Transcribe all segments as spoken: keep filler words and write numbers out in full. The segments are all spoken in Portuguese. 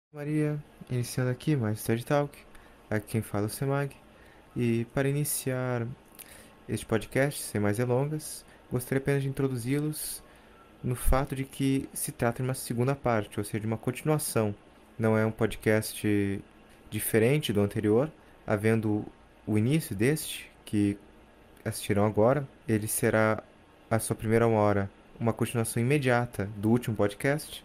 Maria, iniciando aqui mais TED Talk, aqui quem fala é o Semag, e para iniciar este podcast, sem mais delongas, gostaria apenas de introduzi-los no fato de que se trata de uma segunda parte, ou seja, de uma continuação. Não é um podcast diferente do anterior, havendo o início deste, que assistirão agora, ele será a sua primeira uma hora, uma continuação imediata do último podcast,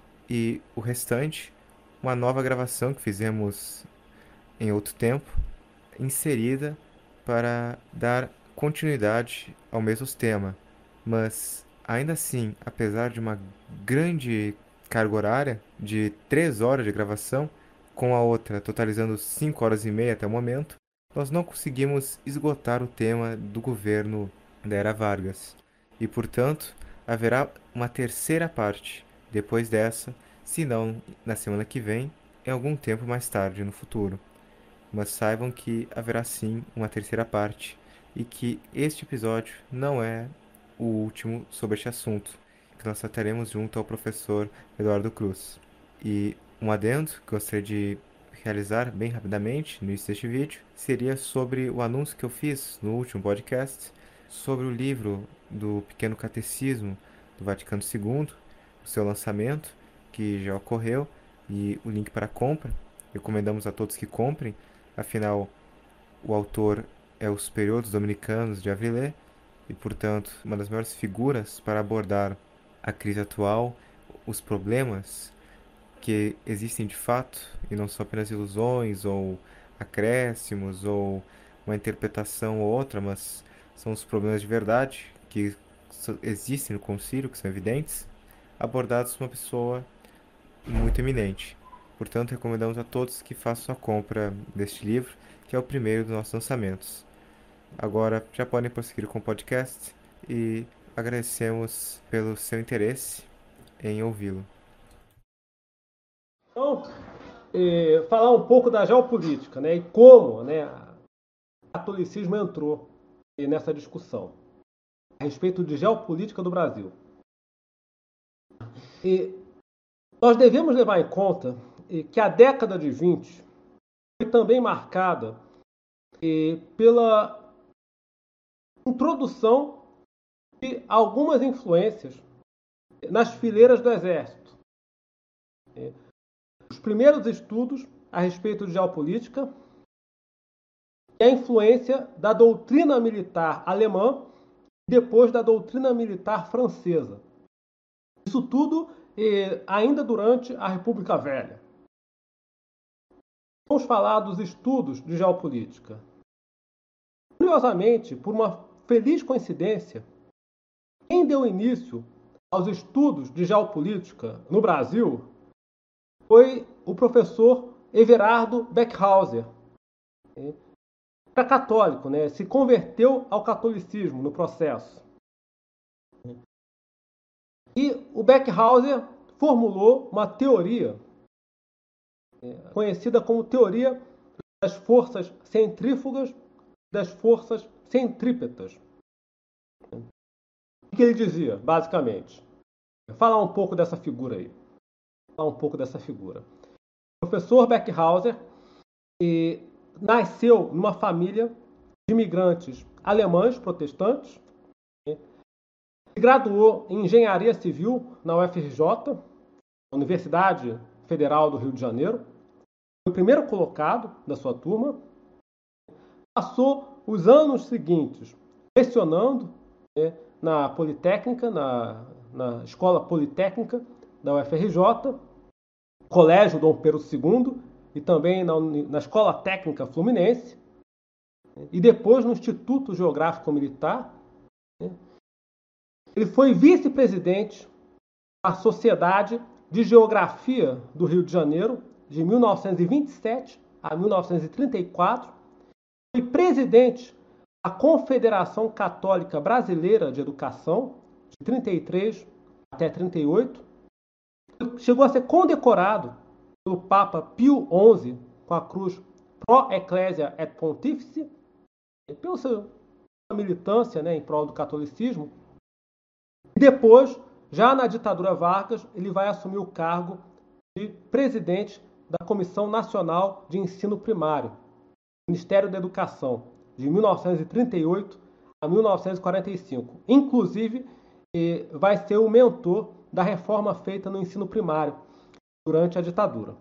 e o restante, uma nova gravação que fizemos em outro tempo, inserida para dar continuidade ao mesmo tema. Mas, ainda assim, apesar de uma grande carga horária de três horas de gravação, com a outra totalizando cinco horas e meia até o momento, nós não conseguimos esgotar o tema do governo da Era Vargas. E, portanto, haverá uma terceira parte depois dessa, se não na semana que vem, em algum tempo mais tarde no futuro. Mas saibam que haverá sim uma terceira parte e que este episódio não é o último sobre este assunto, que nós trataremos junto ao professor Eduardo Cruz. E um adendo que gostaria de realizar bem rapidamente no início deste vídeo seria sobre o anúncio que eu fiz no último podcast sobre o livro do Pequeno Catecismo do Vaticano segundo, o seu lançamento, que já ocorreu, e o link para compra. Recomendamos a todos que comprem, afinal, o autor é o superior dos dominicanos de Avilés e, portanto, uma das maiores figuras para abordar a crise atual, os problemas que existem de fato e não são apenas ilusões ou acréscimos ou uma interpretação ou outra, mas são os problemas de verdade que existem no concílio, que são evidentes, abordados por uma pessoa muito eminente. Portanto, recomendamos a todos que façam a compra deste livro, que é o primeiro dos nossos lançamentos. Agora já podem prosseguir com o podcast e agradecemos pelo seu interesse em ouvi-lo. Então, eh, falar um pouco da geopolítica, né, e como, né, o catolicismo entrou nessa discussão a respeito de geopolítica do Brasil. E nós devemos levar em conta eh, que a década de vinte foi também marcada eh, pela introdução de algumas influências nas fileiras do Exército. Eh, os primeiros estudos a respeito de geopolítica e a influência da doutrina militar alemã e depois da doutrina militar francesa. Isso tudo eh, ainda durante a República Velha. Vamos falar dos estudos de geopolítica. Curiosamente, por uma feliz coincidência, quem deu início aos estudos de geopolítica no Brasil foi o professor Everardo Beckhauser. Era católico, né? Se converteu ao catolicismo no processo. E o Beckhauser formulou uma teoria conhecida como teoria das forças centrífugas e das forças centrípetas. O que ele dizia, basicamente? Vou falar um pouco dessa figura aí. Vou falar um pouco dessa figura. O professor Beckhauser eh, nasceu numa família de imigrantes alemães protestantes. Se graduou em Engenharia Civil na U F R J, Universidade Federal do Rio de Janeiro. Foi o primeiro colocado da sua turma. Passou os anos seguintes lecionando, né, na Politécnica, na, na Escola Politécnica da U F R J, Colégio Dom Pedro segundo e também na, na Escola Técnica Fluminense, e depois no Instituto Geográfico Militar. Ele foi vice-presidente da Sociedade de Geografia do Rio de Janeiro, de mil novecentos e vinte e sete a mil novecentos e trinta e quatro. Foi presidente da Confederação Católica Brasileira de Educação, de trinta e três até trinta e oito. Chegou a ser condecorado pelo Papa Pio onze com a cruz Pro Ecclesia et Pontifice, pela sua militância, né, em prol do catolicismo. E depois, já na ditadura Vargas, ele vai assumir o cargo de presidente da Comissão Nacional de Ensino Primário, Ministério da Educação, de mil novecentos e trinta e oito a mil novecentos e quarenta e cinco. Inclusive, eh, vai ser o mentor da reforma feita no ensino primário durante a ditadura.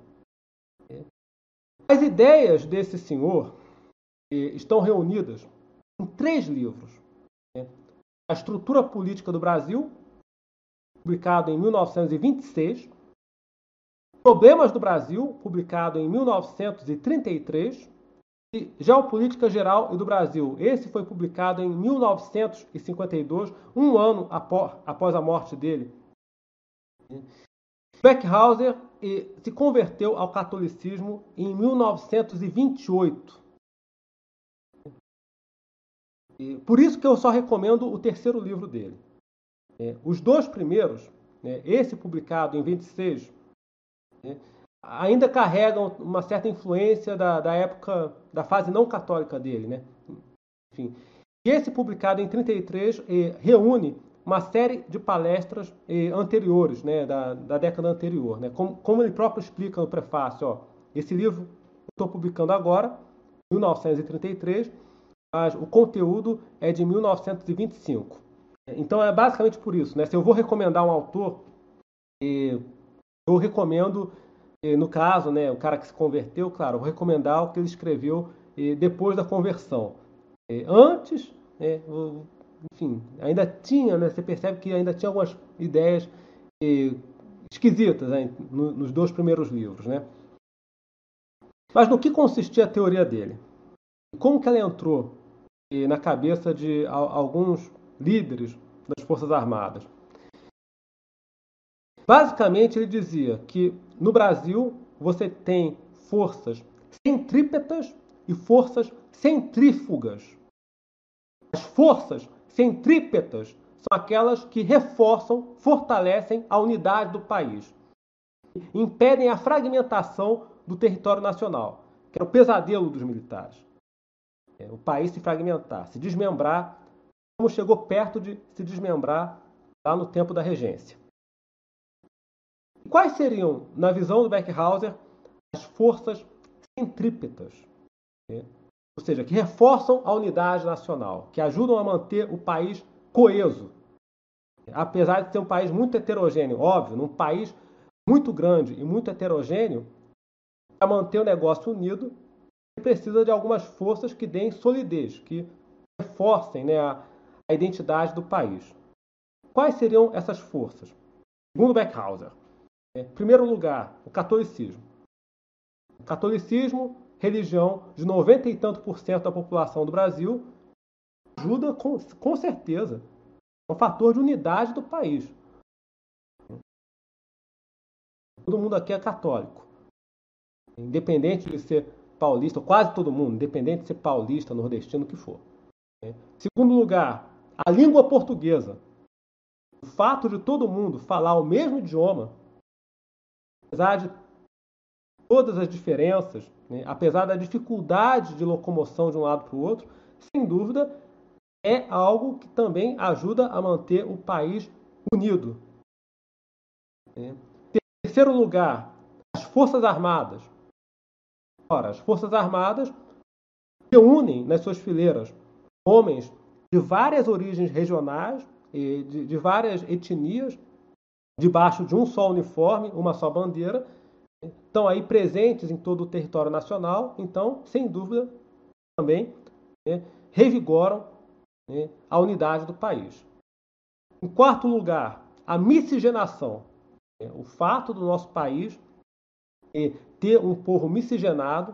As ideias desse senhor eh, estão reunidas em três livros. Né? A Estrutura Política do Brasil, publicado em mil novecentos e vinte e seis. Problemas do Brasil, publicado em mil novecentos e trinta e três. E Geopolítica Geral e do Brasil. Esse foi publicado em mil novecentos e cinquenta e dois, um ano após a morte dele. Weckhauser se converteu ao catolicismo em mil novecentos e vinte e oito. Por isso que eu só recomendo o terceiro livro dele. Os dois primeiros, esse publicado em vinte e seis, ainda carregam uma certa influência da, da época, da fase não católica dele, né? Enfim. E esse publicado em trinta e três eh, reúne uma série de palestras eh, anteriores, né? Da, da década anterior, né? Como, como ele próprio explica no prefácio, ó, esse livro eu estou publicando agora, mil novecentos e trinta e três, mas o conteúdo é de mil novecentos e vinte e cinco. Então é basicamente por isso, né? Se eu vou recomendar um autor, eh, eu recomendo, no caso, né, o cara que se converteu, claro, vou recomendar o que ele escreveu eh, depois da conversão. Eh, antes, né, o, enfim, ainda tinha, né, você percebe que ainda tinha algumas ideias eh, esquisitas, né, no, nos dois primeiros livros. Né? Mas no que consistia a teoria dele? Como que ela entrou eh, na cabeça de a, alguns líderes das Forças Armadas? Basicamente, ele dizia que no Brasil você tem forças centrípetas e forças centrífugas. As forças centrípetas são aquelas que reforçam, fortalecem a unidade do país, impedem a fragmentação do território nacional, que era o pesadelo dos militares. O país se fragmentar, se desmembrar, como chegou perto de se desmembrar lá no tempo da regência. Quais seriam, na visão do Weckhauser, as forças centrípetas? Né? Ou seja, que reforçam a unidade nacional, que ajudam a manter o país coeso. Apesar de ser um país muito heterogêneo, óbvio, num país muito grande e muito heterogêneo, para manter o negócio unido, precisa de algumas forças que deem solidez, que reforcem, né, a, a identidade do país. Quais seriam essas forças? Segundo Weckhauser, em primeiro lugar, o catolicismo. O catolicismo, religião de noventa e tanto por cento da população do Brasil, ajuda com, com certeza. É um fator de unidade do país. Todo mundo aqui é católico. Independente de ser paulista, quase todo mundo, independente de ser paulista, nordestino, o que for. Segundo lugar, a língua portuguesa. O fato de todo mundo falar o mesmo idioma, apesar de todas as diferenças, né, apesar da dificuldade de locomoção de um lado para o outro, sem dúvida, é algo que também ajuda a manter o país unido. Em terceiro lugar, as Forças Armadas. Ora, as Forças Armadas reúnem nas suas fileiras homens de várias origens regionais, de, de várias etnias, debaixo de um só uniforme, uma só bandeira, estão aí presentes em todo o território nacional, então, sem dúvida, também né, revigoram né, a unidade do país. Em quarto lugar, a miscigenação. O fato do nosso país ter um povo miscigenado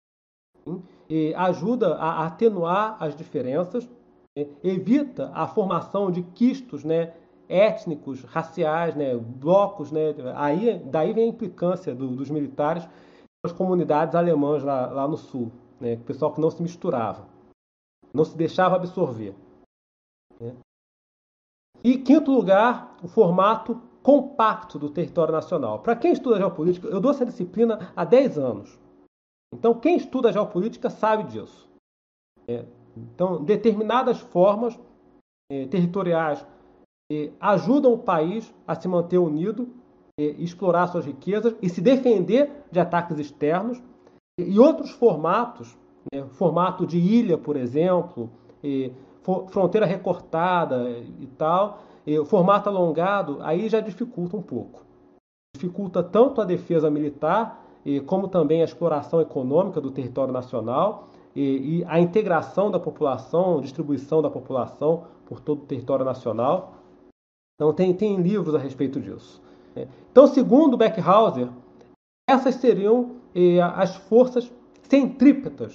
ajuda a atenuar as diferenças, evita a formação de quistos, né, étnicos, raciais, né, blocos, né, aí, daí vem a implicância do, dos militares com as comunidades alemãs lá, lá no sul, né, o pessoal que não se misturava, não se deixava absorver. Né. E quinto lugar, o formato compacto do território nacional. Para quem estuda geopolítica, eu dou essa disciplina há dez anos. Então, quem estuda geopolítica sabe disso. É, então, determinadas formas é, territoriais é, ajudam o país a se manter unido e explorar suas riquezas e se defender de ataques externos. E outros formatos, né, formato de ilha, por exemplo, e fronteira recortada e tal, e o formato alongado, aí já dificulta um pouco. Dificulta tanto a defesa militar, e, como também a exploração econômica do território nacional e, e a integração da população, distribuição da população por todo o território nacional. Então tem, tem livros a respeito disso. Então, segundo Backhauser, essas seriam eh, as forças centrípetas,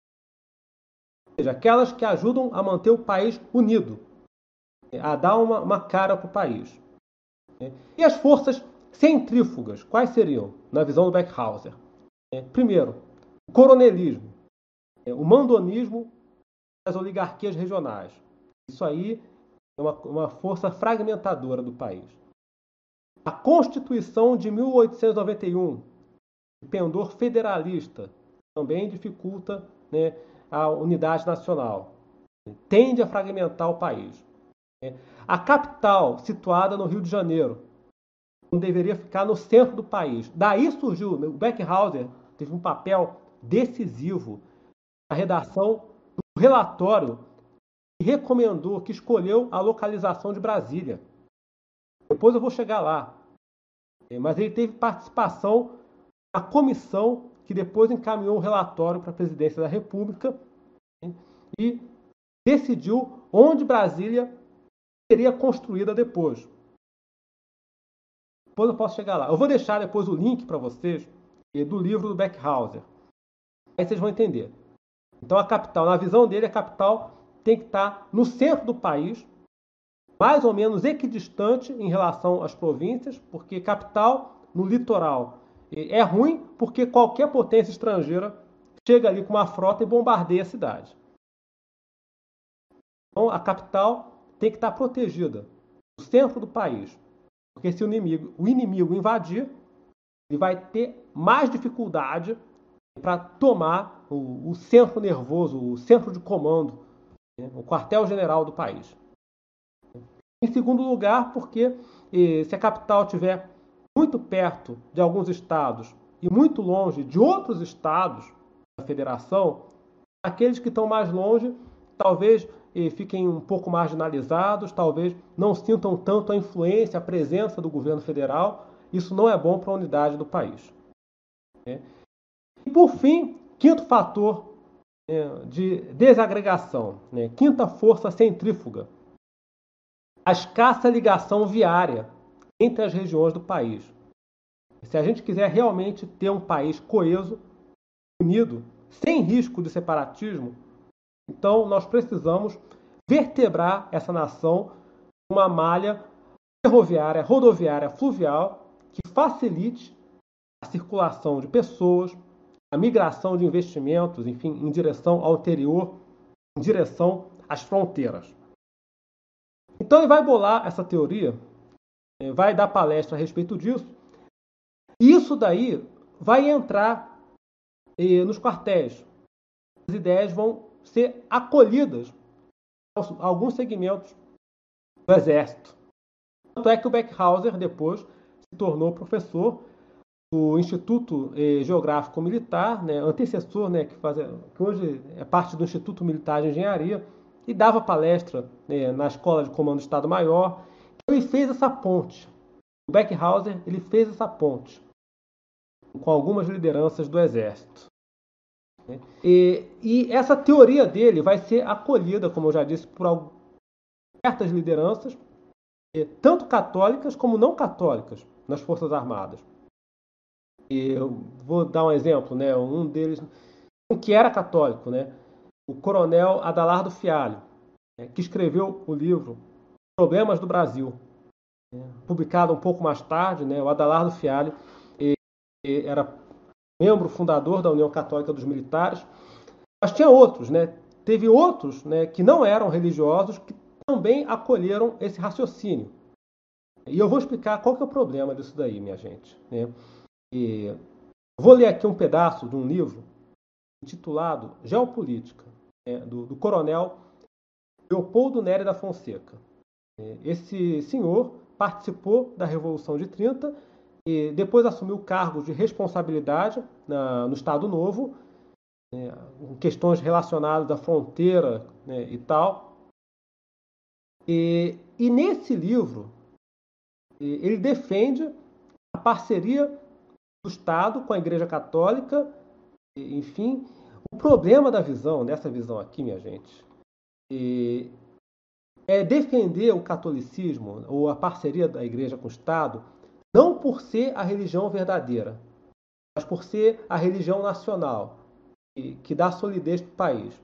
ou seja, aquelas que ajudam a manter o país unido, a dar uma, uma cara para o país. E as forças centrífugas, quais seriam, na visão do Backhauser? Primeiro, o coronelismo, o mandonismo das oligarquias regionais. Isso aí é uma, uma força fragmentadora do país. A Constituição de mil oitocentos e noventa e um, o pendor federalista, também dificulta, né, a unidade nacional. Tende a fragmentar o país. A capital, situada no Rio de Janeiro, onde deveria ficar no centro do país. Daí surgiu, o Backhauser teve um papel decisivo na redação do relatório que recomendou, que escolheu a localização de Brasília. Depois eu vou chegar lá. Mas ele teve participação na comissão que depois encaminhou o relatório para a presidência da República e decidiu onde Brasília seria construída depois. Depois eu posso chegar lá. Eu vou deixar depois o link para vocês do livro do Backhauser. Aí vocês vão entender. Então a capital, na visão dele, a capital tem que estar no centro do país, mais ou menos equidistante em relação às províncias, porque capital no litoral é ruim porque qualquer potência estrangeira chega ali com uma frota e bombardeia a cidade. Então a capital tem que estar protegida no centro do país, porque se o inimigo, o inimigo invadir, ele vai ter mais dificuldade para tomar o, o centro nervoso, o centro de comando, né, o quartel-general do país. Em segundo lugar, porque eh, se a capital estiver muito perto de alguns estados e muito longe de outros estados da federação, aqueles que estão mais longe talvez eh, fiquem um pouco marginalizados, talvez não sintam tanto a influência, a presença do governo federal. Isso não é bom para a unidade do país. Né? E por fim, quinto fator, né, de desagregação, né? Quinta força centrífuga, a escassa ligação viária entre as regiões do país. Se a gente quiser realmente ter um país coeso, unido, sem risco de separatismo, então nós precisamos vertebrar essa nação com uma malha ferroviária, rodoviária, fluvial, que facilite a circulação de pessoas, a migração de investimentos, enfim, em direção ao interior, em direção às fronteiras. Então ele vai bolar essa teoria, vai dar palestra a respeito disso, e isso daí vai entrar eh, nos quartéis. As ideias vão ser acolhidas em alguns segmentos do Exército. Tanto é que o Backhauser depois se tornou professor do Instituto eh, Geográfico Militar, né, antecessor, né, que, fazia, que hoje é parte do Instituto Militar de Engenharia, e dava palestra né, na Escola de Comando do Estado-Maior. Ele fez essa ponte. O Backhauser ele fez essa ponte com algumas lideranças do Exército. E, e essa teoria dele vai ser acolhida, como eu já disse, por certas lideranças, tanto católicas como não católicas, nas Forças Armadas. E eu vou dar um exemplo, né? Um deles, um que era católico, né? O coronel Adalardo Fialho, né? Que escreveu o livro Problemas do Brasil, né? Publicado um pouco mais tarde, né? O Adalardo Fialho e, e era membro fundador da União Católica dos Militares, mas tinha outros, né? Teve outros, né, que não eram religiosos que também acolheram esse raciocínio. E eu vou explicar qual que é o problema disso daí, minha gente, né? E vou ler aqui um pedaço de um livro intitulado Geopolítica, né, do, do coronel Leopoldo Nery da Fonseca. Esse senhor participou da Revolução de trinta e depois assumiu cargos de responsabilidade na, no Estado Novo, né, em questões relacionadas à fronteira, né, e tal. E, e nesse livro, ele defende a parceria do Estado com a Igreja Católica, enfim. O problema da visão, dessa visão aqui, minha gente, é defender o catolicismo ou a parceria da Igreja com o Estado, não por ser a religião verdadeira, mas por ser a religião nacional, que, que dá solidez para o país.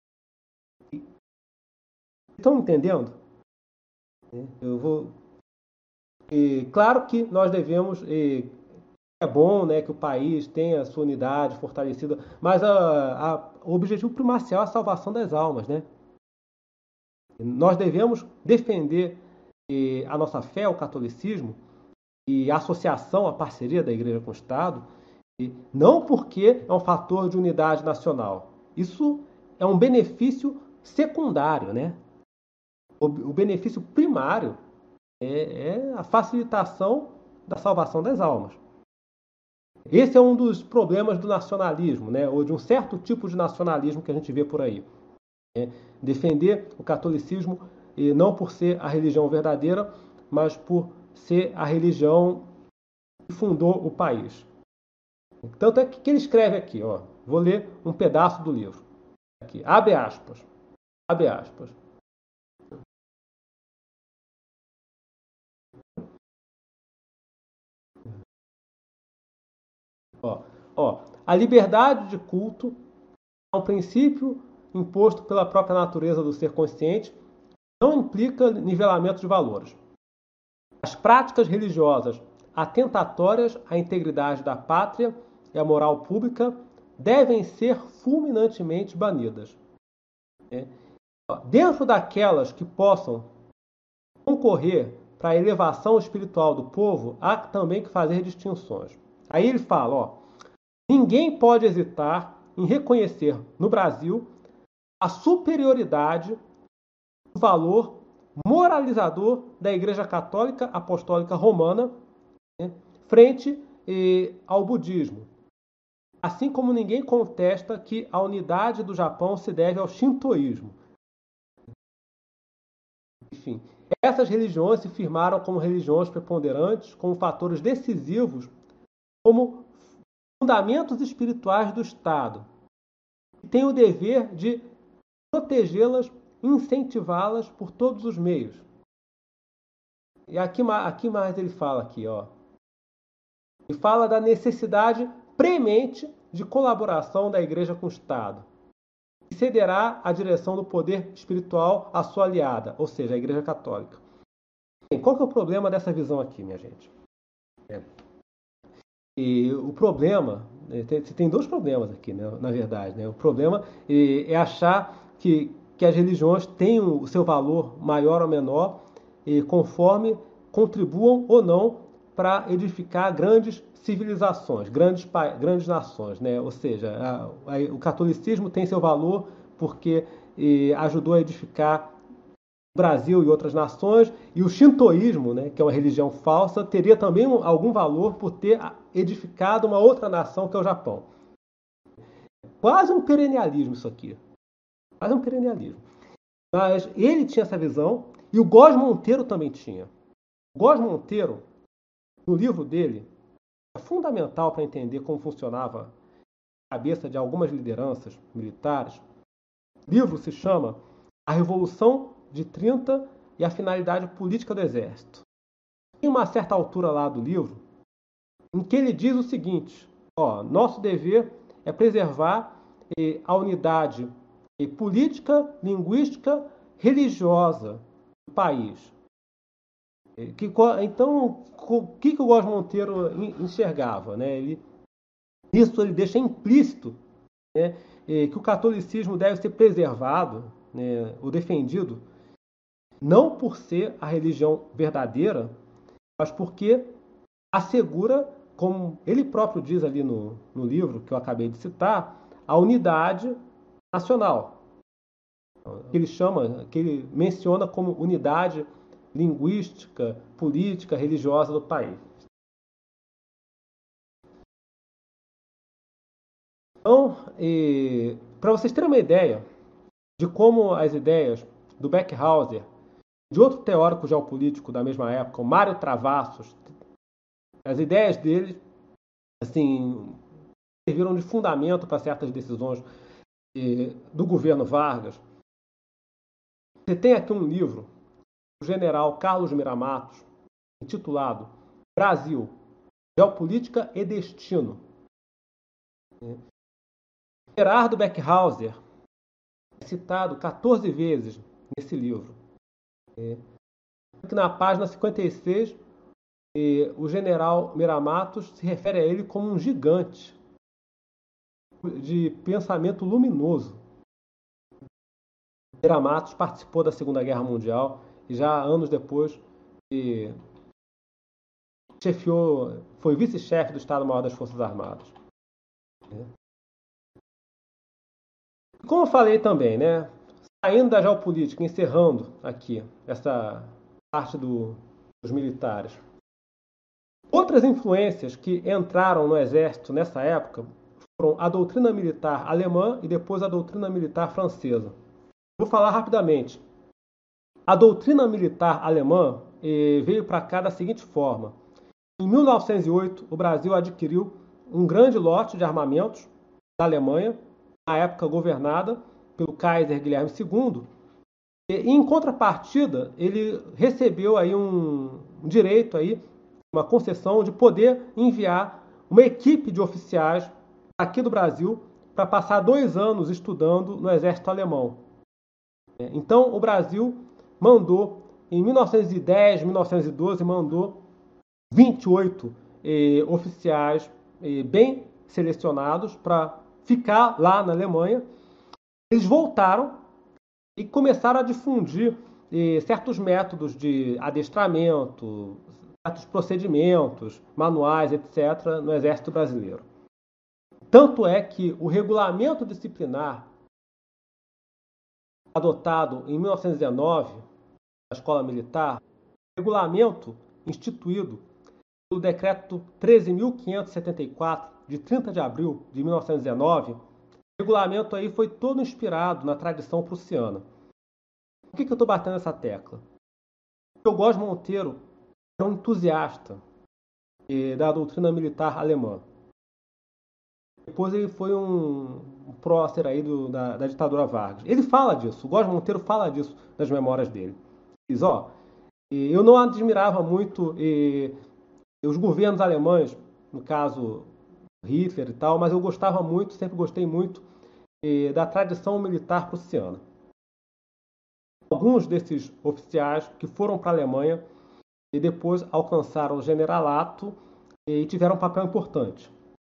Estão entendendo? Eu vou. E, claro que nós devemos. E, é bom, né, que o país tenha a sua unidade fortalecida, mas a, a, o objetivo primacial é a salvação das almas, né? Nós devemos defender e, a nossa fé, o catolicismo, e a associação, a parceria da Igreja com o Estado, e não porque é um fator de unidade nacional. Isso é um benefício secundário, né? O, o benefício primário é, é a facilitação da salvação das almas. Esse é um dos problemas do nacionalismo, né? Ou de um certo tipo de nacionalismo que a gente vê por aí. É defender o catolicismo e não por ser a religião verdadeira, mas por ser a religião que fundou o país. Tanto é que ele escreve aqui, ó. Vou ler um pedaço do livro. Aqui, abre aspas. Abre aspas. Ó, ó, a liberdade de culto é um princípio imposto pela própria natureza do ser consciente, não implica nivelamento de valores. As práticas religiosas atentatórias à integridade da pátria e à moral pública devem ser fulminantemente banidas. Dentro daquelas que possam concorrer para a elevação espiritual do povo, há também que fazer distinções. Aí ele fala, ó, ninguém pode hesitar em reconhecer no Brasil a superioridade do valor moralizador da Igreja Católica Apostólica Romana, né, frente eh, ao budismo. Assim como ninguém contesta que a unidade do Japão se deve ao shintoísmo. Enfim, essas religiões se firmaram como religiões preponderantes, como fatores decisivos, como fundamentos espirituais do Estado. E tem o dever de protegê-las, incentivá-las por todos os meios. E aqui, aqui mais ele fala aqui, ó. Ele fala da necessidade premente de colaboração da Igreja com o Estado. E cederá a direção do poder espiritual à sua aliada, ou seja, a Igreja Católica. Bem, qual que é o problema dessa visão aqui, minha gente? É. E o problema, tem, tem dois problemas aqui, né, na verdade. Né? O problema é, é achar que, que as religiões têm o seu valor maior ou menor, e conforme contribuam ou não para edificar grandes civilizações, grandes, grandes nações. Né? Ou seja, a, a, o catolicismo tem seu valor porque e, ajudou a edificar o Brasil e outras nações, e o shintoísmo, né, que é uma religião falsa, teria também um, algum valor por ter edificado uma outra nação, que é o Japão. Quase um perennialismo isso aqui. Quase um perennialismo. Mas ele tinha essa visão, e o Góes Monteiro também tinha. O Góes Monteiro, no livro dele, é fundamental para entender como funcionava a cabeça de algumas lideranças militares. O livro se chama A Revolução de trinta e a Finalidade Política do Exército. Tem uma certa altura lá do livro em que ele diz o seguinte, ó, nosso dever é preservar eh, a unidade eh, política, linguística, religiosa do país. Eh, que, então, o que, que o Góes Monteiro enxergava? Né? Ele, isso ele deixa implícito, né, eh, que o catolicismo deve ser preservado, né, ou defendido, não por ser a religião verdadeira, mas porque assegura, como ele próprio diz ali no, no livro que eu acabei de citar, a unidade nacional. Que ele chama, que ele menciona como unidade linguística, política, religiosa do país. Então, para vocês terem uma ideia de como as ideias do Beckhauser, de outro teórico geopolítico da mesma época, o Mário Travassos, as ideias dele, assim, serviram de fundamento para certas decisões eh, do governo Vargas. Você tem aqui um livro do general Carlos Miramatos, intitulado Brasil, Geopolítica e Destino. Gerardo Beckhauser é citado quatorze vezes nesse livro. Aqui na página cinquenta e seis, o general Miramatos se refere a ele como um gigante de pensamento luminoso. Miramatos participou da Segunda Guerra Mundial e já anos depois chefiou, foi vice-chefe do Estado-Maior das Forças Armadas. Como eu falei também, né, saindo da geopolítica, encerrando aqui essa parte do, dos militares, outras influências que entraram no exército nessa época foram a doutrina militar alemã e depois a doutrina militar francesa. Vou falar rapidamente. A doutrina militar alemã eh, veio para cá da seguinte forma. Em mil novecentos e oito, o Brasil adquiriu um grande lote de armamentos da Alemanha, na época governada pelo Kaiser Guilherme segundo, e em contrapartida, ele recebeu aí um, um direito, aí, uma concessão de poder enviar uma equipe de oficiais aqui do Brasil para passar dois anos estudando no exército alemão. Então, o Brasil mandou, em mil novecentos e dez, mil novecentos e doze, mandou vinte e oito eh, oficiais eh, bem selecionados para ficar lá na Alemanha. Eles voltaram e começaram a difundir eh, certos métodos de adestramento, certos procedimentos, manuais, etcétera, no Exército Brasileiro. Tanto é que o regulamento disciplinar adotado em mil novecentos e dezenove na Escola Militar, regulamento instituído pelo Decreto treze mil quinhentos e setenta e quatro, de trinta de abril de mil novecentos e dezenove, o regulamento aí foi todo inspirado na tradição prussiana. Por que, que eu estou batendo essa tecla? Porque o Góes Monteiro era um entusiasta eh, da doutrina militar alemã. Depois ele foi um, um prócer aí do, da, da ditadura Vargas. Ele fala disso, o Góes Monteiro fala disso nas memórias dele. Diz, ó, eu não admirava muito eh, os governos alemães, no caso Hitler e tal, mas eu gostava muito, sempre gostei muito eh, da tradição militar prussiana. Alguns desses oficiais que foram para a Alemanha e depois alcançaram o generalato e tiveram um papel importante.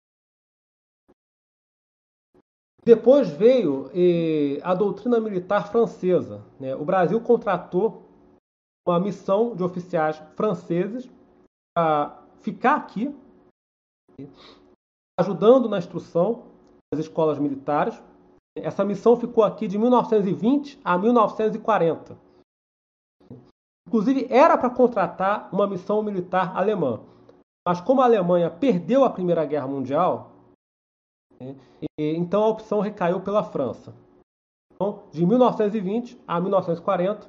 Depois veio eh, a doutrina militar francesa. Né? O Brasil contratou uma missão de oficiais franceses para ficar aqui, ajudando na instrução das escolas militares. Essa missão ficou aqui de mil novecentos e vinte a mil novecentos e quarenta. Inclusive, era para contratar uma missão militar alemã. Mas como a Alemanha perdeu a Primeira Guerra Mundial, então a opção recaiu pela França. Então, de mil novecentos e vinte a mil novecentos e quarenta,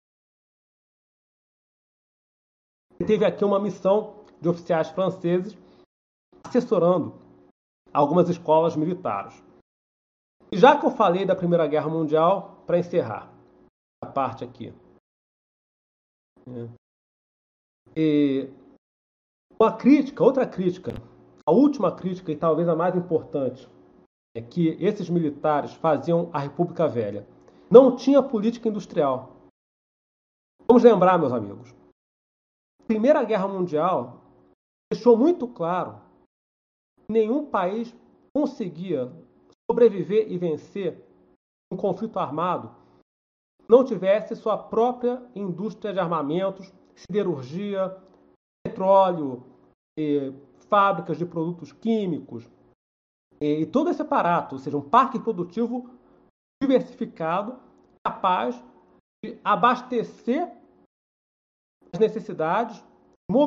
teve aqui uma missão de oficiais franceses assessorando algumas escolas militares. E já que eu falei da Primeira Guerra Mundial, para encerrar a parte aqui. E uma crítica, outra crítica, a última crítica e talvez a mais importante, é que esses militares faziam a República Velha. Não tinha política industrial. Vamos lembrar, meus amigos, a Primeira Guerra Mundial deixou muito claro que nenhum país conseguia sobreviver e vencer um conflito armado não tivesse sua própria indústria de armamentos, siderurgia, petróleo, eh, fábricas de produtos químicos, eh, e todo esse aparato, ou seja, um parque produtivo diversificado, capaz de abastecer as necessidades,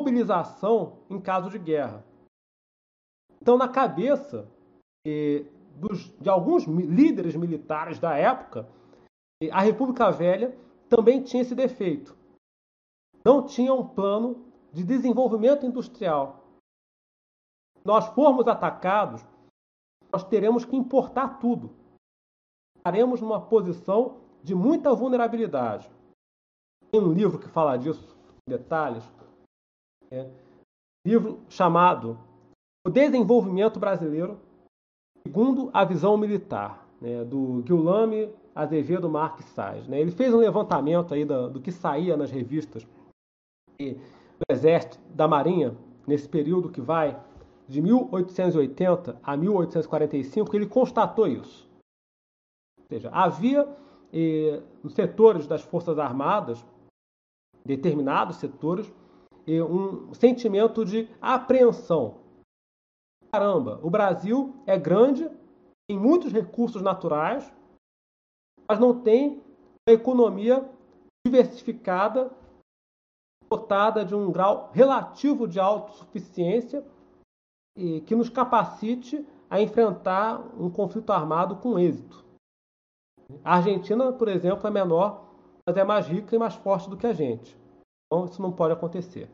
mobilização em caso de guerra. Então, na cabeça eh, dos, de alguns líderes militares da época, a República Velha também tinha esse defeito. Não tinha um plano de desenvolvimento industrial. Se nós formos atacados, nós teremos que importar tudo. Estaremos numa posição de muita vulnerabilidade. Tem um livro que fala disso em detalhes, é, um livro chamado O Desenvolvimento Brasileiro segundo a Visão Militar, né, do Guilherme Azevedo Marques Sais. Né? Ele fez um levantamento aí do, do que saía nas revistas e, do Exército, da Marinha, nesse período que vai de mil oitocentos e oitenta a mil oitocentos e quarenta e cinco, ele constatou isso. Ou seja, havia eh, nos setores das Forças Armadas, determinados setores, eh, um sentimento de apreensão. Caramba, o Brasil é grande, tem muitos recursos naturais, mas não tem uma economia diversificada, dotada de um grau relativo de autossuficiência e que nos capacite a enfrentar um conflito armado com êxito. A Argentina, por exemplo, é menor, mas é mais rica e mais forte do que a gente. Então, isso não pode acontecer.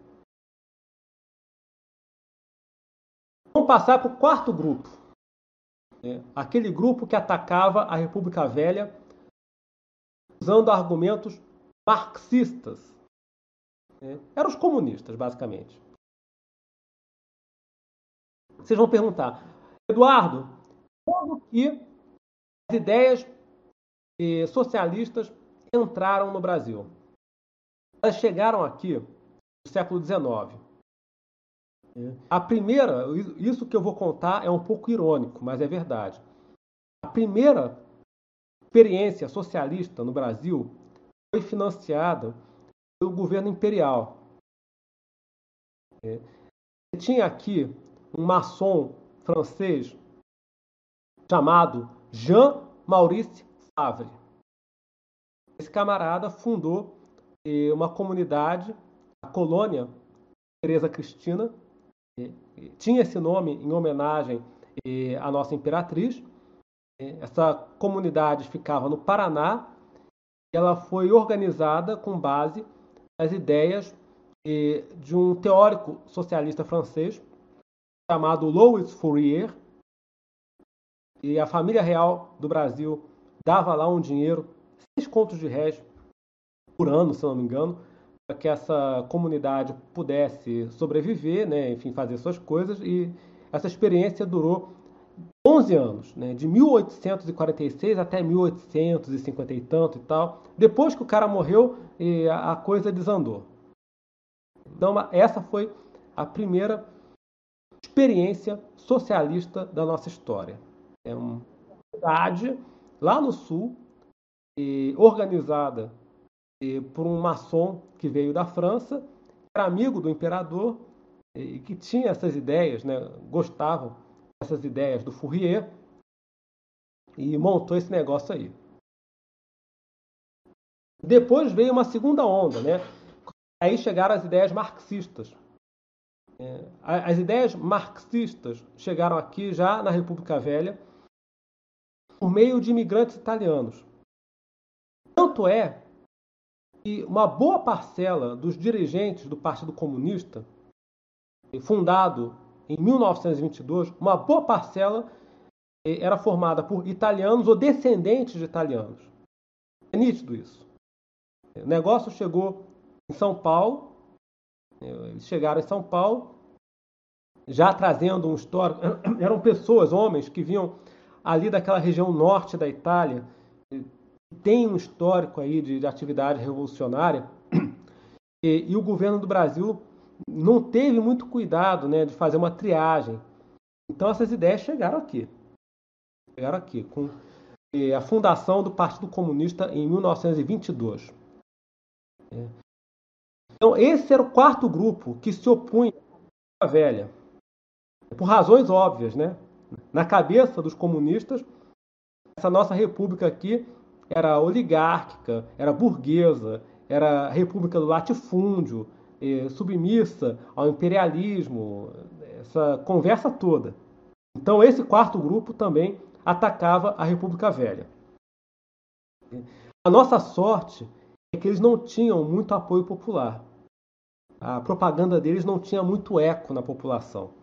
Vamos passar para o quarto grupo. Né? Aquele grupo que atacava a República Velha usando argumentos marxistas. Né? Eram os comunistas, basicamente. Vocês vão perguntar, Eduardo, como que as ideias eh, socialistas entraram no Brasil? Elas chegaram aqui no século dezenove. A primeira, isso que eu vou contar é um pouco irônico, mas é verdade. A primeira experiência socialista no Brasil foi financiada pelo governo imperial. É. Tinha aqui um maçom francês chamado Jean-Maurice Favre. Esse camarada fundou eh, uma comunidade, a colônia Teresa Cristina. Tinha esse nome em homenagem eh, à nossa imperatriz. Essa comunidade ficava no Paraná. Ela foi organizada com base nas ideias eh, de um teórico socialista francês chamado Louis Fourier. E a família real do Brasil dava lá um dinheiro, seis contos de réis por ano, se não me engano, para que essa comunidade pudesse sobreviver, né, enfim, fazer suas coisas. E essa experiência durou onze anos, né, de mil oitocentos e quarenta e seis até mil oitocentos e cinquenta e tanto e tal. Depois que o cara morreu, a coisa desandou. Então, essa foi a primeira experiência socialista da nossa história. É uma cidade lá no sul, organizada por um maçom que veio da França, era amigo do imperador e que tinha essas ideias, né, gostava dessas ideias do Fourier e montou esse negócio aí. Depois veio uma segunda onda, né? Aí chegaram as ideias marxistas. As ideias marxistas chegaram aqui já na República Velha por meio de imigrantes italianos. Tanto é que uma boa parcela dos dirigentes do Partido Comunista, fundado em mil novecentos e vinte e dois, uma boa parcela era formada por italianos ou descendentes de italianos. É nítido isso. O negócio chegou em São Paulo, eles chegaram em São Paulo, já trazendo um histórico. Eram pessoas, homens, que vinham ali daquela região norte da Itália, tem um histórico aí de, de atividade revolucionária, e, e o governo do Brasil não teve muito cuidado, né, de fazer uma triagem. Então essas ideias chegaram aqui. Chegaram aqui, com eh, a fundação do Partido Comunista em mil novecentos e vinte e dois. É. Então esse era o quarto grupo que se opunha à velha. Por razões óbvias, né? Na cabeça dos comunistas, essa nossa república aqui era oligárquica, era burguesa, era a república do latifúndio, eh, submissa ao imperialismo, essa conversa toda. Então esse quarto grupo também atacava a República Velha. A nossa sorte é que eles não tinham muito apoio popular. A propaganda deles não tinha muito eco na população.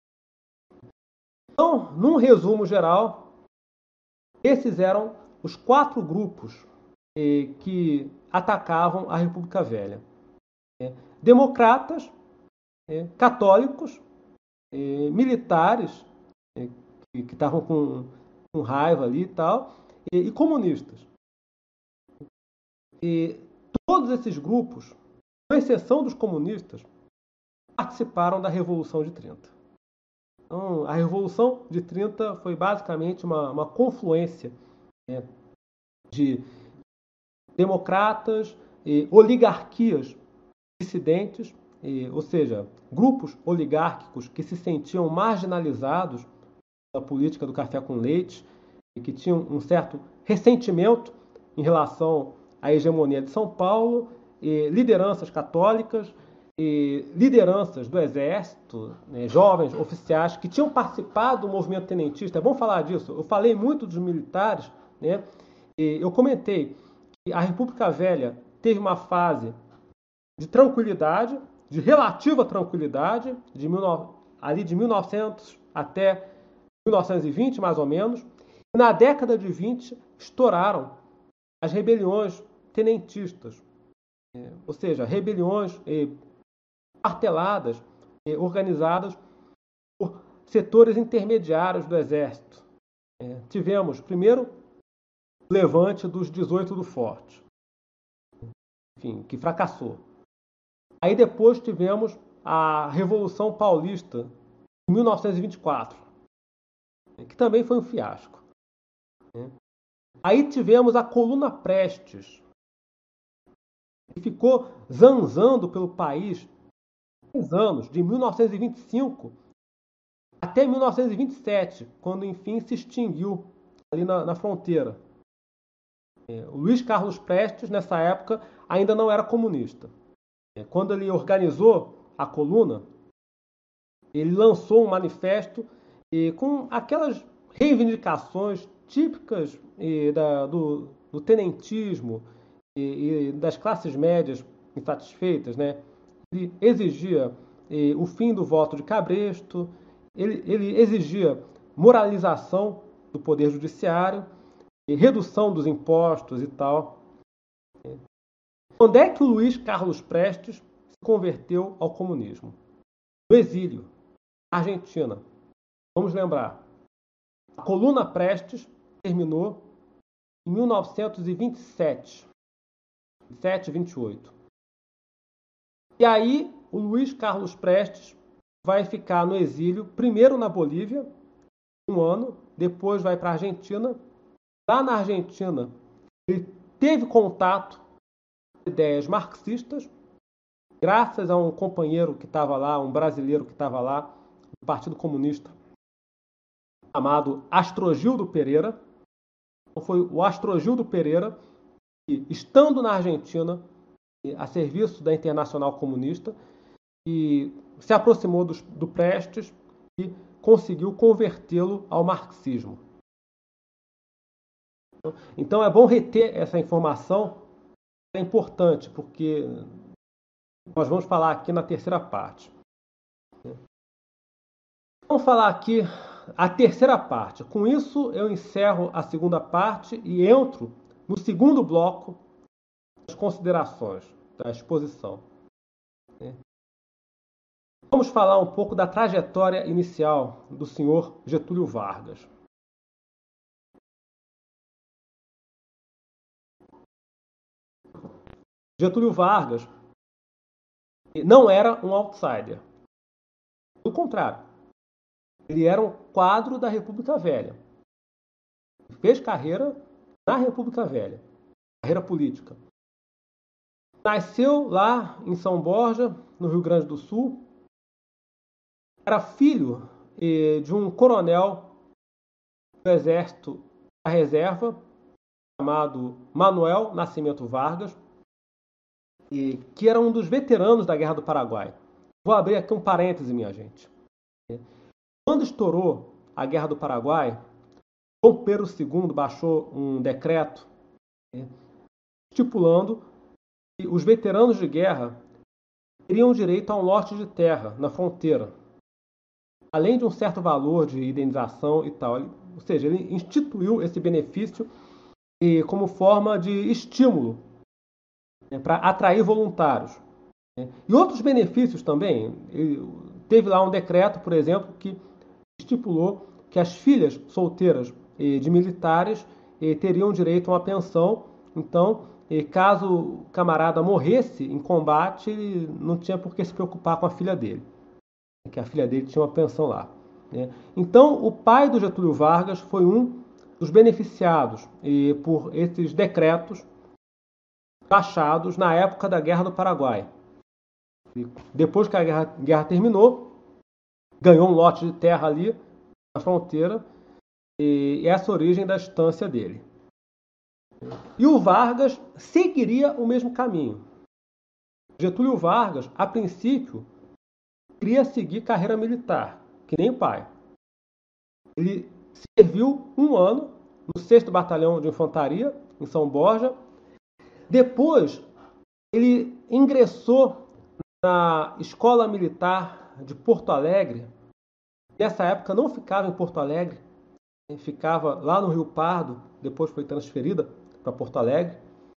Então, num resumo geral, esses eram os quatro grupos eh, que atacavam a República Velha. Eh, democratas, eh, católicos, eh, militares, eh, que estavam com, com raiva ali e tal, e, e comunistas. E todos esses grupos, com exceção dos comunistas, participaram da Revolução de trinta. Então, a Revolução de trinta foi basicamente uma, uma confluência, né, de democratas, e oligarquias dissidentes, e, ou seja, grupos oligárquicos que se sentiam marginalizados da política do café com leite e que tinham um certo ressentimento em relação à hegemonia de São Paulo, e lideranças católicas, e lideranças do Exército, né, jovens oficiais que tinham participado do movimento tenentista. É bom falar disso. Eu falei muito dos militares, né? E eu comentei que a República Velha teve uma fase de tranquilidade, de relativa tranquilidade, de mil, ali de mil e novecentos até mil novecentos e vinte, mais ou menos. E na década de vinte, estouraram as rebeliões tenentistas, ou seja, rebeliões quarteladas, organizadas por setores intermediários do Exército. Tivemos, primeiro, o levante dos dezoito do Forte, enfim, que fracassou. Aí depois tivemos a Revolução Paulista, em mil novecentos e vinte e quatro, que também foi um fiasco. Aí tivemos a Coluna Prestes, que ficou zanzando pelo país dez anos, de mil novecentos e vinte e cinco até mil novecentos e vinte e sete, quando enfim se extinguiu ali na, na fronteira. O Luiz Carlos Prestes, nessa época, ainda não era comunista. Quando ele organizou a Coluna, ele lançou um manifesto e, com aquelas reivindicações típicas e, da, do, do tenentismo e, e das classes médias insatisfeitas, né? Ele exigia e, o fim do voto de cabresto, ele, ele exigia moralização do poder judiciário, e redução dos impostos e tal. Onde é que o Luiz Carlos Prestes se converteu ao comunismo? No exílio, Argentina. Vamos lembrar, a Coluna Prestes terminou em mil novecentos e vinte e sete, vinte e sete, vinte e oito. E aí o Luiz Carlos Prestes vai ficar no exílio, primeiro na Bolívia, um ano, depois vai para a Argentina. Lá na Argentina, ele teve contato com ideias marxistas, graças a um companheiro que estava lá, um brasileiro que estava lá, do Partido Comunista, chamado Astrogildo Pereira. Então, foi o Astrogildo Pereira que, estando na Argentina, a serviço da Internacional Comunista, e se aproximou do, do Prestes e conseguiu convertê-lo ao marxismo. Então é bom reter essa informação, é importante, porque nós vamos falar aqui na terceira parte. Vamos falar aqui a terceira parte. Com isso eu encerro a segunda parte e entro no segundo bloco das considerações da exposição. Vamos falar um pouco da trajetória inicial do senhor Getúlio Vargas. Getúlio Vargas não era um outsider. Pelo contrário, ele era um quadro da República Velha. Fez carreira na República Velha, carreira política. Nasceu lá em São Borja, no Rio Grande do Sul. Era filho de um coronel do Exército da Reserva, chamado Manuel Nascimento Vargas, que era um dos veteranos da Guerra do Paraguai. Vou abrir aqui um parêntese, minha gente. Quando estourou a Guerra do Paraguai, Dom Pedro segundo baixou um decreto, né, estipulando que os veteranos de guerra teriam direito a um lote de terra na fronteira, além de um certo valor de indenização e tal. Ou seja, ele instituiu esse benefício e, como forma de estímulo, né, para atrair voluntários. Né. E outros benefícios também. Ele, teve lá um decreto, por exemplo, que estipulou que as filhas solteiras eh, de militares eh, teriam direito a uma pensão. Então, eh, caso o camarada morresse em combate, ele não tinha por que se preocupar com a filha dele, que a filha dele tinha uma pensão lá, né? Então, o pai do Getúlio Vargas foi um dos beneficiados eh, por esses decretos baixados na época da Guerra do Paraguai. E depois que a guerra, guerra terminou, ganhou um lote de terra ali na fronteira, e essa é a origem da estância dele. E o Vargas seguiria o mesmo caminho. Getúlio Vargas, a princípio, queria seguir carreira militar, que nem o pai. Ele serviu um ano no sexto Batalhão de Infantaria, em São Borja. Depois, ele ingressou na Escola Militar de Porto Alegre. Nessa época, não ficava em Porto Alegre, ficava lá no Rio Pardo, depois foi transferida para Porto Alegre.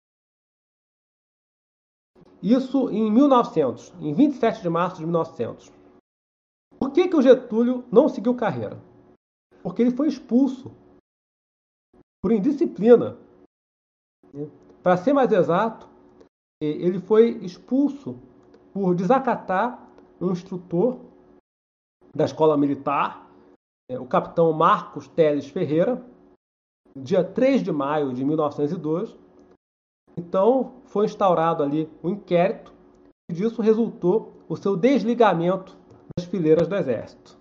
Isso em mil e novecentos, em vinte e sete de março de mil e novecentos. Por que que o Getúlio não seguiu carreira? Porque ele foi expulso por indisciplina. Para ser mais exato, ele foi expulso por desacatar um instrutor da escola militar, o capitão Marcos Teles Ferreira, dia três de maio de mil novecentos e dois. Então, foi instaurado ali um inquérito e disso resultou o seu desligamento das fileiras do Exército.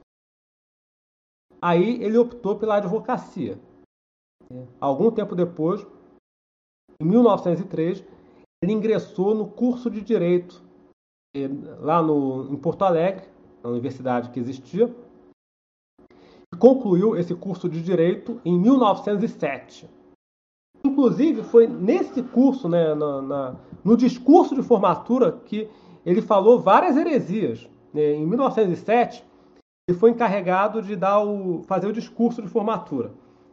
Aí ele optou pela advocacia. Algum tempo depois, em mil novecentos e três, ele ingressou no curso de Direito lá no, em Porto Alegre, na universidade que existia, e concluiu esse curso de Direito em mil novecentos e sete. Inclusive, foi nesse curso, né, na, na, no discurso de formatura, que ele falou várias heresias. Em mil novecentos e sete, ele foi encarregado de dar o, fazer o discurso de formatura.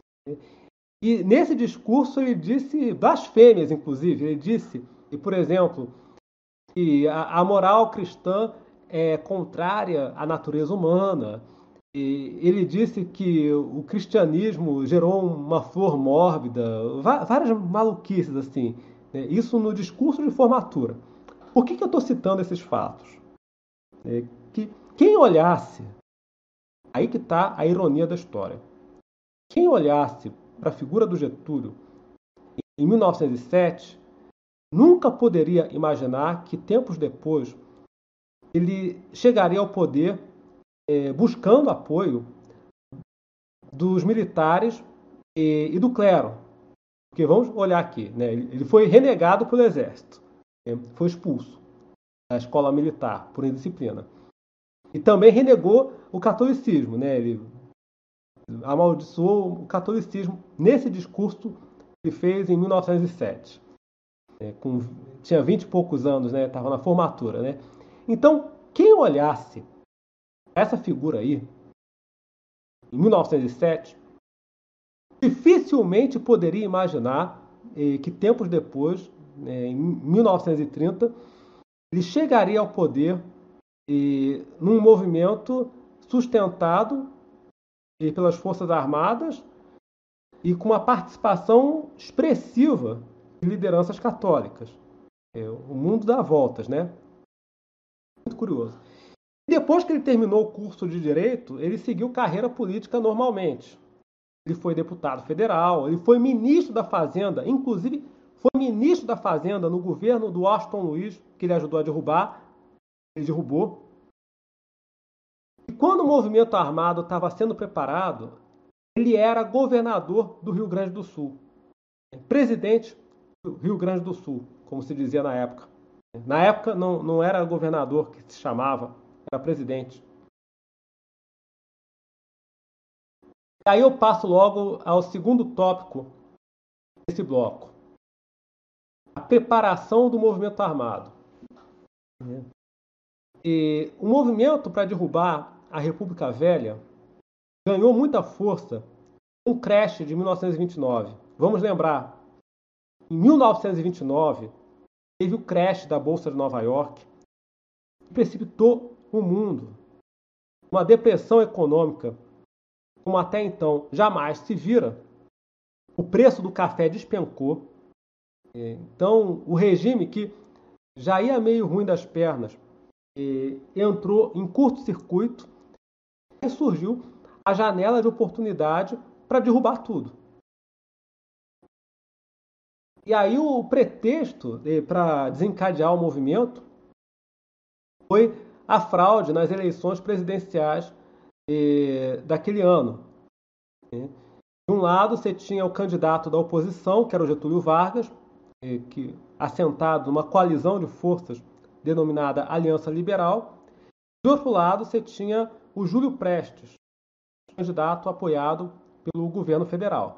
E nesse discurso ele disse blasfêmias, inclusive. Ele disse, e, por exemplo, que a, a moral cristã é contrária à natureza humana. E ele disse que o cristianismo gerou uma flor mórbida, várias maluquices assim. Né? Isso no discurso de formatura. Por que que eu estou citando esses fatos? É que quem olhasse, aí que está a ironia da história, quem olhasse para a figura do Getúlio em mil novecentos e sete, nunca poderia imaginar que tempos depois ele chegaria ao poder É, buscando apoio dos militares e, e do clero. Porque vamos olhar aqui, né? Ele foi renegado pelo exército, né? Foi expulso da escola militar por indisciplina. E também renegou o catolicismo, né? Ele amaldiçoou o catolicismo nesse discurso que ele fez em mil novecentos e sete. É, com, tinha vinte e poucos anos, né? Estava na formatura, né? Então, quem olhasse essa figura aí, em mil novecentos e sete, dificilmente poderia imaginar eh, que tempos depois, eh, em mil novecentos e trinta, ele chegaria ao poder eh, num movimento sustentado eh, pelas Forças Armadas e com uma participação expressiva de lideranças católicas. É, o mundo dá voltas, né? Muito curioso. Depois que ele terminou o curso de Direito, ele seguiu carreira política normalmente. Ele foi deputado federal, ele foi ministro da Fazenda, inclusive foi ministro da Fazenda no governo do Washington Luiz, que ele ajudou a derrubar, ele derrubou. E quando o movimento armado estava sendo preparado, ele era governador do Rio Grande do Sul, presidente do Rio Grande do Sul, como se dizia na época. Na época não, não era governador que se chamava, era presidente. Aí eu passo logo ao segundo tópico desse bloco. A preparação do movimento armado. E o movimento para derrubar a República Velha ganhou muita força com o crash de mil novecentos e vinte e nove. Vamos lembrar, em mil novecentos e vinte e nove, teve o crash da Bolsa de Nova York, que precipitou o mundo. Uma depressão econômica, como até então jamais se vira. O preço do café despencou. Então, o regime que já ia meio ruim das pernas entrou em curto-circuito e surgiu a janela de oportunidade para derrubar tudo. E aí o pretexto para desencadear o movimento foi a fraude nas eleições presidenciais eh, daquele ano. De um lado, você tinha o candidato da oposição, que era o Getúlio Vargas, eh, que assentado numa coalizão de forças denominada Aliança Liberal. De outro lado, você tinha o Júlio Prestes, candidato apoiado pelo governo federal.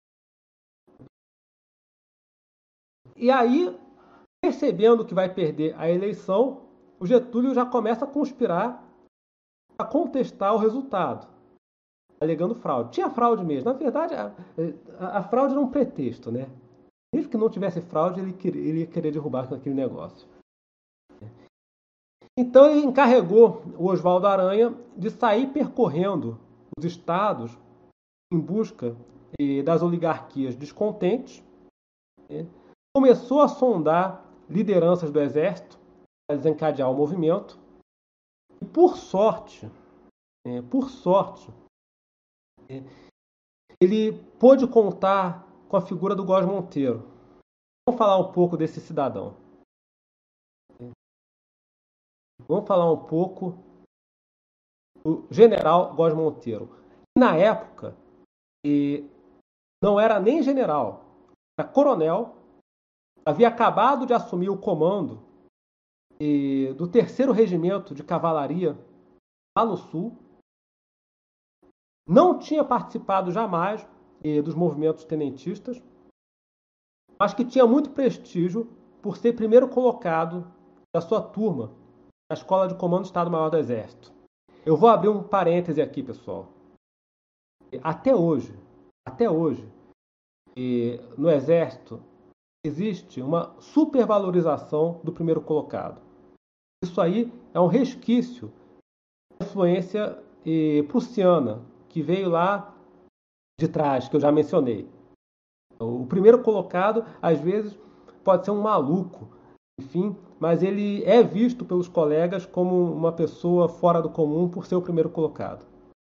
E aí, percebendo que vai perder a eleição, o Getúlio já começa a conspirar para contestar o resultado, alegando fraude. Tinha fraude mesmo. Na verdade, a, a, a fraude era um pretexto, né? Mesmo que não tivesse fraude, ele, queria, ele ia querer derrubar aquele negócio. Então ele encarregou o Oswaldo Aranha de sair percorrendo os estados em busca eh, das oligarquias descontentes. Né? Começou a sondar lideranças do exército para desencadear o movimento. E por sorte, é, por sorte, é, ele pôde contar com a figura do Góes Monteiro. Vamos falar um pouco desse cidadão. Vamos falar um pouco do general Góes Monteiro. Na época, e não era nem general, era coronel, havia acabado de assumir o comando e, do terceiro Regimento de Cavalaria lá no Sul. Não tinha participado jamais e, dos movimentos tenentistas, mas que tinha muito prestígio por ser primeiro colocado da sua turma na Escola de Comando do Estado-Maior do Exército. Eu vou abrir um parêntese aqui, pessoal. Até hoje, até hoje, no Exército, existe uma supervalorização do primeiro colocado. Isso aí é um resquício da influência prussiana, que veio lá de trás, que eu já mencionei. O primeiro colocado, às vezes, pode ser um maluco, enfim, mas ele é visto pelos colegas como uma pessoa fora do comum por ser o primeiro colocado.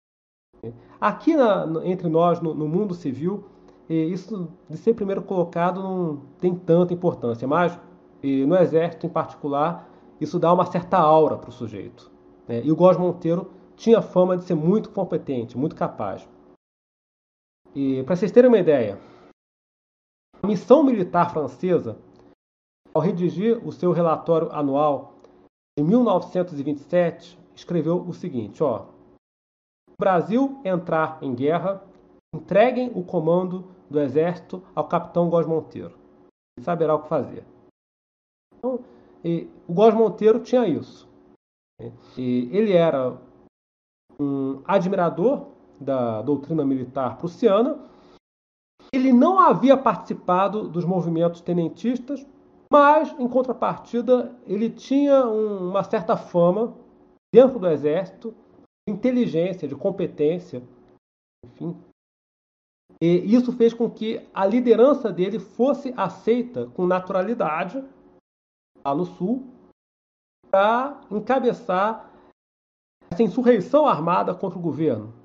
Aqui na, entre nós, no, no mundo civil, isso de ser primeiro colocado não tem tanta importância, mas no Exército em particular, isso dá uma certa aura para o sujeito. E o Góes Monteiro tinha fama de ser muito competente, muito capaz. E para vocês terem uma ideia, a missão militar francesa, ao redigir o seu relatório anual em mil novecentos e vinte e sete, escreveu o seguinte, ó: o Brasil entrar em guerra, entreguem o comando do exército ao capitão Góes Monteiro. Ele saberá o que fazer. Então, e, o Góes Monteiro tinha isso. E, ele era um admirador da doutrina militar prussiana. Ele não havia participado dos movimentos tenentistas, mas, em contrapartida, ele tinha um, uma certa fama dentro do exército, de inteligência, de competência, enfim. E isso fez com que a liderança dele fosse aceita com naturalidade lá no Sul para encabeçar essa insurreição armada contra o governo.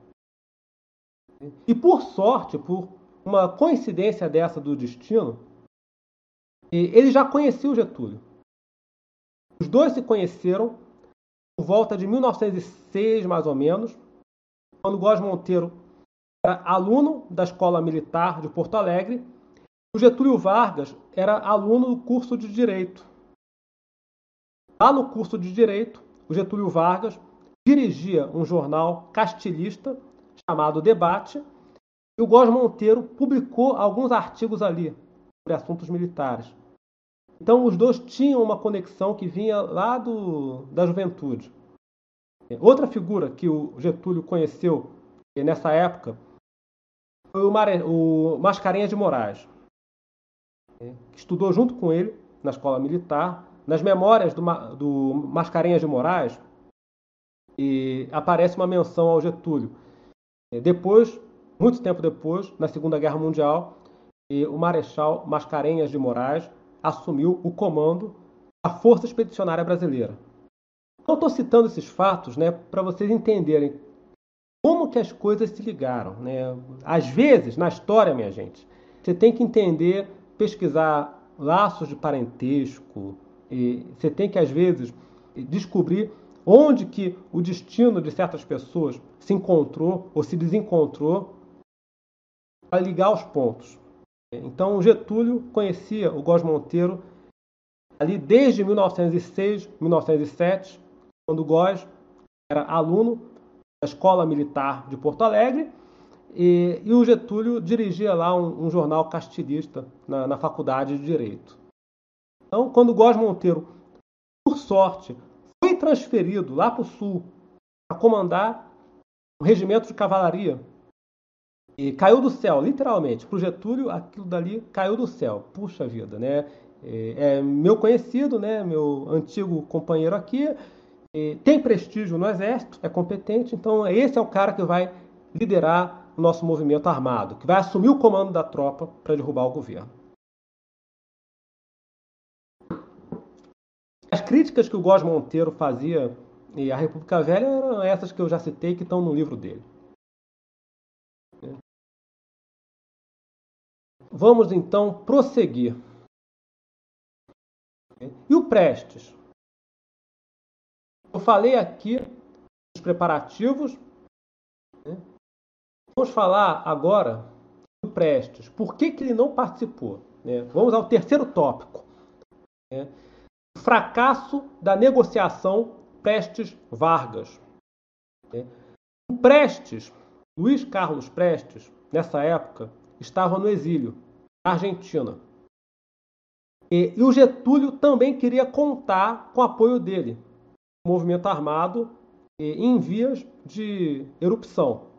E por sorte, por uma coincidência dessa do destino, ele já conhecia o Getúlio. Os dois se conheceram por volta de mil novecentos e seis, mais ou menos, quando Góes Monteiro era aluno da Escola Militar de Porto Alegre. O Getúlio Vargas era aluno do curso de Direito. Lá no curso de Direito, o Getúlio Vargas dirigia um jornal castilhista chamado Debate, E o Góes Monteiro publicou alguns artigos ali sobre assuntos militares. Então, os dois tinham uma conexão que vinha lá do, da juventude. Outra figura que o Getúlio conheceu nessa época foi o, Mare, o Mascarenhas de Moraes, que estudou junto com ele na escola militar. Nas memórias do, do Mascarenhas de Moraes, e aparece uma menção ao Getúlio. Depois, muito tempo depois, na Segunda Guerra Mundial, o Marechal Mascarenhas de Moraes assumiu o comando da Força Expedicionária Brasileira. Eu estou citando esses fatos, né, para vocês entenderem como que as coisas se ligaram, né? Às vezes, na história, minha gente, você tem que entender, pesquisar laços de parentesco, e você tem que, às vezes, descobrir onde que o destino de certas pessoas se encontrou ou se desencontrou para ligar os pontos. Então, o Getúlio conhecia o Góes Monteiro ali desde mil novecentos e seis, mil novecentos e sete, quando o Góes era aluno da Escola Militar de Porto Alegre, e, e o Getúlio dirigia lá um, um jornal castilhista na, na Faculdade de Direito. Então, quando o Góes Monteiro, por sorte, foi transferido lá para o Sul para comandar um regimento de cavalaria, e caiu do céu, literalmente. Para o Getúlio, aquilo dali caiu do céu. Puxa vida, né? É, é meu conhecido, né? Meu antigo companheiro aqui, é, tem prestígio no Exército, é competente, então esse é o cara que vai liderar o nosso movimento armado, que vai assumir o comando da tropa para derrubar o governo. As críticas que o Góes Monteiro fazia à República Velha eram essas que eu já citei, que estão no livro dele. Vamos, então, prosseguir. E o Prestes? Eu falei aqui dos preparativos. Vamos falar agora do Prestes. Por que que ele não participou? Vamos ao terceiro tópico. O fracasso da negociação Prestes-Vargas. O Prestes, Luiz Carlos Prestes, nessa época, estava no exílio, na Argentina. E, e o Getúlio também queria contar com o apoio dele, o movimento armado e, em vias de erupção.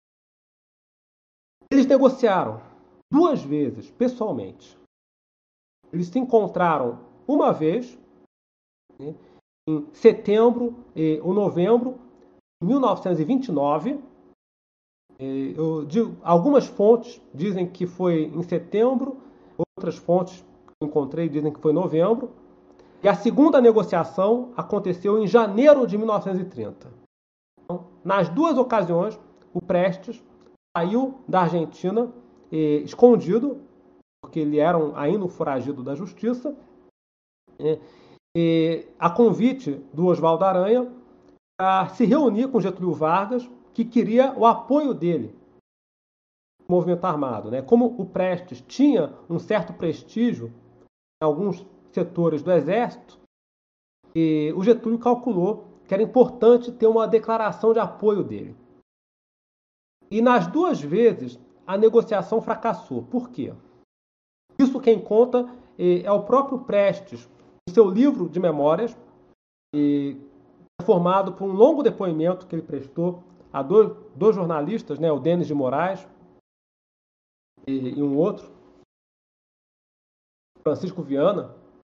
Eles negociaram duas vezes, pessoalmente. Eles se encontraram uma vez, né, em setembro e, ou novembro de mil novecentos e vinte e nove. Eu digo, algumas fontes dizem que foi em setembro, outras fontes que eu encontrei dizem que foi em novembro. E a segunda negociação aconteceu em janeiro de mil novecentos e trinta. Então, nas duas ocasiões, o Prestes saiu da Argentina eh, escondido, porque ele era um, ainda um foragido da justiça, eh, eh, a convite do Oswaldo Aranha, a se reunir com Getúlio Vargas, que queria o apoio dele no movimento armado, né? Como o Prestes tinha um certo prestígio em alguns setores do Exército, e o Getúlio calculou que era importante ter uma declaração de apoio dele. E nas duas vezes a negociação fracassou. Por quê? Isso quem conta é o próprio Prestes, no seu livro de memórias, formado por um longo depoimento que ele prestou a dois, dois jornalistas, né, o Denis de Moraes e, e um outro, Francisco Viana.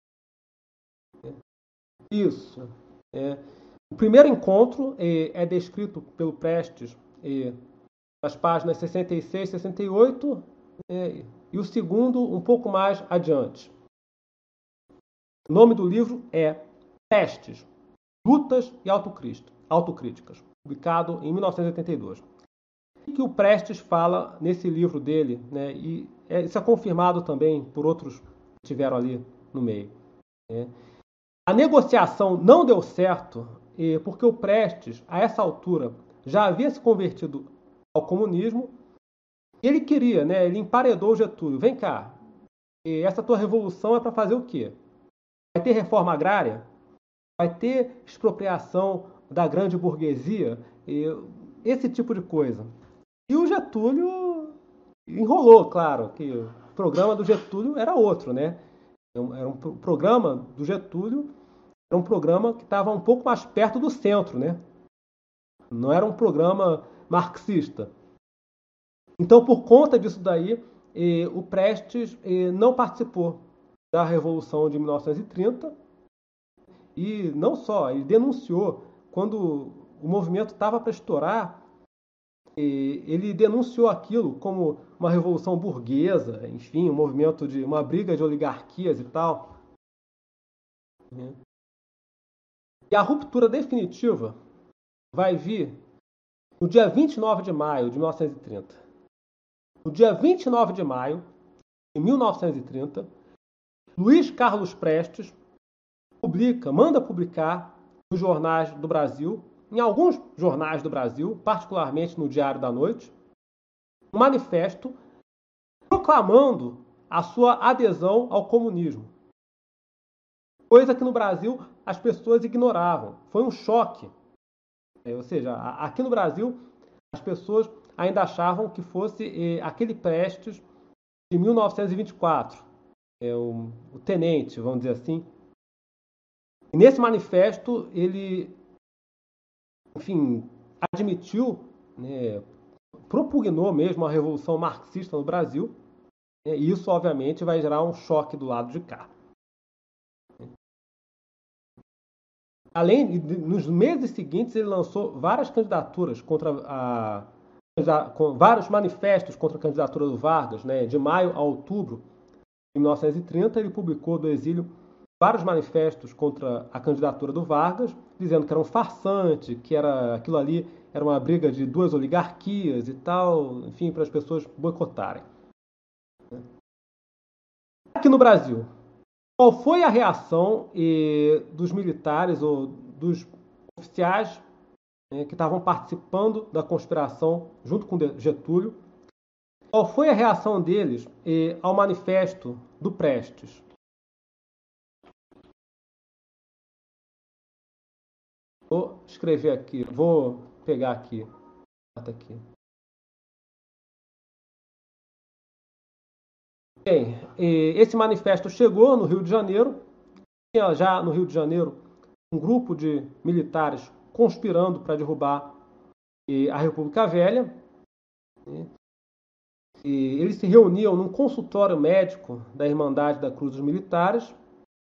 Isso. É. O primeiro encontro é, é descrito pelo Prestes é, nas páginas sessenta e seis, sessenta e oito, é, e o segundo um pouco mais adiante. O nome do livro é Prestes, Lutas e Autocríticas, publicado em mil novecentos e oitenta e dois. O que o Prestes fala nesse livro dele, né, e é, isso é confirmado também por outros que estiveram ali no meio. Né. A negociação não deu certo eh, porque o Prestes, a essa altura, já havia se convertido ao comunismo. Ele queria, né, ele emparedou o Getúlio. Vem cá, eh, essa tua revolução é para fazer o quê? Vai ter reforma agrária? Vai ter expropriação da grande burguesia? Eh, esse tipo de coisa. E o Getúlio enrolou, claro, que o programa do Getúlio era outro, né? Era um pro- programa do Getúlio, era um programa que estava um pouco mais perto do centro, né? Não era um programa marxista. Então, por conta disso daí, eh, o Prestes eh, não participou da Revolução de mil novecentos e trinta e não só, ele denunciou quando o movimento estava para estourar, eh, ele denunciou aquilo como uma revolução burguesa, enfim, um movimento de uma briga de oligarquias e tal. Né? E a ruptura definitiva vai vir no dia vinte e nove de maio de mil novecentos e trinta. No dia vinte e nove de maio de mil novecentos e trinta, Luiz Carlos Prestes publica, manda publicar nos jornais do Brasil, em alguns jornais do Brasil, particularmente no Diário da Noite, um manifesto proclamando a sua adesão ao comunismo. Coisa que no Brasil as pessoas ignoravam. Foi um choque. É, ou seja, aqui no Brasil as pessoas ainda achavam que fosse eh, aquele Prestes de mil novecentos e vinte e quatro, é, o, o tenente, vamos dizer assim. E nesse manifesto ele, enfim, admitiu, né, propugnou mesmo a revolução marxista no Brasil, né, e isso obviamente vai gerar um choque do lado de cá. Além, nos meses seguintes ele lançou várias candidaturas contra a com vários manifestos contra a candidatura do Vargas, né? De maio a outubro de mil novecentos e trinta, ele publicou do exílio vários manifestos contra a candidatura do Vargas, dizendo que era um farsante, que era aquilo ali era uma briga de duas oligarquias e tal, enfim, para as pessoas boicotarem. Aqui no Brasil, qual foi a reação eh, dos militares ou dos oficiais, né, que estavam participando da conspiração junto com Getúlio? Qual foi a reação deles eh, ao manifesto do Prestes? Vou escrever aqui, vou pegar aqui. aqui. Bem, eh, esse manifesto chegou no Rio de Janeiro. Tinha já no Rio de Janeiro um grupo de militares conspirando para derrubar eh, a República Velha. Né? E eles se reuniam num consultório médico da Irmandade da Cruz dos Militares.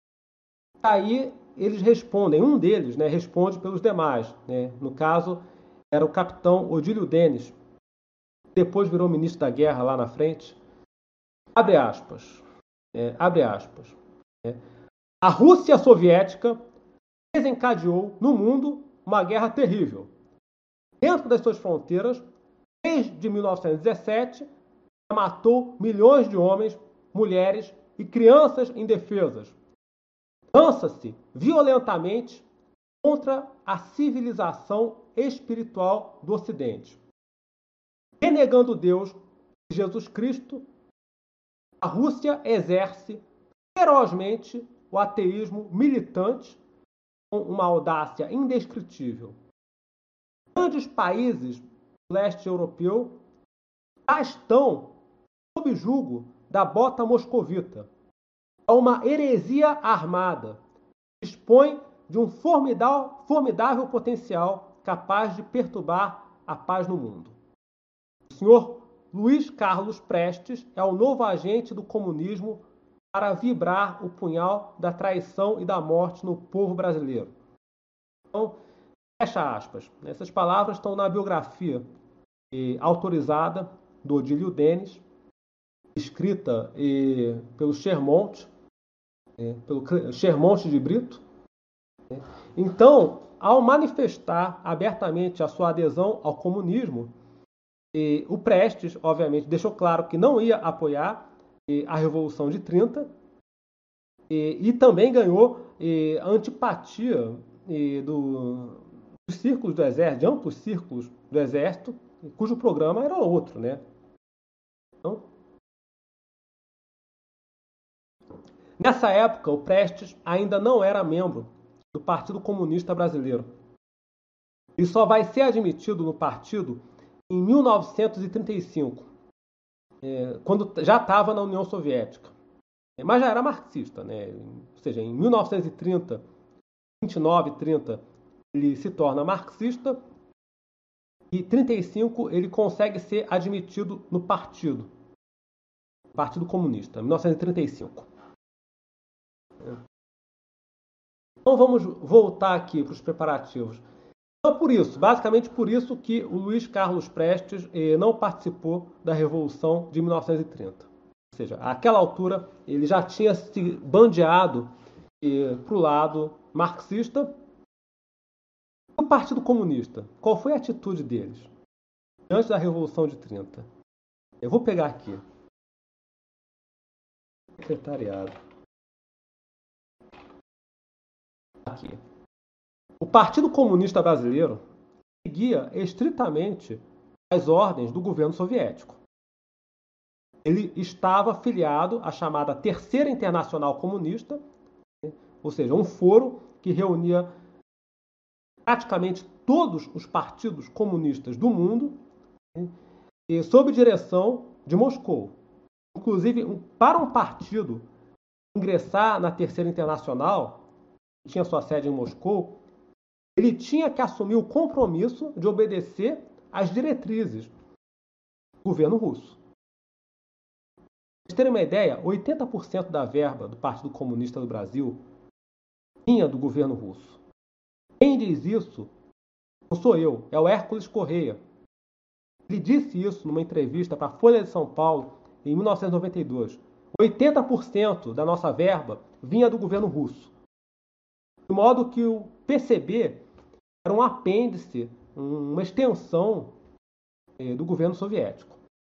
Aí eles respondem, um deles, né, responde pelos demais. Né? No caso, era o capitão Odílio Denis, depois virou ministro da Guerra lá na frente. Abre aspas. É, abre aspas. É. A Rússia soviética desencadeou no mundo uma guerra terrível. Dentro das suas fronteiras, desde mil novecentos e dezessete, matou milhões de homens, mulheres e crianças indefesas. Lança-se violentamente contra a civilização espiritual do Ocidente. Renegando Deus e Jesus Cristo, a Rússia exerce ferozmente o ateísmo militante com uma audácia indescritível. Grandes países do leste europeu já estão sob julgo da bota moscovita. É uma heresia armada. Dispõe de um formidável, formidável potencial capaz de perturbar a paz no mundo. O senhor Luiz Carlos Prestes é o novo agente do comunismo para vibrar o punhal da traição e da morte no povo brasileiro. Então, fecha aspas. Essas palavras estão na biografia eh, autorizada do Odílio Denis, escrita eh, pelo Chermont, eh, pelo Chermont de Brito. Eh. Então, ao manifestar abertamente a sua adesão ao comunismo, eh, o Prestes, obviamente, deixou claro que não ia apoiar eh, a Revolução de trinta eh, e também ganhou eh, a antipatia eh, do, dos círculos do Exército, de amplos círculos do Exército, cujo programa era outro, né? Então, nessa época, o Prestes ainda não era membro do Partido Comunista Brasileiro. Ele só vai ser admitido no partido em mil novecentos e trinta e cinco. é, quando já estava na União Soviética. Mas já era marxista, né? Ou seja, em mil novecentos e trinta, vinte e nove, trinta, ele se torna marxista e em trinta e cinco ele consegue ser admitido no partido, Partido Comunista, mil novecentos e trinta e cinco. Então vamos voltar aqui para os preparativos. Então, por isso, basicamente por isso que o Luiz Carlos Prestes eh, não participou da Revolução de mil novecentos e trinta. Ou seja, àquela altura ele já tinha se bandeado eh, para o lado marxista. O Partido Comunista, qual foi a atitude deles antes da Revolução de trinta? Eu vou pegar aqui. Secretariado. Aqui. O Partido Comunista Brasileiro seguia estritamente as ordens do governo soviético. Ele estava afiliado à chamada Terceira Internacional Comunista, ou seja, um foro que reunia praticamente todos os partidos comunistas do mundo, e sob direção de Moscou. Inclusive, para um partido ingressar na Terceira Internacional, que tinha sua sede em Moscou, ele tinha que assumir o compromisso de obedecer às diretrizes do governo russo. Para vocês terem uma ideia, oitenta por cento da verba do Partido Comunista do Brasil vinha do governo russo. Quem diz isso não sou eu, é o Hércules Correia. Ele disse isso numa entrevista para a Folha de São Paulo em mil novecentos e noventa e dois. oitenta por cento da nossa verba vinha do governo russo. De modo que o P C B era um apêndice, uma extensão eh, do governo soviético.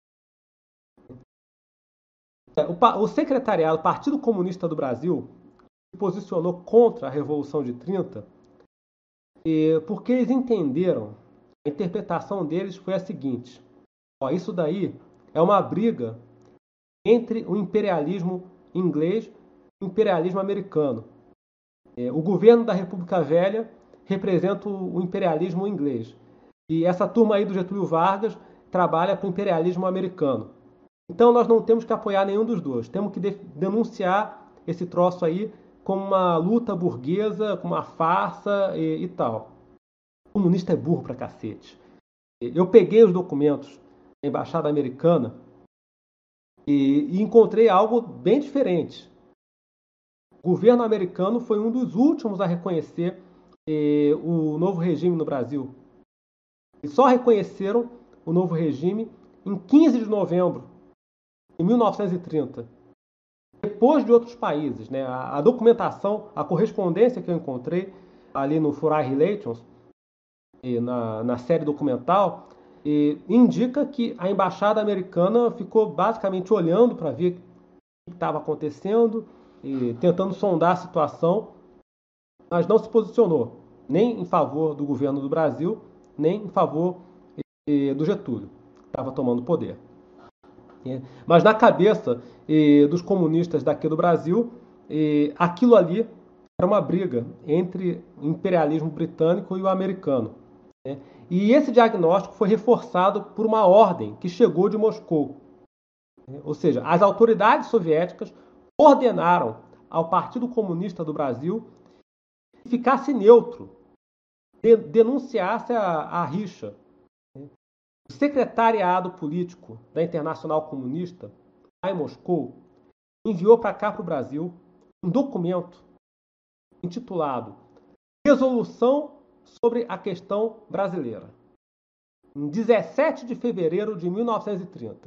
O, o secretariado Partido Comunista do Brasil se posicionou contra a Revolução de trinta eh, porque eles entenderam, a interpretação deles foi a seguinte: ó, isso daí é uma briga entre o imperialismo inglês e o imperialismo americano. Eh, o governo da República Velha representa o imperialismo inglês. E essa turma aí do Getúlio Vargas trabalha para o imperialismo americano. Então nós não temos que apoiar nenhum dos dois. Temos que de- denunciar esse troço aí como uma luta burguesa, como uma farsa e, e tal. O comunista é burro pra cacete. Eu peguei os documentos da Embaixada Americana e, e encontrei algo bem diferente. O governo americano foi um dos últimos a reconhecer eh, o novo regime no Brasil. E só reconheceram o novo regime em quinze de novembro de mil novecentos e trinta. Depois de outros países, né? A, a documentação, a correspondência que eu encontrei ali no Foreign Relations, e na, na série documental, e indica que a embaixada americana ficou basicamente olhando para ver o que estava acontecendo e tentando sondar a situação, mas não se posicionou nem em favor do governo do Brasil, nem em favor eh, do Getúlio, que estava tomando poder. Mas na cabeça eh, dos comunistas daqui do Brasil, eh, aquilo ali era uma briga entre o imperialismo britânico e o americano. Né? E esse diagnóstico foi reforçado por uma ordem que chegou de Moscou. Ou seja, as autoridades soviéticas ordenaram ao Partido Comunista do Brasil que ficasse neutro, de, denunciasse a, a rixa. O secretariado político da Internacional Comunista, lá em Moscou, enviou para cá, para o Brasil, um documento intitulado Resolução sobre a Questão Brasileira, em dezessete de fevereiro de mil novecentos e trinta.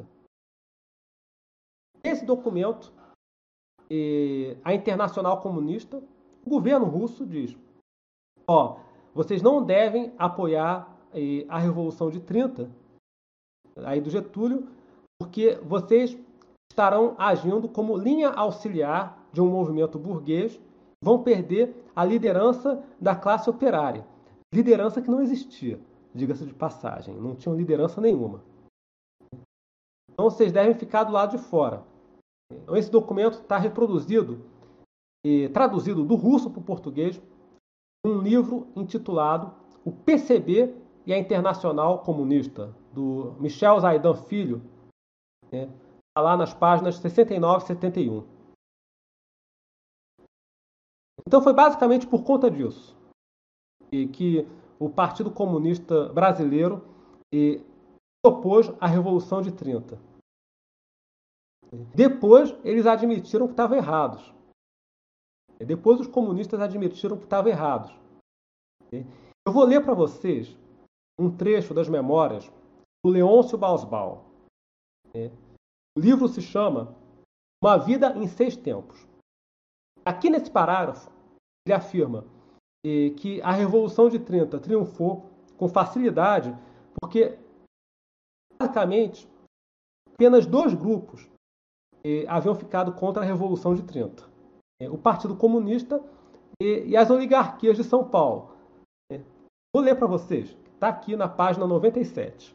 Esse documento, a Internacional Comunista, o governo russo diz: ó, vocês não devem apoiar a Revolução de trinta, aí do Getúlio, porque vocês estarão agindo como linha auxiliar de um movimento burguês, vão perder a liderança da classe operária. Liderança que não existia, diga-se de passagem, não tinham liderança nenhuma. Então vocês devem ficar do lado de fora. Então, esse documento está reproduzido e traduzido do russo para o português, um livro intitulado O P C B e a Internacional Comunista, do Michel Zaidan Filho, né, Está lá nas páginas sessenta e nove e setenta e um. Então foi basicamente por conta disso e que o Partido Comunista Brasileiro e, opôs à Revolução de trinta. Depois eles admitiram que estavam errados. Depois os comunistas admitiram que estavam errados. Eu vou ler para vocês um trecho das memórias do Leôncio Bausbal. O livro se chama Uma Vida em Seis Tempos. Aqui nesse parágrafo, ele afirma que a Revolução de trinta triunfou com facilidade porque, basicamente, apenas dois grupos haviam ficado contra a Revolução de trinta. O Partido Comunista e as oligarquias de São Paulo. Vou ler para vocês. Está aqui na página noventa e sete.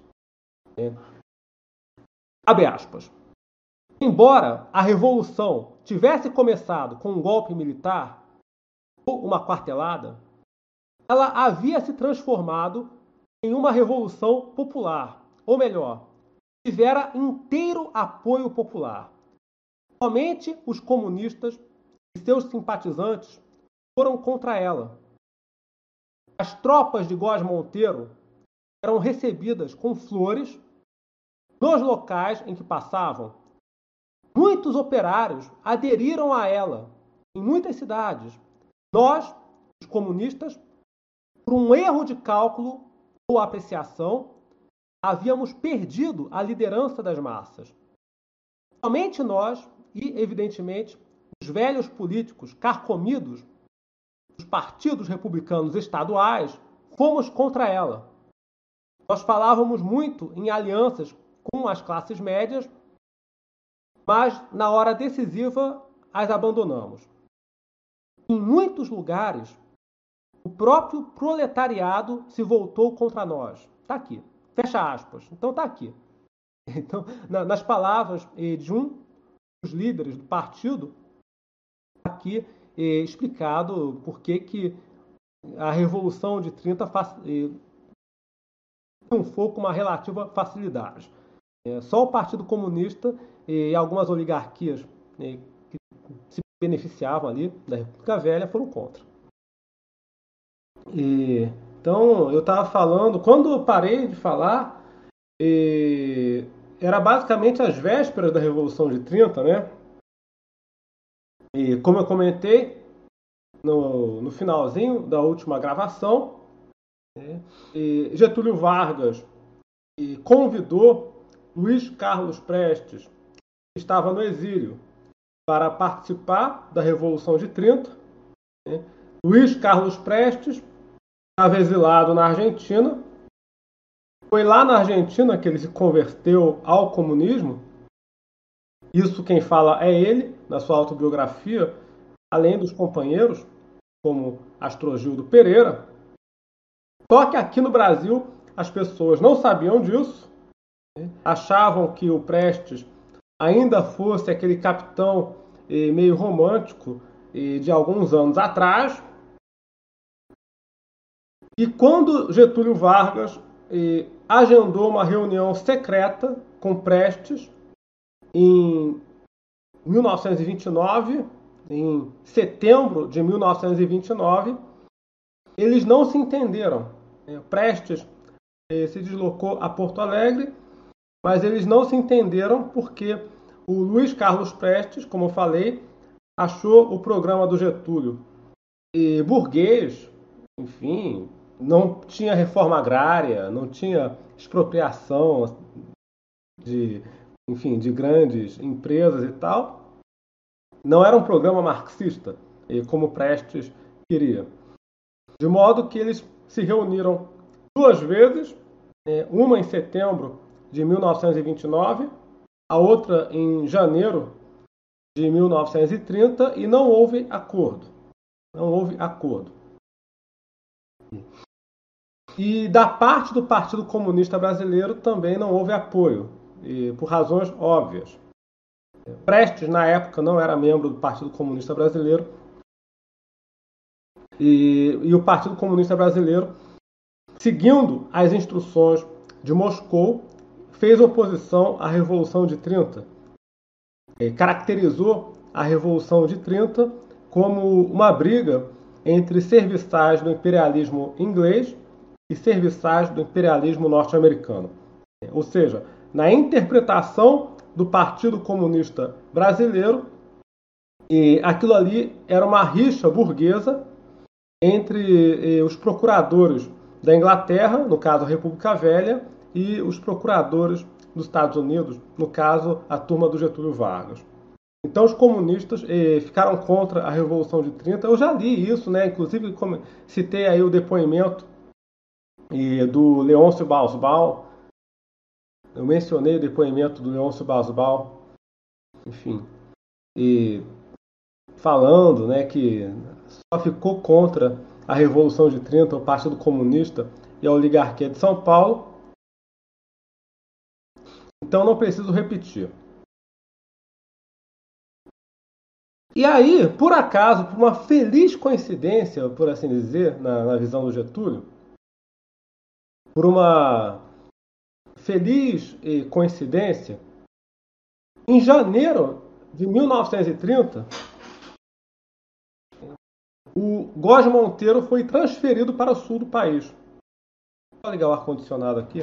Abre aspas. Embora a Revolução tivesse começado com um golpe militar ou uma quartelada, ela havia se transformado em uma revolução popular. Ou melhor, tivera inteiro apoio popular. Somente os comunistas e seus simpatizantes foram contra ela. As tropas de Góes Monteiro eram recebidas com flores nos locais em que passavam. Muitos operários aderiram a ela em muitas cidades. Nós, os comunistas, por um erro de cálculo ou apreciação, havíamos perdido a liderança das massas. Somente nós e, evidentemente, os velhos políticos carcomidos dos partidos republicanos estaduais, fomos contra ela. Nós falávamos muito em alianças com as classes médias, mas na hora decisiva as abandonamos. Em muitos lugares, o próprio proletariado se voltou contra nós. Está aqui. Fecha aspas. Então está aqui. Então, na, nas palavras de um dos líderes do partido, aqui é explicado por que que a Revolução de trinta triunfou com uma relativa facilidade. É, só o Partido Comunista e algumas oligarquias é, que se beneficiavam ali da República Velha foram contra. E, então, eu estava falando, quando eu parei de falar, e, era basicamente as vésperas da Revolução de trinta, né? E como eu comentei no, no finalzinho da última gravação, né, e Getúlio Vargas e convidou Luiz Carlos Prestes, que estava no exílio, para participar da Revolução de trinta. Né. Luiz Carlos Prestes estava exilado na Argentina. Foi lá na Argentina que ele se converteu ao comunismo. Isso quem fala é ele, na sua autobiografia, além dos companheiros, como Astrogildo Pereira. Só que aqui no Brasil as pessoas não sabiam disso, né? Achavam que o Prestes ainda fosse aquele capitão eh, meio romântico eh, de alguns anos atrás. E quando Getúlio Vargas eh, agendou uma reunião secreta com Prestes, em mil novecentos e vinte e nove, em setembro de mil novecentos e vinte e nove, eles não se entenderam. Prestes se deslocou a Porto Alegre, mas eles não se entenderam porque o Luiz Carlos Prestes, como eu falei, achou o programa do Getúlio e burguês, enfim, não tinha reforma agrária, não tinha expropriação de enfim, de grandes empresas e tal, não era um programa marxista, como Prestes queria. De modo que eles se reuniram duas vezes, uma em setembro de mil novecentos e vinte e nove, a outra em janeiro de mil novecentos e trinta, e não houve acordo. Não houve acordo. E da parte do Partido Comunista Brasileiro também não houve apoio. E por razões óbvias. Prestes, na época, não era membro do Partido Comunista Brasileiro. E, e o Partido Comunista Brasileiro, seguindo as instruções de Moscou, fez oposição à Revolução de trinta. caracterizou a Revolução de trinta como uma briga entre serviçais do imperialismo inglês e serviçais do imperialismo norte-americano. Ou seja, na interpretação do Partido Comunista Brasileiro, e aquilo ali era uma rixa burguesa entre os procuradores da Inglaterra, no caso a República Velha, e os procuradores dos Estados Unidos, no caso a turma do Getúlio Vargas. Então os comunistas eh, ficaram contra a Revolução de trinta. Eu já li isso, né? Inclusive como citei aí o depoimento eh, do Leôncio Basbal. Eu mencionei o depoimento do Leôncio Basbal, enfim, e falando, né, que só ficou contra a Revolução de trinta o Partido Comunista e a oligarquia de São Paulo. Então não preciso repetir. E aí, por acaso, por uma feliz coincidência, por assim dizer, na, na visão do Getúlio, por uma feliz eh, coincidência, em janeiro de mil novecentos e trinta, o Góes Monteiro foi transferido para o sul do país. Vou ligar o ar-condicionado aqui.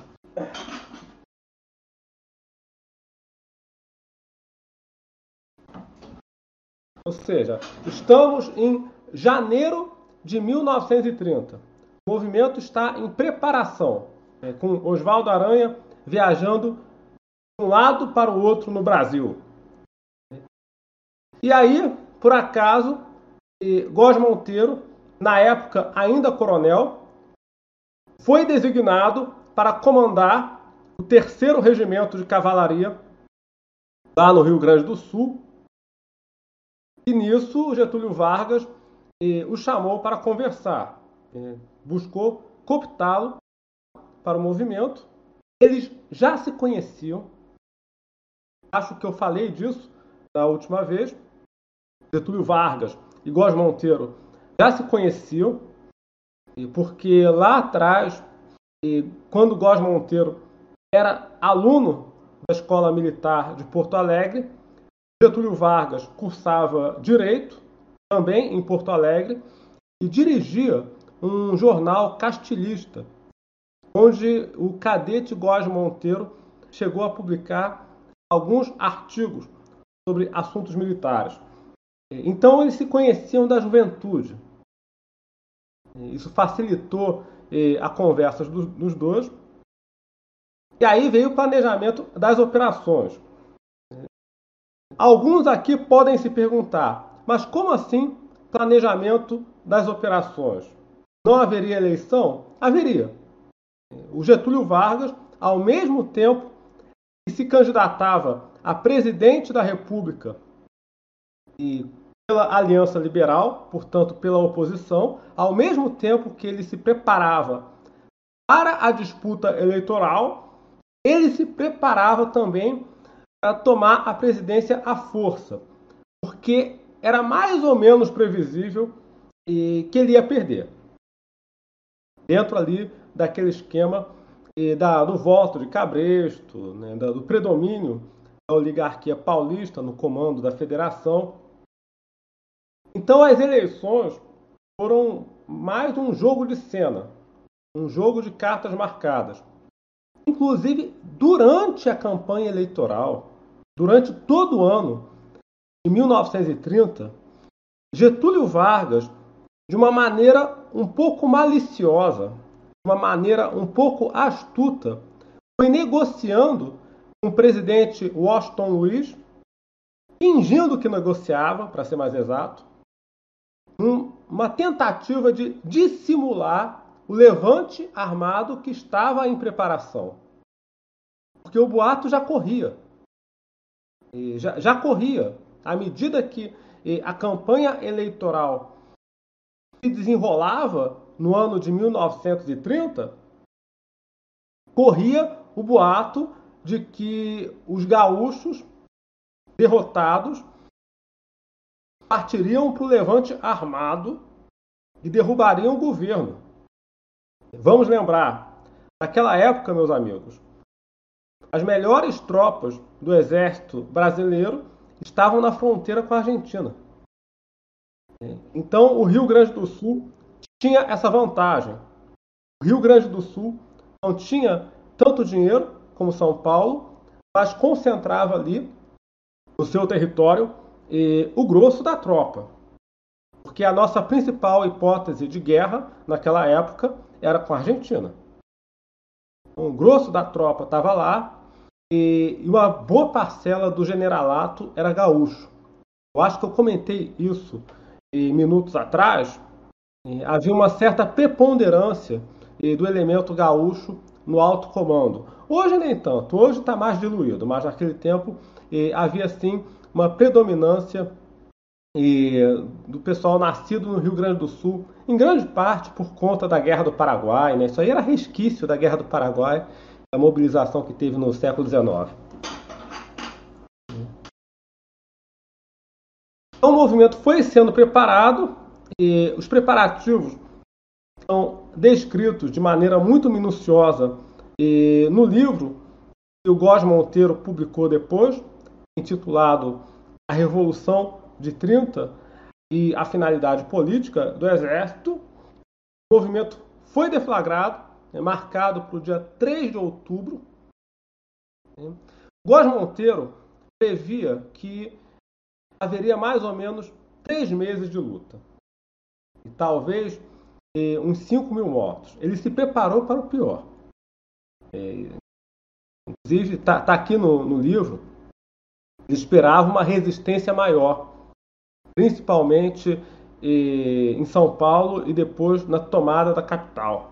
Ou seja, estamos em janeiro de mil novecentos e trinta. O movimento está em preparação, né, com Oswaldo Aranha viajando de um lado para o outro no Brasil. E aí, por acaso, Góes Monteiro, na época ainda coronel, foi designado para comandar o terceiro Regimento de Cavalaria lá no Rio Grande do Sul. E nisso, Getúlio Vargas eh, o chamou para conversar. Eh, buscou cooptá-lo para o movimento. Eles já se conheciam. Acho que eu falei disso da última vez. Getúlio Vargas e Góes Monteiro já se conheciam, porque lá atrás, quando Góes Monteiro era aluno da Escola Militar de Porto Alegre, Getúlio Vargas cursava Direito, também em Porto Alegre, e dirigia um jornal castilhista, onde o cadete Góes Monteiro chegou a publicar alguns artigos sobre assuntos militares. Então eles se conheciam da juventude. Isso facilitou eh, a conversa dos, dos dois. E aí veio o planejamento das operações. Alguns aqui podem se perguntar, mas como assim planejamento das operações? Não haveria eleição? Haveria. O Getúlio Vargas, ao mesmo tempo que se candidatava a presidente da República e pela Aliança Liberal, portanto pela oposição, ao mesmo tempo que ele se preparava para a disputa eleitoral, ele se preparava também para tomar a presidência à força, porque era mais ou menos previsível que ele ia perder. Dentro ali daquele esquema da, do voto de Cabresto, né, do predomínio da oligarquia paulista no comando da federação. Então as eleições foram mais um jogo de cena, um jogo de cartas marcadas. Inclusive, durante a campanha eleitoral, durante todo o ano de mil novecentos e trinta, Getúlio Vargas, de uma maneira um pouco maliciosa, de uma maneira um pouco astuta, foi negociando com o presidente Washington Luiz, fingindo que negociava, para ser mais exato, um, uma tentativa de dissimular o levante armado que estava em preparação. Porque o boato já corria. E já, já corria. À medida que a campanha eleitoral se desenrolava no ano de mil novecentos e trinta, corria o boato de que os gaúchos derrotados partiriam para o levante armado e derrubariam o governo. Vamos lembrar, naquela época, meus amigos, as melhores tropas do exército brasileiro estavam na fronteira com a Argentina. Então, o Rio Grande do Sul tinha essa vantagem. O Rio Grande do Sul não tinha tanto dinheiro como São Paulo, mas concentrava ali no seu território eh, o grosso da tropa. Porque a nossa principal hipótese de guerra naquela época era com a Argentina. O grosso da tropa estava lá e uma boa parcela do generalato era gaúcho. Eu acho que eu comentei isso eh, minutos atrás. Eh, havia uma certa preponderância eh, do elemento gaúcho no alto comando. Hoje nem tanto, hoje está mais diluído, mas naquele tempo eh, havia sim uma predominância eh, do pessoal nascido no Rio Grande do Sul, em grande parte por conta da Guerra do Paraguai, né? Isso aí era resquício da Guerra do Paraguai, da mobilização que teve no século dezenove. Então o movimento foi sendo preparado e os preparativos são descritos de maneira muito minuciosa e no livro que o Góes Monteiro publicou depois, intitulado A Revolução de trinta e a Finalidade Política do Exército. O movimento foi deflagrado, é marcado para o dia três de outubro. Góes Monteiro previa que haveria mais ou menos três meses de luta. E talvez eh, uns cinco mil mortos. Ele se preparou para o pior. É, inclusive, está tá aqui no, no livro, ele esperava uma resistência maior, principalmente eh, em São Paulo e depois na tomada da capital.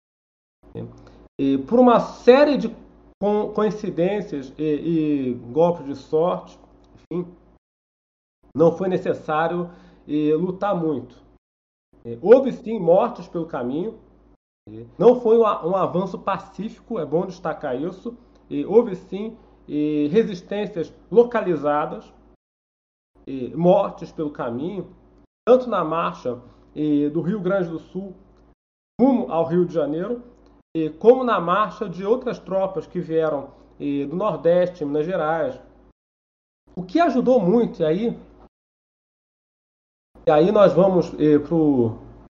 E, por uma série de coincidências e, e golpes de sorte, enfim, não foi necessário eh, lutar muito. Eh, houve sim mortes pelo caminho, eh, não foi um, um avanço pacífico, é bom destacar isso. Eh, houve sim eh, resistências localizadas, eh, mortes pelo caminho, tanto na marcha eh, do Rio Grande do Sul rumo ao Rio de Janeiro, eh, como na marcha de outras tropas que vieram eh, do Nordeste, Minas Gerais. O que ajudou muito, e aí, e aí nós vamos eh, para o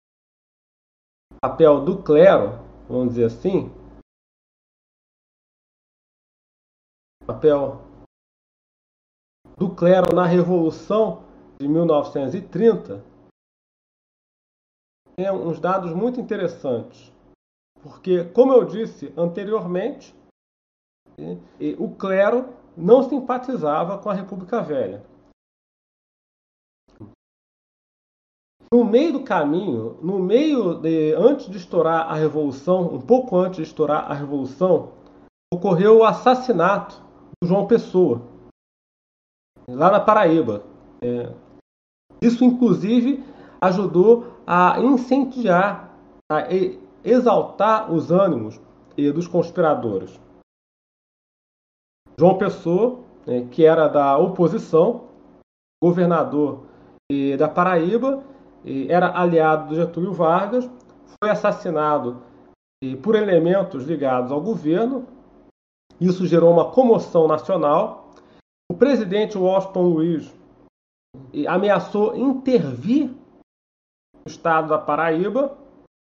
papel do clero, vamos dizer assim, papel do clero na Revolução de mil novecentos e trinta, tem uns dados muito interessantes. Porque, como eu disse anteriormente, o clero não simpatizava com a República Velha. No meio do caminho, no meio de, antes de estourar a Revolução, um pouco antes de estourar a Revolução, ocorreu o assassinato do João Pessoa, lá na Paraíba. É, isso, inclusive, ajudou a incendiar, a exaltar os ânimos dos conspiradores. João Pessoa, que era da oposição, governador da Paraíba, era aliado de Getúlio Vargas, foi assassinado por elementos ligados ao governo. Isso gerou uma comoção nacional. O presidente Washington Luiz ameaçou intervir no estado da Paraíba.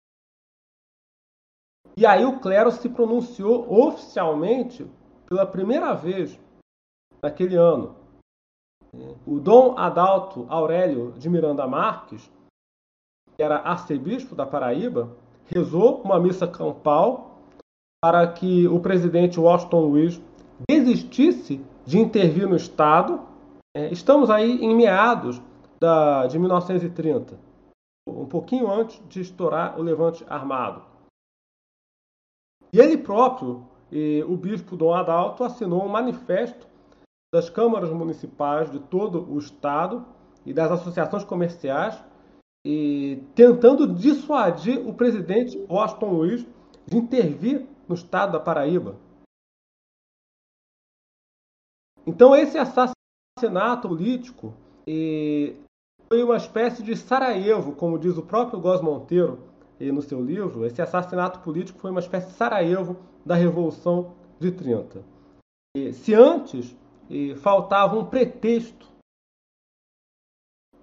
E aí o clero se pronunciou oficialmente pela primeira vez naquele ano. O Dom Adalto Aurélio de Miranda Marques, que era arcebispo da Paraíba, rezou uma missa campal para que o presidente Washington Luiz desistisse de intervir no Estado. Estamos aí em meados da, de mil novecentos e trinta, um pouquinho antes de estourar o levante armado. E ele próprio, e o bispo Dom Adalto, assinou um manifesto das câmaras municipais de todo o estado e das associações comerciais, e tentando dissuadir o presidente Washington Luiz de intervir no estado da Paraíba. Então esse assassinato político e, foi uma espécie de Sarajevo, como diz o próprio Góes Monteiro e, no seu livro. Esse assassinato político foi uma espécie de Sarajevo da Revolução de trinta. E, se antes e, faltava um pretexto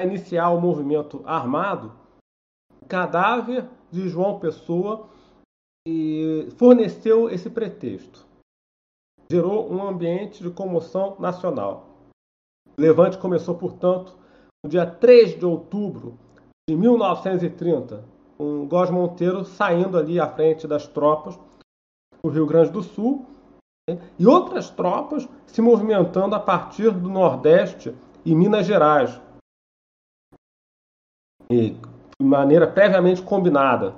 iniciar o movimento armado, o cadáver de João Pessoa e forneceu esse pretexto. Gerou um ambiente de comoção nacional. O levante começou, portanto, no dia três de outubro de mil novecentos e trinta, com Góes Monteiro saindo ali à frente das tropas do Rio Grande do Sul, né, e outras tropas se movimentando a partir do Nordeste e Minas Gerais, de maneira previamente combinada.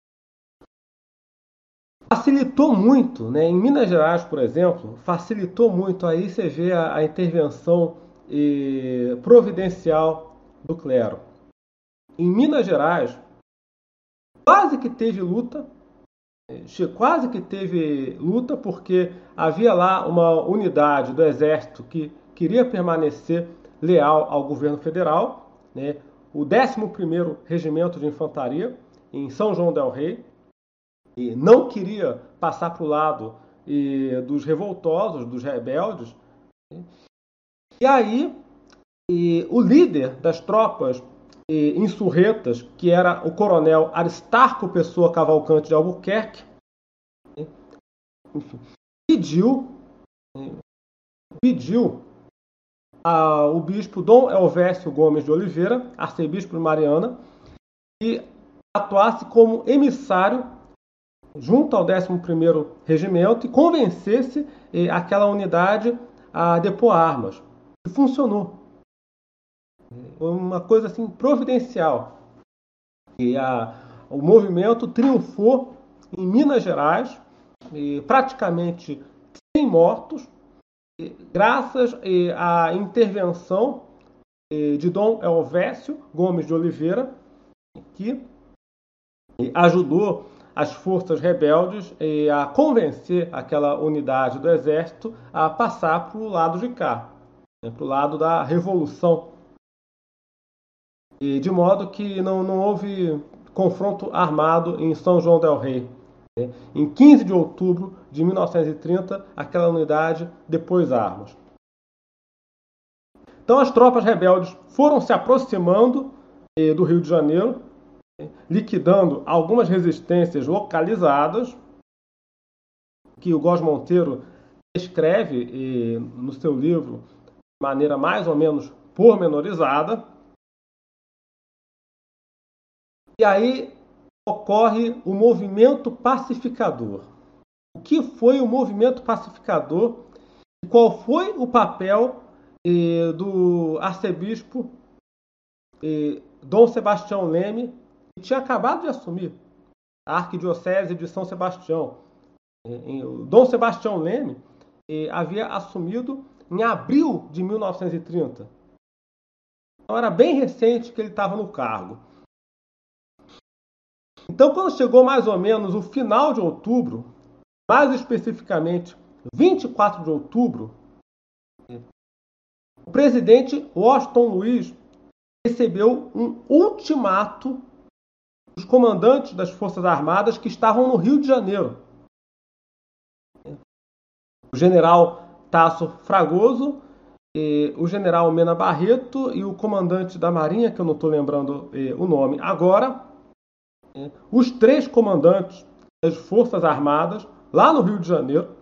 Facilitou muito, né? Em Minas Gerais, por exemplo, facilitou muito, aí você vê a, a intervenção eh, providencial do clero. Em Minas Gerais, quase que teve luta, quase que teve luta, porque havia lá uma unidade do Exército que queria permanecer leal ao governo federal, né? O décimo primeiro Regimento de Infantaria, em São João del Rei, e não queria passar para o lado e, dos revoltosos, dos rebeldes. E aí, e, o líder das tropas e, insurretas, que era o coronel Aristarco Pessoa Cavalcante de Albuquerque, enfim, pediu, pediu ao bispo Dom Elvésio Gomes de Oliveira, arcebispo de Mariana, que atuasse como emissário junto ao décimo primeiro Regimento e convencesse eh, aquela unidade a depor armas. E funcionou. Uma coisa assim providencial. E a, o movimento triunfou em Minas Gerais, e praticamente sem mortos, e, graças e, à intervenção e, de Dom Elvésio Gomes de Oliveira, que e, ajudou as forças rebeldes eh, a convencer aquela unidade do exército a passar para o lado de cá, né, para o lado da revolução. E de modo que não, não houve confronto armado em São João del Rei. Né. Em quinze de outubro de mil novecentos e trinta, aquela unidade depôs armas. Então as tropas rebeldes foram se aproximando eh, do Rio de Janeiro, liquidando algumas resistências localizadas, que o Góes Monteiro escreve e, no seu livro de maneira mais ou menos pormenorizada. E aí ocorre o movimento pacificador. O que foi o movimento pacificador e qual foi o papel eh, do arcebispo eh, Dom Sebastião Leme, que tinha acabado de assumir a arquidiocese de São Sebastião. O Dom Sebastião Leme havia assumido em abril de mil novecentos e trinta. Então era bem recente que ele estava no cargo. Então, quando chegou mais ou menos o final de outubro, mais especificamente vinte e quatro de outubro, o presidente Washington Luiz recebeu um ultimato dos comandantes das Forças Armadas que estavam no Rio de Janeiro. O general Tasso Fragoso, eh, o general Mena Barreto e o comandante da Marinha, que eu não estou lembrando eh, o nome agora, eh, os três comandantes das Forças Armadas, lá no Rio de Janeiro.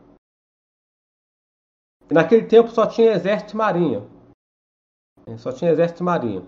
E naquele tempo só tinha Exército e Marinha. Eh, só tinha Exército e Marinha.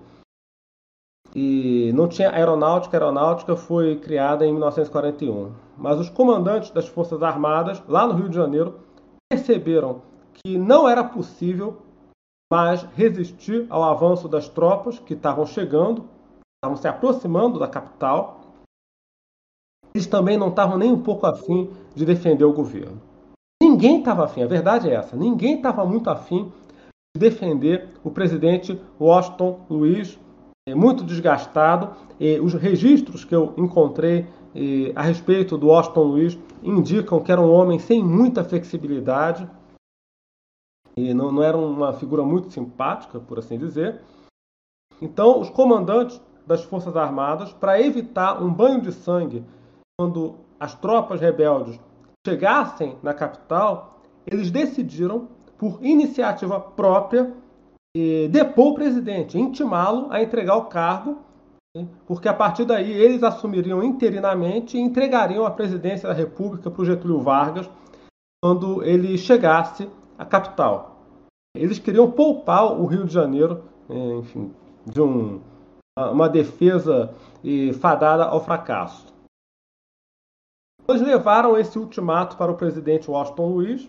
E não tinha aeronáutica. A aeronáutica foi criada em mil novecentos e quarenta e um. Mas os comandantes das Forças Armadas, lá no Rio de Janeiro, perceberam que não era possível mais resistir ao avanço das tropas que estavam chegando, estavam se aproximando da capital. Eles também não estavam nem um pouco afim de defender o governo. Ninguém estava afim, a verdade é essa, ninguém estava muito afim de defender o presidente Washington Luiz, muito desgastado. E os registros que eu encontrei e, a respeito do Washington Luiz indicam que era um homem sem muita flexibilidade e não, não era uma figura muito simpática, por assim dizer. Então, os comandantes das Forças Armadas, para evitar um banho de sangue quando as tropas rebeldes chegassem na capital, eles decidiram, por iniciativa própria, e depor o presidente, intimá-lo a entregar o cargo, porque a partir daí eles assumiriam interinamente e entregariam a presidência da República para o Getúlio Vargas quando ele chegasse à capital. Eles queriam poupar o Rio de Janeiro, enfim, de um, uma defesa fadada ao fracasso. Eles levaram esse ultimato para o presidente Washington Luiz.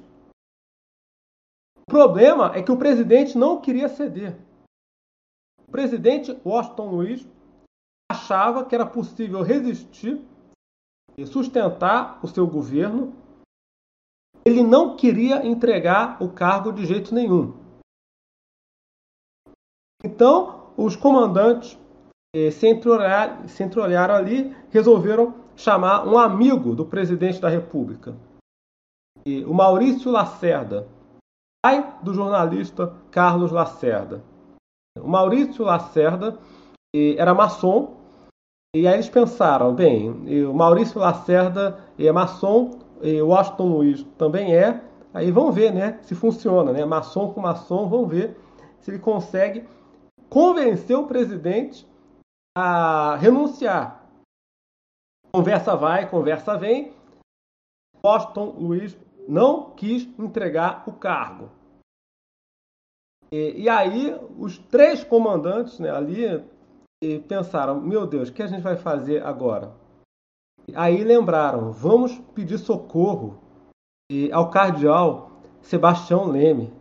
O problema é que o presidente não queria ceder. O presidente Washington Luiz achava que era possível resistir e sustentar o seu governo. Ele não queria entregar o cargo de jeito nenhum. Então, os comandantes eh, se entreolharam, se entreolharam ali, resolveram chamar um amigo do presidente da República, e, o Maurício Lacerda, pai do jornalista Carlos Lacerda. O Maurício Lacerda eh, era maçom, e aí eles pensaram, bem, o Maurício Lacerda é maçom, o Washington Luiz também é, aí vamos ver, né, se funciona, né, maçom com maçom, vamos ver se ele consegue convencer o presidente a renunciar. Conversa vai, conversa vem, Washington Luiz não quis entregar o cargo. E, e aí os três comandantes, né, ali e pensaram, meu Deus, o que a gente vai fazer agora? Aí lembraram, vamos pedir socorro ao cardeal Sebastião Leme,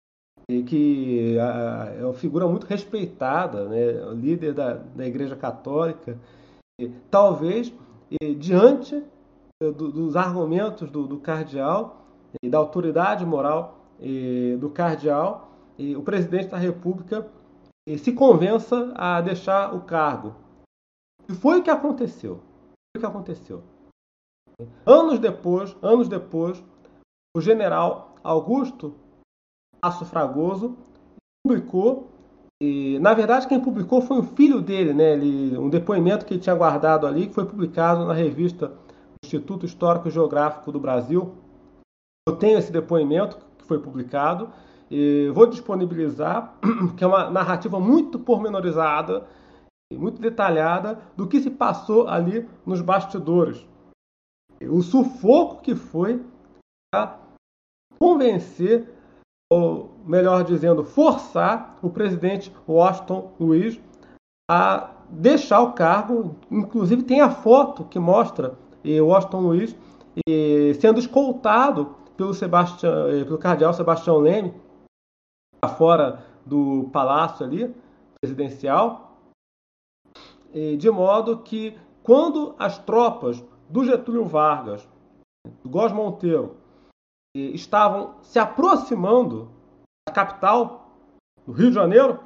que é uma figura muito respeitada, né, líder da, da Igreja Católica. E, talvez, e, diante do, dos argumentos do, do cardeal e da autoridade moral e, do cardeal, e, o presidente da República se convença a deixar o cargo. E foi o que aconteceu. Foi o que aconteceu. Anos depois, anos depois, o general Augusto Aço Fragoso publicou, e na verdade quem publicou foi o filho dele, né? Ele, um depoimento que ele tinha guardado ali, que foi publicado na revista Instituto Histórico e Geográfico do Brasil. Eu tenho esse depoimento que foi publicado, e vou disponibilizar, que é uma narrativa muito pormenorizada, muito detalhada do que se passou ali nos bastidores. O sufoco que foi para convencer, ou melhor dizendo, forçar o presidente Washington Luiz a deixar o cargo. Inclusive tem a foto que mostra Washington Luiz sendo escoltado pelo, Sebastião, pelo cardeal Sebastião Leme fora do palácio ali, presidencial, de modo que quando as tropas do Getúlio Vargas, do Góes Monteiro, estavam se aproximando da capital, do Rio de Janeiro,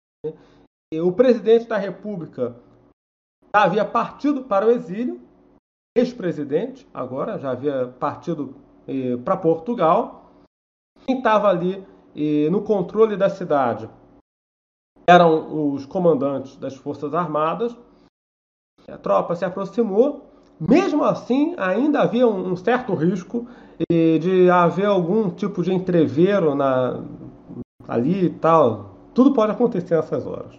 o presidente da República já havia partido para o exílio, ex-presidente, agora já havia partido eh, para Portugal. Quem estava ali eh, no controle da cidade eram os comandantes das Forças Armadas. A tropa se aproximou. Mesmo assim, ainda havia um, um certo risco eh, de haver algum tipo de entrevero na, ali e tal. Tudo pode acontecer nessas horas.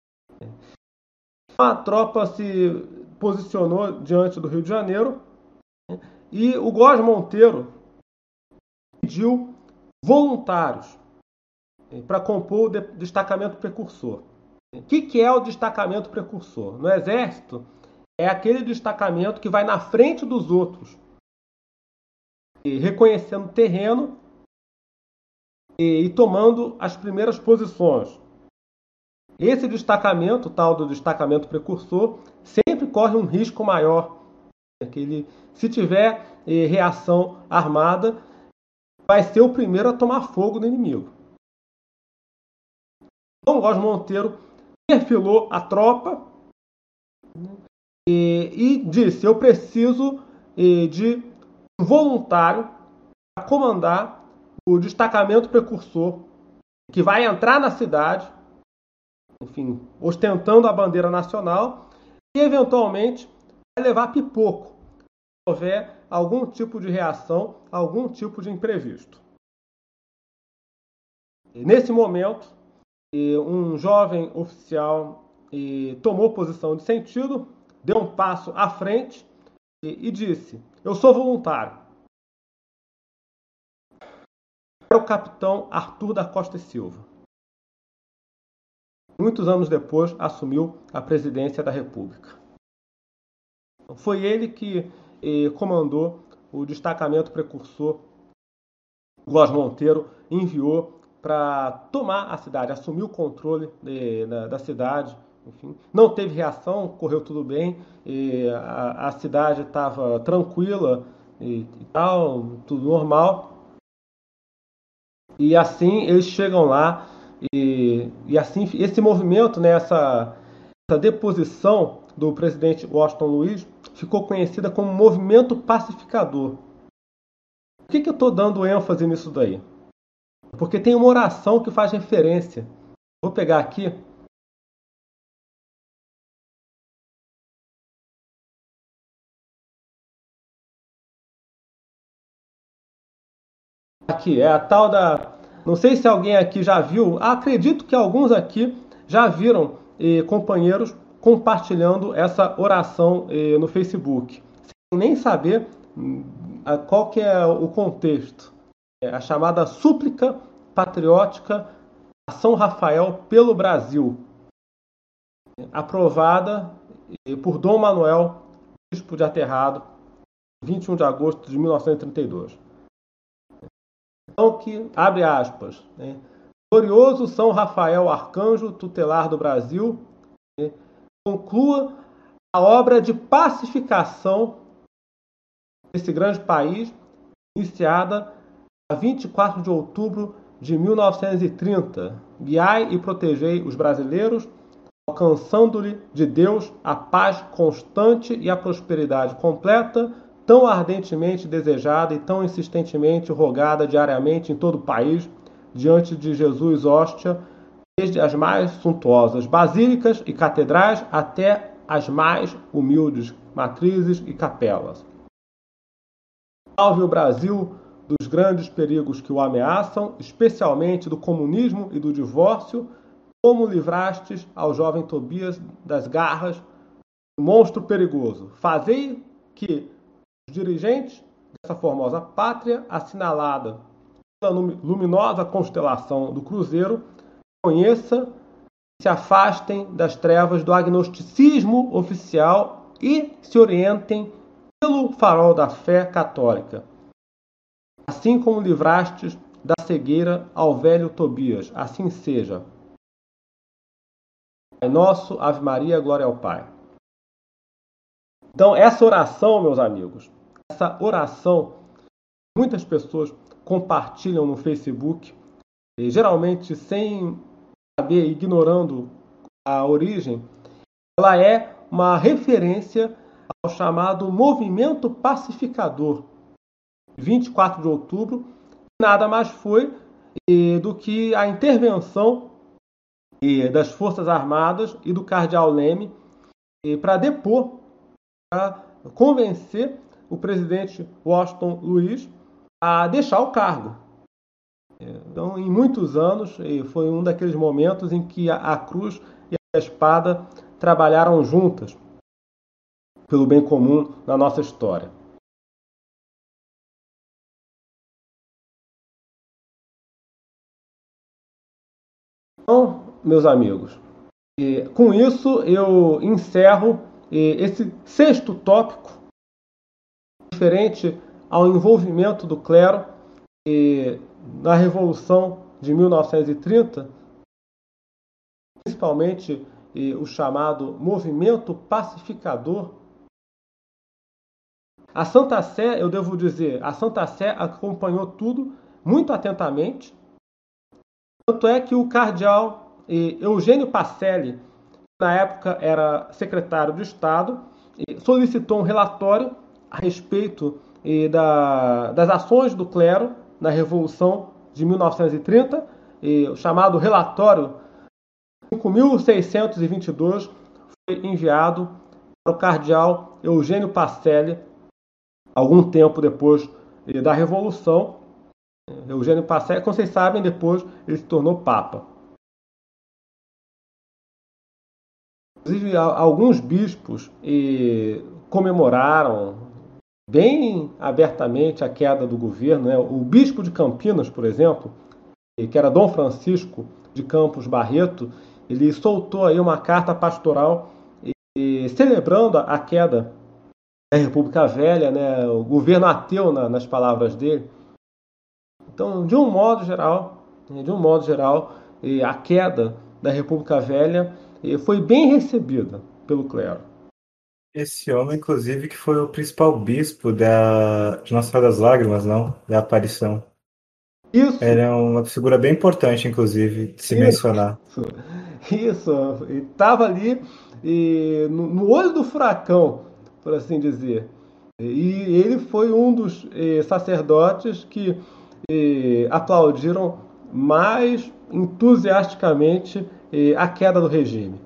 A tropa se posicionou diante do Rio de Janeiro e o Góes Monteiro pediu voluntários para compor o destacamento precursor. O que é o destacamento precursor? No Exército, é aquele destacamento que vai na frente dos outros, reconhecendo terreno e tomando as primeiras posições. Esse destacamento, tal do destacamento precursor, sempre corre um risco maior. Que ele, se tiver eh, reação armada, vai ser o primeiro a tomar fogo no inimigo. Então, Góes Monteiro perfilou a tropa e, e disse, eu preciso eh, de um voluntário para comandar o destacamento precursor, que vai entrar na cidade, enfim, ostentando a bandeira nacional e, eventualmente, vai levar pipoco se houver algum tipo de reação, algum tipo de imprevisto. E, nesse momento, e um jovem oficial e tomou posição de sentido, deu um passo à frente e, e disse: eu sou voluntário. Era o capitão Arthur da Costa e Silva. Muitos anos depois, assumiu a presidência da República. Foi ele que eh, comandou o destacamento precursor. Góes Monteiro enviou para tomar a cidade, assumir o controle de, da, da cidade. Enfim, não teve reação, correu tudo bem, e a, a cidade estava tranquila e, e tal, tudo normal. E assim eles chegam lá e, e assim esse movimento, né, essa, essa deposição do presidente Washington Luiz ficou conhecida como movimento pacificador. Por que, que eu estou dando ênfase nisso daí? Porque tem uma oração que faz referência. Vou pegar aqui. Aqui, é a tal da... Não sei se alguém aqui já viu. Acredito que alguns aqui já viram eh, companheiros compartilhando essa oração eh, no Facebook. Sem nem saber hum, qual que é o contexto. É a chamada súplica patriótica a São Rafael pelo Brasil. Aprovada eh, por Dom Manuel, bispo de Aterrado, vinte e um de agosto de mil novecentos e trinta e dois. Então, que, abre aspas, né? Glorioso São Rafael, arcanjo tutelar do Brasil, né? Conclua a obra de pacificação desse grande país, iniciada a vinte e quatro de outubro de mil novecentos e trinta. Guiai e protegei os brasileiros, alcançando-lhe de Deus a paz constante e a prosperidade completa, tão ardentemente desejada e tão insistentemente rogada diariamente em todo o país, diante de Jesus hóstia, desde as mais suntuosas basílicas e catedrais até as mais humildes matrizes e capelas. Salve o Brasil dos grandes perigos que o ameaçam, especialmente do comunismo e do divórcio, como livrastes ao jovem Tobias das garras do monstro perigoso. Fazei que os dirigentes dessa formosa pátria, assinalada pela luminosa constelação do Cruzeiro, conheça e se afastem das trevas do agnosticismo oficial e se orientem pelo farol da fé católica. Assim como livrastes da cegueira ao velho Tobias, assim seja. Pai nosso, Ave Maria, glória ao Pai. Então, essa oração, meus amigos, essa oração, muitas pessoas compartilham no Facebook, geralmente sem saber, ignorando a origem, ela é uma referência ao chamado movimento pacificador, vinte e quatro de outubro, nada mais foi do que a intervenção das Forças Armadas e do Cardeal Leme para depor, para convencer o presidente Washington Luiz a deixar o cargo. Então, em muitos anos, foi um daqueles momentos em que a cruz e a espada trabalharam juntas pelo bem comum na nossa história. Então, meus amigos, com isso eu encerro esse sexto tópico referente ao envolvimento do clero na Revolução de mil novecentos e trinta, principalmente o chamado movimento pacificador. A Santa Sé, eu devo dizer, a Santa Sé acompanhou tudo muito atentamente. Tanto é que o cardeal Eugênio Pacelli, na época era secretário de Estado, solicitou um relatório a respeito da, das ações do clero na Revolução de mil novecentos e trinta, o chamado relatório cinco mil seiscentos e vinte e dois, foi enviado para o cardeal Eugênio Pacelli, algum tempo depois da Revolução. Eugênio Pacelli, como vocês sabem, depois ele se tornou Papa. Inclusive, alguns bispos eh, comemoraram bem abertamente a queda do governo, né? O bispo de Campinas, por exemplo, que era Dom Francisco de Campos Barreto, ele soltou aí uma carta pastoral e, celebrando a queda da República Velha, né? O governo ateu, na, nas palavras dele. Então, de um modo geral, de um modo geral, a queda da República Velha foi bem recebida pelo clero. Esse homem, inclusive, que foi o principal bispo da... de Nossa Senhora das Lágrimas, não? Da aparição. Isso. Ele é uma figura bem importante, inclusive, de se Isso. mencionar. Isso. Ele estava ali e, no, no olho do furacão, por assim dizer. E ele foi um dos eh, sacerdotes que eh, aplaudiram mais entusiasticamente eh, a queda do regime.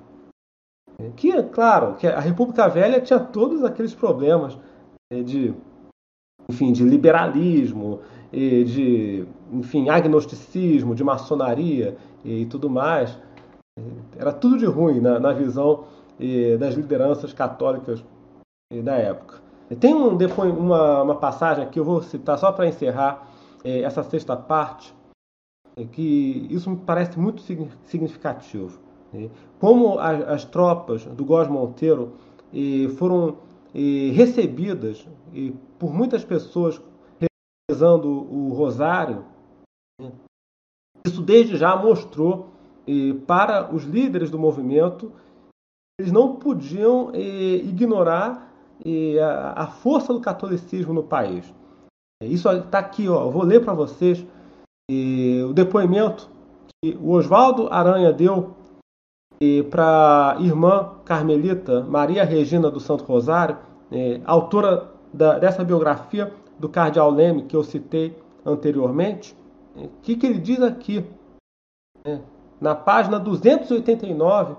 Que, claro, que a República Velha tinha todos aqueles problemas eh, de, enfim, de liberalismo, eh, de, enfim, agnosticismo, de maçonaria e tudo mais. Era tudo de ruim na, na visão eh, das lideranças católicas eh, da época. Tem um, depois, uma, uma passagem que eu vou citar só para encerrar eh, essa sexta parte, eh, que isso me parece muito significativo. Eh, como as, as tropas do Góes Monteiro eh, foram eh, recebidas eh, por muitas pessoas rezando o rosário, eh, isso desde já mostrou eh, para os líderes do movimento eles não podiam eh, ignorar eh, a, a força do catolicismo no país. Isso está aqui, ó, eu vou ler para vocês eh, o depoimento que o Oswaldo Aranha deu eh, para a irmã carmelita Maria Regina do Santo Rosário, eh, autora da, dessa biografia do cardeal Leme que eu citei anteriormente. O que, que ele diz aqui? Né? Na página duzentos e oitenta e nove,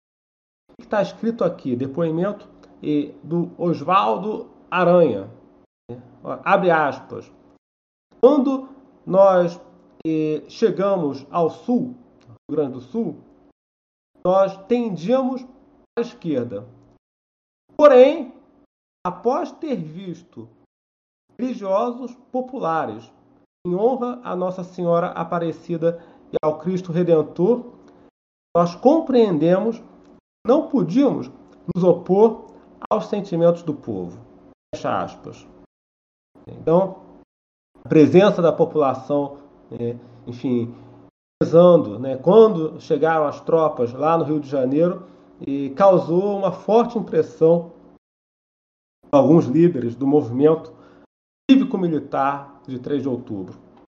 que está escrito aqui, depoimento eh, do Oswaldo Aranha, né? Abre aspas. Quando nós eh, chegamos ao sul, Rio Grande do Sul, nós tendíamos para a esquerda. Porém, após ter visto religiosos populares em honra a Nossa Senhora Aparecida e ao Cristo Redentor, nós compreendemos não podíamos nos opor aos sentimentos do povo. Fecha aspas. Então, a presença da população, enfim, rezando, né, quando chegaram as tropas lá no Rio de Janeiro, e causou uma forte impressão a alguns líderes do movimento cívico-militar de três de outubro.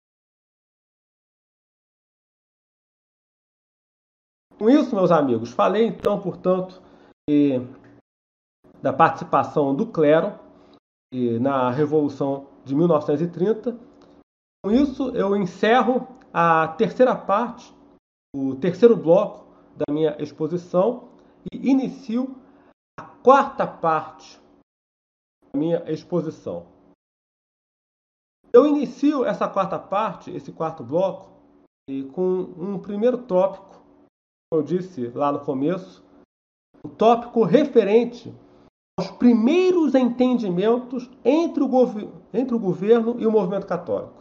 Com isso, meus amigos, falei então, portanto, eh, da participação do clero eh, na Revolução de mil novecentos e trinta. Com isso, eu encerro a terceira parte, o terceiro bloco da minha exposição e inicio a quarta parte da minha exposição. Eu inicio essa quarta parte, esse quarto bloco, eh, com um primeiro tópico, como eu disse lá no começo, um tópico referente aos primeiros entendimentos entre o, gov- entre o governo e o movimento católico.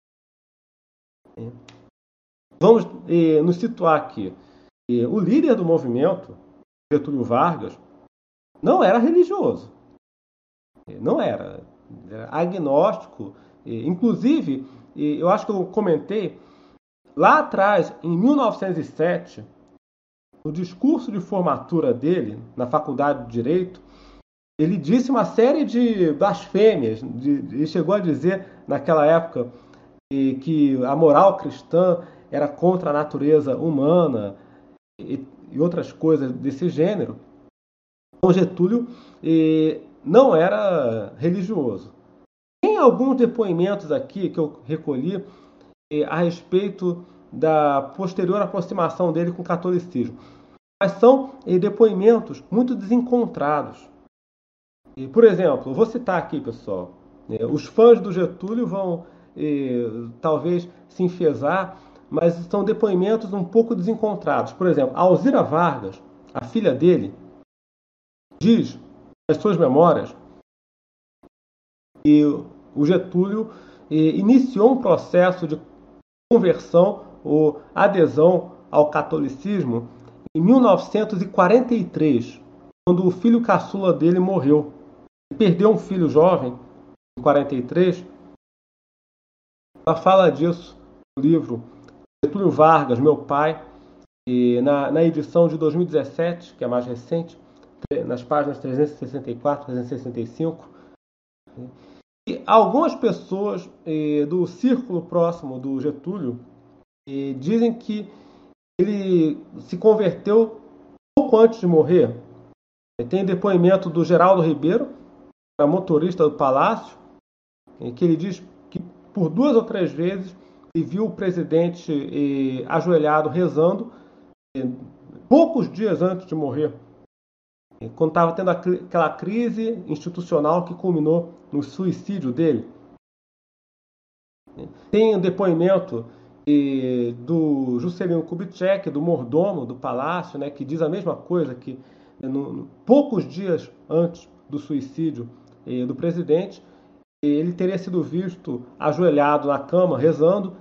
Vamos eh, nos situar aqui. Eh, o líder do movimento, Getúlio Vargas, não era religioso. Eh, não era. Era agnóstico. Eh, inclusive, eh, eu acho que eu comentei, lá atrás, em mil novecentos e sete, no discurso de formatura dele, na Faculdade de Direito, ele disse uma série de blasfêmias. De, ele chegou a dizer, naquela época, que, que a moral cristã era contra a natureza humana e, e outras coisas desse gênero. Então, Getúlio eh, não era religioso. Tem alguns depoimentos aqui que eu recolhi eh, a respeito da posterior aproximação dele com o catolicismo. Mas são eh, depoimentos muito desencontrados. E, por exemplo, eu vou citar aqui, pessoal. Eh, os fãs do Getúlio vão eh, talvez se enfesar, mas são depoimentos um pouco desencontrados. Por exemplo, a Alzira Vargas, a filha dele, diz nas suas memórias que o Getúlio iniciou um processo de conversão ou adesão ao catolicismo em mil novecentos e quarenta e três, quando o filho caçula dele morreu. Ele perdeu um filho jovem em quarenta e três. Ela fala disso no livro Getúlio Vargas, Meu Pai, e na, na edição de dois mil e dezessete, que é mais recente, nas páginas trezentos e sessenta e quatro, trezentos e sessenta e cinco. E algumas pessoas eh, do círculo próximo do Getúlio eh, dizem que ele se converteu pouco antes de morrer. Tem depoimento do Geraldo Ribeiro, que era motorista do Palácio, em que ele diz que por duas ou três vezes ele viu o presidente eh, ajoelhado rezando eh, poucos dias antes de morrer, eh, quando estava tendo aquela crise institucional que culminou no suicídio dele. Tem um depoimento eh, do Juscelino Kubitschek, do mordomo do Palácio, né, que diz a mesma coisa, que eh, no, poucos dias antes do suicídio eh, do presidente, ele teria sido visto ajoelhado na cama, rezando.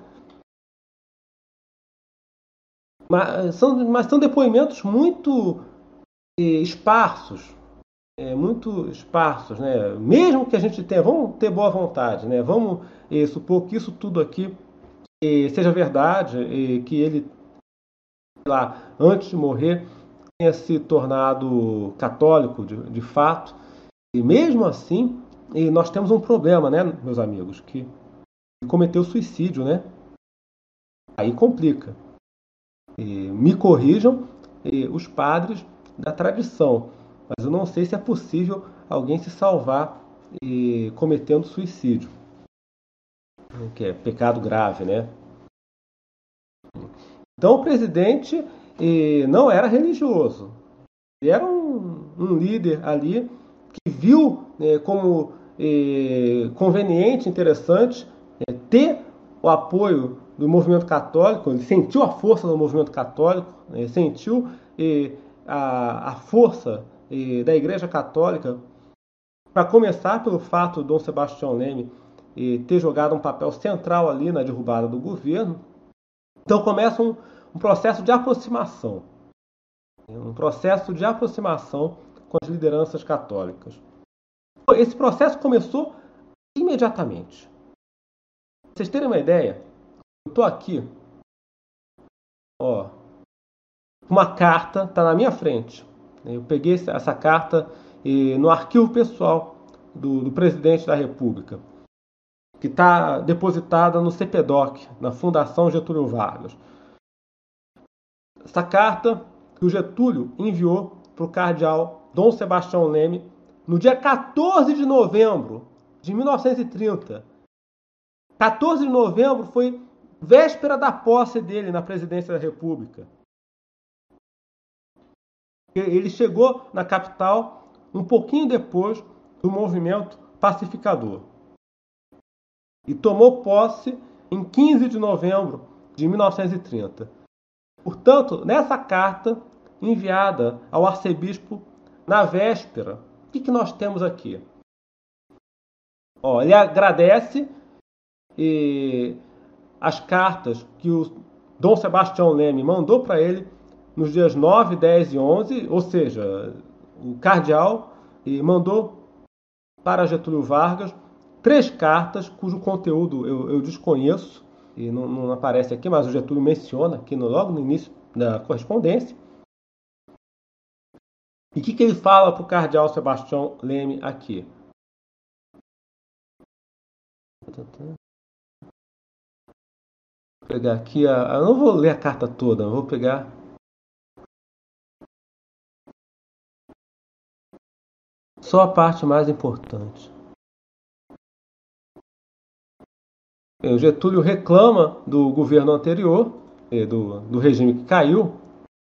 Mas são, mas são depoimentos muito eh, esparsos, eh, muito esparsos, né? Mesmo que a gente tenha, vamos ter boa vontade, né? Vamos eh, supor que isso tudo aqui eh, seja verdade, eh, que ele, sei lá, antes de morrer, tenha se tornado católico de, de fato. E mesmo assim, eh, nós temos um problema, né, meus amigos, que ele cometeu suicídio, né? Aí complica. Me corrijam os padres da tradição, mas eu não sei se é possível alguém se salvar cometendo suicídio, que é pecado grave, né? Então o presidente não era religioso, ele era um, um líder ali que viu como conveniente, interessante ter o apoio do movimento católico, ele sentiu a força do movimento católico, ele sentiu eh, a, a força eh, da Igreja Católica, para começar pelo fato de Dom Sebastião Leme eh, ter jogado um papel central ali na derrubada do governo. Então começa um, um processo de aproximação, um processo de aproximação com as lideranças católicas. Esse processo começou imediatamente. Pra vocês terem uma ideia, eu estou aqui, ó, uma carta, está na minha frente. Eu peguei essa carta eh, no arquivo pessoal do, do presidente da República, que está depositada no CEPEDOC, na Fundação Getúlio Vargas. Essa carta que o Getúlio enviou para o cardeal Dom Sebastião Leme no dia quatorze de novembro de mil novecentos e trinta. quatorze de novembro foi véspera da posse dele na presidência da República. Ele chegou na capital um pouquinho depois do movimento pacificador e tomou posse em quinze de novembro de mil novecentos e trinta. Portanto, nessa carta enviada ao arcebispo na véspera, o que, que nós temos aqui? Ó, ele agradece e, as cartas que o Dom Sebastião Leme mandou para ele nos dias nove, dez e onze, ou seja, o cardeal mandou para Getúlio Vargas três cartas cujo conteúdo eu, eu desconheço e não, não aparece aqui, mas o Getúlio menciona aqui no, logo no início da correspondência. E o que, que ele fala para o cardeal Sebastião Leme aqui? Vou pegar aqui, a, eu não vou ler a carta toda, eu vou pegar só a parte mais importante. O Getúlio reclama do governo anterior, do, do regime que caiu.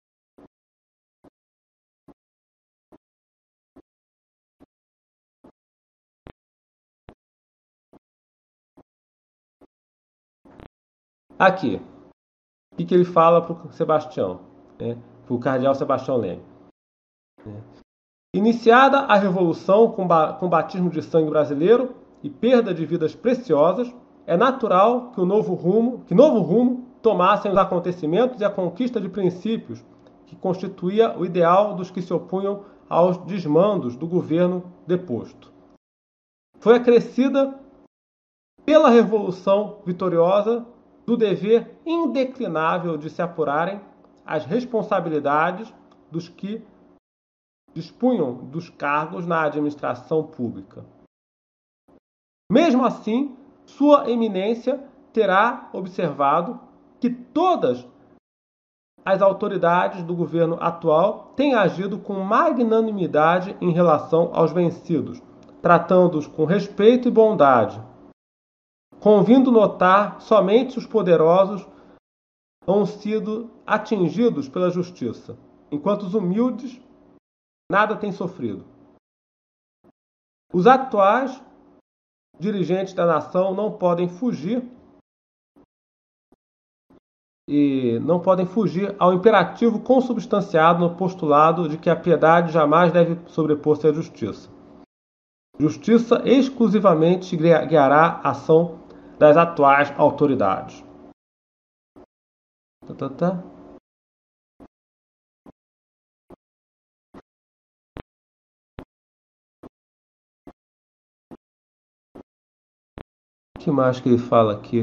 Aqui, o que, que ele fala para o Sebastião, né? Para o cardeal Sebastião Leme? Iniciada a Revolução com, ba com batismo de sangue brasileiro e perda de vidas preciosas, é natural que o novo rumo, que novo rumo tomassem os acontecimentos e a conquista de princípios que constituía o ideal dos que se opunham aos desmandos do governo deposto. Foi acrescida pela Revolução vitoriosa do dever indeclinável de se apurarem as responsabilidades dos que dispunham dos cargos na administração pública. Mesmo assim, Sua Eminência terá observado que todas as autoridades do governo atual têm agido com magnanimidade em relação aos vencidos, tratando-os com respeito e bondade. Convindo notar, somente os poderosos hão sido atingidos pela justiça, enquanto os humildes nada têm sofrido. Os atuais dirigentes da nação não podem fugir e não podem fugir ao imperativo consubstanciado no postulado de que a piedade jamais deve sobrepor-se à justiça. Justiça exclusivamente guiará a ação das atuais autoridades. Tá, tá, tá. O que mais que ele fala aqui?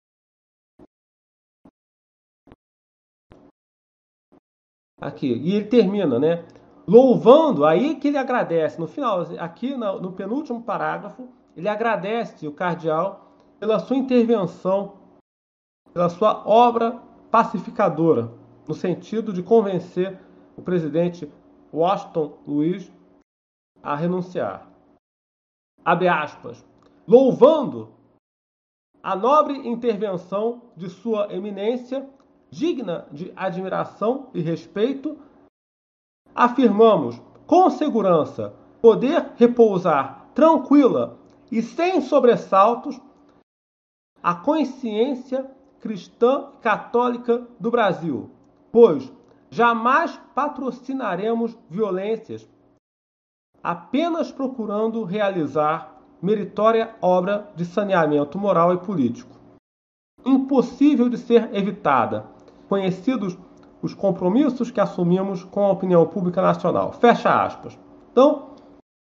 Aqui, e ele termina, né? Louvando, aí que ele agradece. No final, aqui no, no penúltimo parágrafo, ele agradece o cardeal pela sua intervenção, pela sua obra pacificadora, no sentido de convencer o presidente Washington Luiz a renunciar. Abre aspas. Louvando a nobre intervenção de Sua Eminência, digna de admiração e respeito, afirmamos com segurança poder repousar tranquila e sem sobressaltos a consciência cristã e católica do Brasil, pois jamais patrocinaremos violências, apenas procurando realizar meritória obra de saneamento moral e político, impossível de ser evitada, conhecidos os compromissos que assumimos com a opinião pública nacional. Fecha aspas. Então,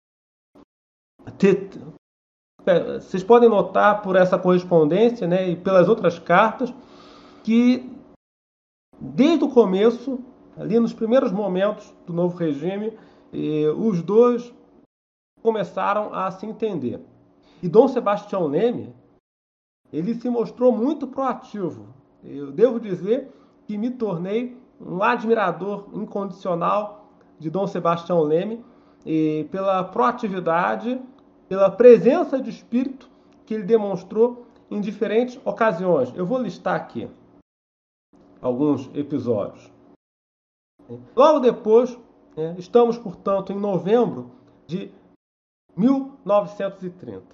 te, vocês podem notar por essa correspondência, né, e pelas outras cartas, que desde o começo, ali nos primeiros momentos do novo regime, eh, os dois começaram a se entender. E Dom Sebastião Leme, ele se mostrou muito proativo. Eu devo dizer que me tornei um admirador incondicional de Dom Sebastião Leme, e pela proatividade, pela presença de espírito que ele demonstrou em diferentes ocasiões. Eu vou listar aqui alguns episódios. Logo depois, estamos, portanto, em novembro de mil novecentos e trinta.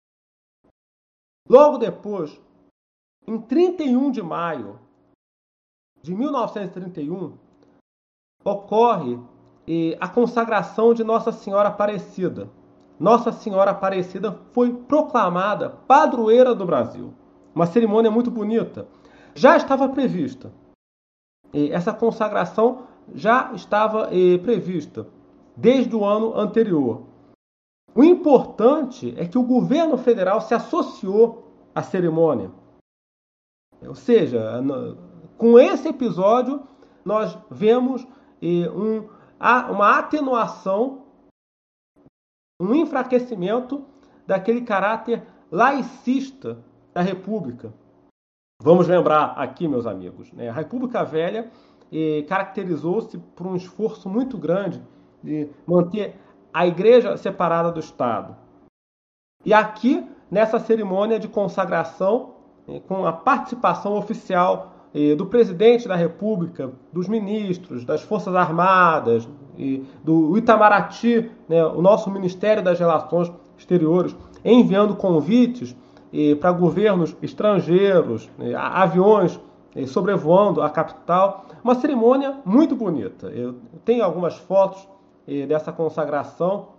Logo depois, em trinta e um de maio de mil novecentos e trinta e um, ocorre eh, a consagração de Nossa Senhora Aparecida. Nossa Senhora Aparecida foi proclamada padroeira do Brasil. Uma cerimônia muito bonita. Já estava prevista. Eh, essa consagração já estava eh, prevista desde o ano anterior. O importante é que o governo federal se associou à cerimônia. Ou seja, com esse episódio, nós vemos um, uma atenuação, um enfraquecimento daquele caráter laicista da República. Vamos lembrar aqui, meus amigos, né? A República Velha eh, caracterizou-se por um esforço muito grande de manter a Igreja separada do Estado. E aqui, nessa cerimônia de consagração, eh, com a participação oficial eh, do presidente da República, dos ministros, das Forças Armadas, e do Itamaraty, né, o nosso Ministério das Relações Exteriores, enviando convites eh, para governos estrangeiros, eh, aviões eh, sobrevoando a capital. Uma cerimônia muito bonita. Eu tenho algumas fotos eh, dessa consagração.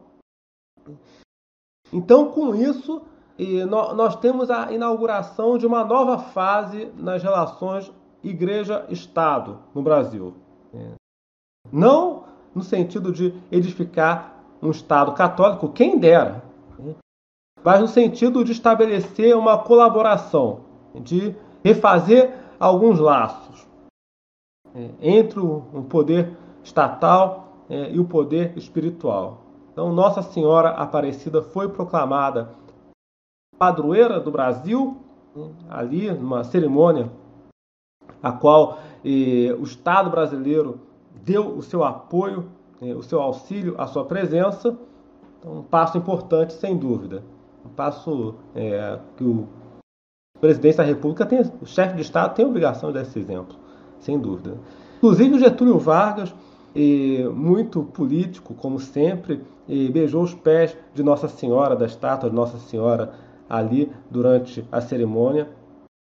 Então, com isso, eh, no, nós temos a inauguração de uma nova fase nas relações Igreja-Estado no Brasil. Não no sentido de edificar um Estado católico, quem dera, mas no sentido de estabelecer uma colaboração, de refazer alguns laços entre o poder estatal e o poder espiritual. Então, Nossa Senhora Aparecida foi proclamada padroeira do Brasil, ali numa cerimônia a qual eh, o Estado brasileiro deu o seu apoio, eh, o seu auxílio, a sua presença. Então, um passo importante, sem dúvida. Um passo é, que o presidente da República, tem, o chefe de Estado tem a obrigação de dar esse exemplo, sem dúvida. Inclusive o Getúlio Vargas, eh, muito político, como sempre, eh, beijou os pés de Nossa Senhora, da estátua de Nossa Senhora, ali durante a cerimônia.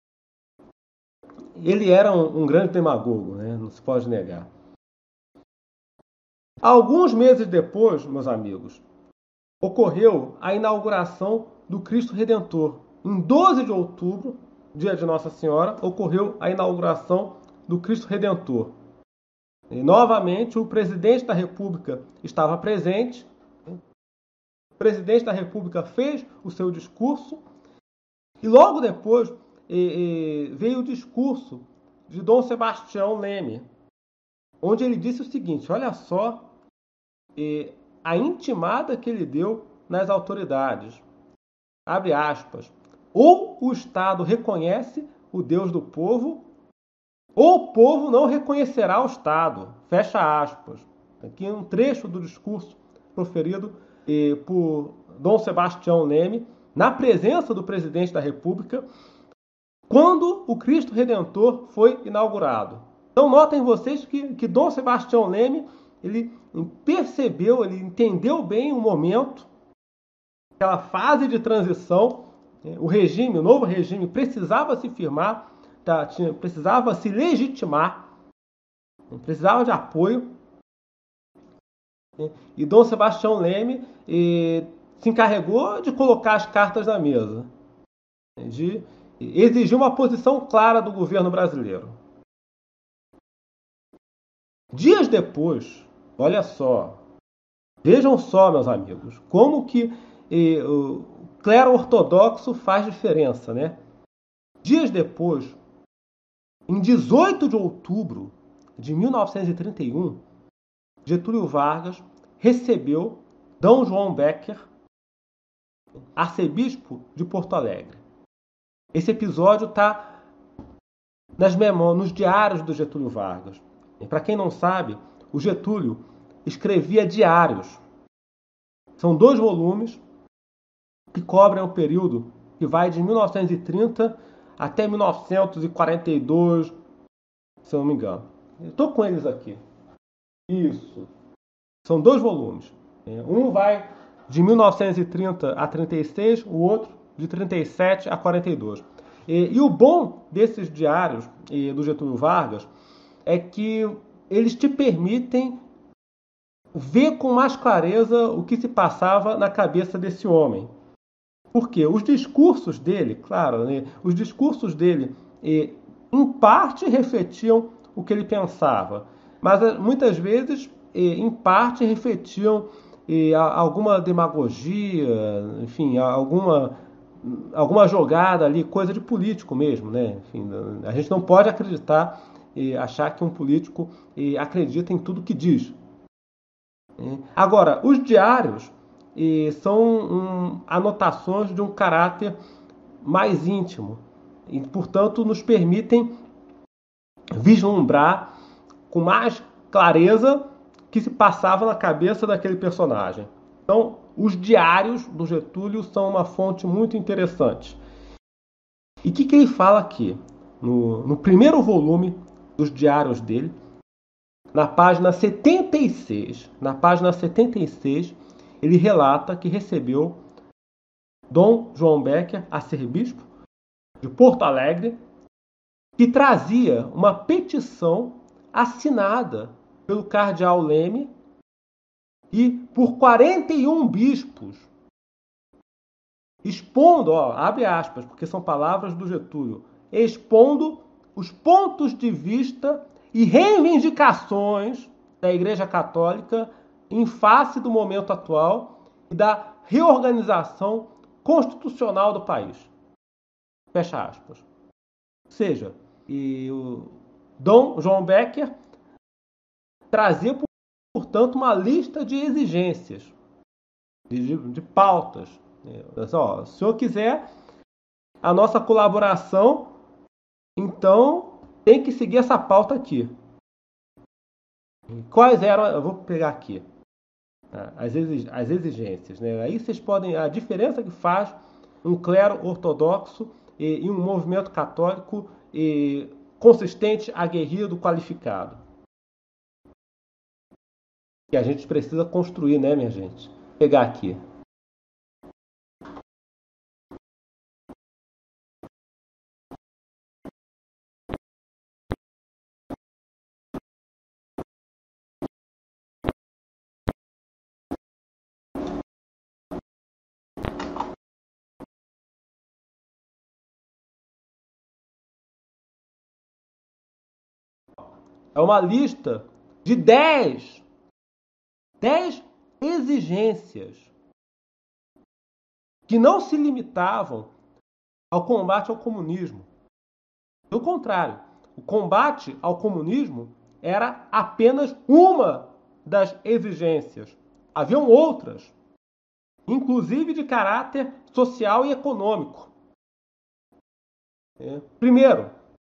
Ele era um, um grande demagogo, né? Não se pode negar. Alguns meses depois, meus amigos, ocorreu a inauguração do Cristo Redentor. Em doze de outubro, dia de Nossa Senhora, ocorreu a inauguração do Cristo Redentor. E, novamente, o presidente da República estava presente. O presidente da República fez o seu discurso. E logo depois veio o discurso de Dom Sebastião Leme, onde ele disse o seguinte: olha só a intimada que ele deu nas autoridades. Abre aspas. Ou o Estado reconhece o Deus do povo, ou o povo não reconhecerá o Estado. Fecha aspas. Aqui um trecho do discurso proferido eh, por Dom Sebastião Leme, na presença do presidente da República, quando o Cristo Redentor foi inaugurado. Então notem vocês que, que Dom Sebastião Leme, ele percebeu, ele entendeu bem o momento, aquela fase de transição, o regime, o novo regime precisava se firmar, tá, tinha, precisava se legitimar, precisava de apoio. E Dom Sebastião Leme eh, se encarregou de colocar as cartas na mesa, de exigir uma posição clara do governo brasileiro. Dias depois, olha só, vejam só, meus amigos, como que eh, o clero ortodoxo faz diferença, né? Dias depois, em dezoito de outubro de mil novecentos e trinta e um, Getúlio Vargas recebeu D. João Becker, arcebispo de Porto Alegre. Esse episódio está nas memórias, nos diários do Getúlio Vargas. Para quem não sabe, o Getúlio escrevia diários. São dois volumes que cobrem o período que vai de mil novecentos e trinta até mil novecentos e quarenta e dois, se eu não me engano. Estou com eles aqui. Isso. São dois volumes. Um vai de mil novecentos e trinta a trinta e seis, o outro de trinta e sete a quarenta e dois. E, e o bom desses diários e, do Getúlio Vargas é que eles te permitem ver com mais clareza o que se passava na cabeça desse homem. Porque os discursos dele, claro, né, os discursos dele, e, em parte, refletiam o que ele pensava, mas muitas vezes, e, em parte, refletiam e, a, alguma demagogia, enfim, alguma, alguma jogada ali, coisa de político mesmo, né? Enfim, a gente não pode acreditar e achar que um político e, acredita em tudo que diz. Agora, os diários e, são um, anotações de um caráter mais íntimo e, portanto, nos permitem vislumbrar com mais clareza o que se passava na cabeça daquele personagem. Então, os diários do Getúlio são uma fonte muito interessante. E o que, que ele fala aqui? No, no primeiro volume dos diários dele, na página setenta e seis, na página setenta e seis, ele relata que recebeu Dom João Becker, arcebispo de Porto Alegre, que trazia uma petição assinada pelo cardeal Leme e por quarenta e um bispos, expondo, ó, abre aspas, porque são palavras do Getúlio, expondo os pontos de vista e reivindicações da Igreja Católica em face do momento atual e da reorganização constitucional do país. Fecha aspas. Ou seja, e o Dom João Becker trazia, portanto, uma lista de exigências, de, de pautas. Ó, se o senhor quiser a nossa colaboração, então tem que seguir essa pauta aqui. Quais eram? Eu vou pegar aqui as exigências, né? Aí vocês podem a diferença que faz um clero ortodoxo e, e um movimento católico e consistente, aguerrido, qualificado. Que a gente precisa construir, né, minha gente? Vou pegar aqui. É uma lista de dez, dez exigências que não se limitavam ao combate ao comunismo. Pelo contrário, o combate ao comunismo era apenas uma das exigências. Haviam outras, inclusive de caráter social e econômico. Primeiro,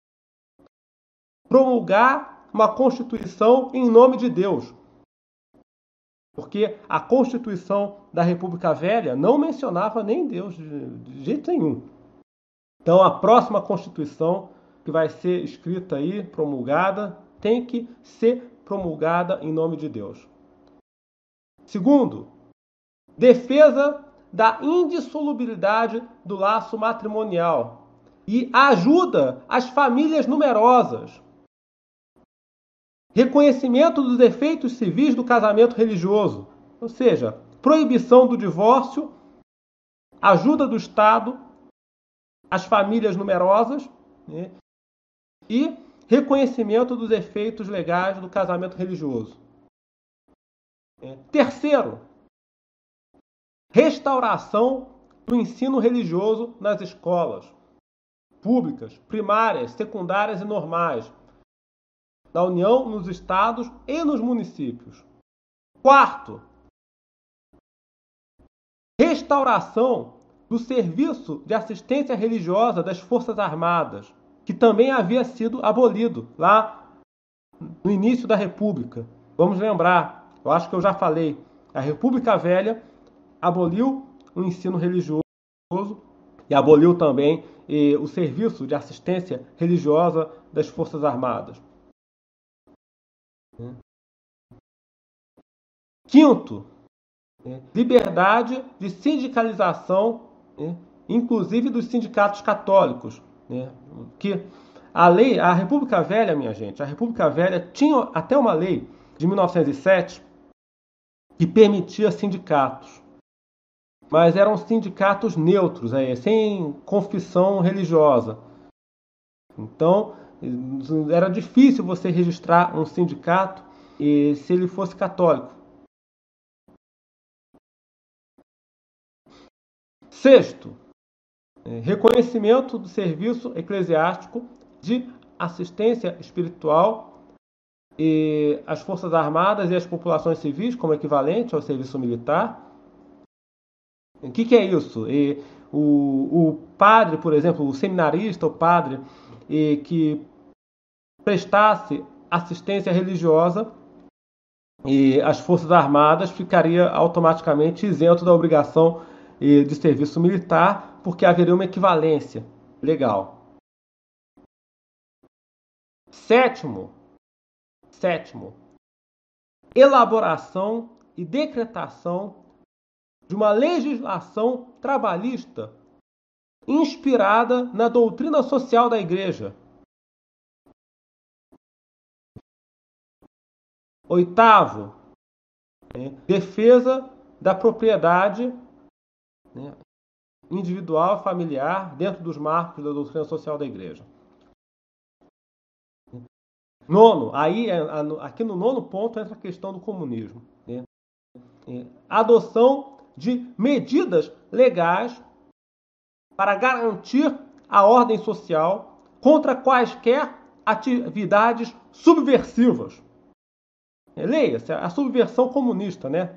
promulgar uma Constituição em nome de Deus. Porque a Constituição da República Velha não mencionava nem Deus de jeito nenhum. Então a próxima Constituição que vai ser escrita aí, promulgada, tem que ser promulgada em nome de Deus. Segundo, defesa da indissolubilidade do laço matrimonial e ajuda às famílias numerosas. Reconhecimento dos efeitos civis do casamento religioso, ou seja, proibição do divórcio, ajuda do Estado às famílias numerosas, né, e reconhecimento dos efeitos legais do casamento religioso. Terceiro, restauração do ensino religioso nas escolas públicas, primárias, secundárias e normais, na União, nos estados e nos municípios. Quarto, restauração do serviço de assistência religiosa das Forças Armadas, que também havia sido abolido lá no início da República. Vamos lembrar, eu acho que eu já falei, a República Velha aboliu o ensino religioso e aboliu também eh, o serviço de assistência religiosa das Forças Armadas. Quinto, liberdade de sindicalização, inclusive dos sindicatos católicos. Que a lei, a República Velha, minha gente, a República Velha tinha até uma lei de mil novecentos e sete que permitia sindicatos, mas eram sindicatos neutros, sem confissão religiosa. Então, era difícil você registrar um sindicato e se ele fosse católico. Sexto, reconhecimento do serviço eclesiástico de assistência espiritual e as Forças Armadas e as populações civis como equivalente ao serviço militar. O que, que é isso? E o, o padre, por exemplo, o seminarista, o padre e que prestasse assistência religiosa e as Forças Armadas ficaria automaticamente isento da obrigação de serviço militar, porque haveria uma equivalência legal. Sétimo, sétimo, elaboração e decretação de uma legislação trabalhista inspirada na doutrina social da Igreja. Oitavo, né, defesa da propriedade, né, individual e familiar dentro dos marcos da doutrina social da Igreja. Nono, aí, aqui no nono ponto entra a questão do comunismo. Né? Adoção de medidas legais para garantir a ordem social contra quaisquer atividades subversivas. Leia-se, a subversão comunista, né?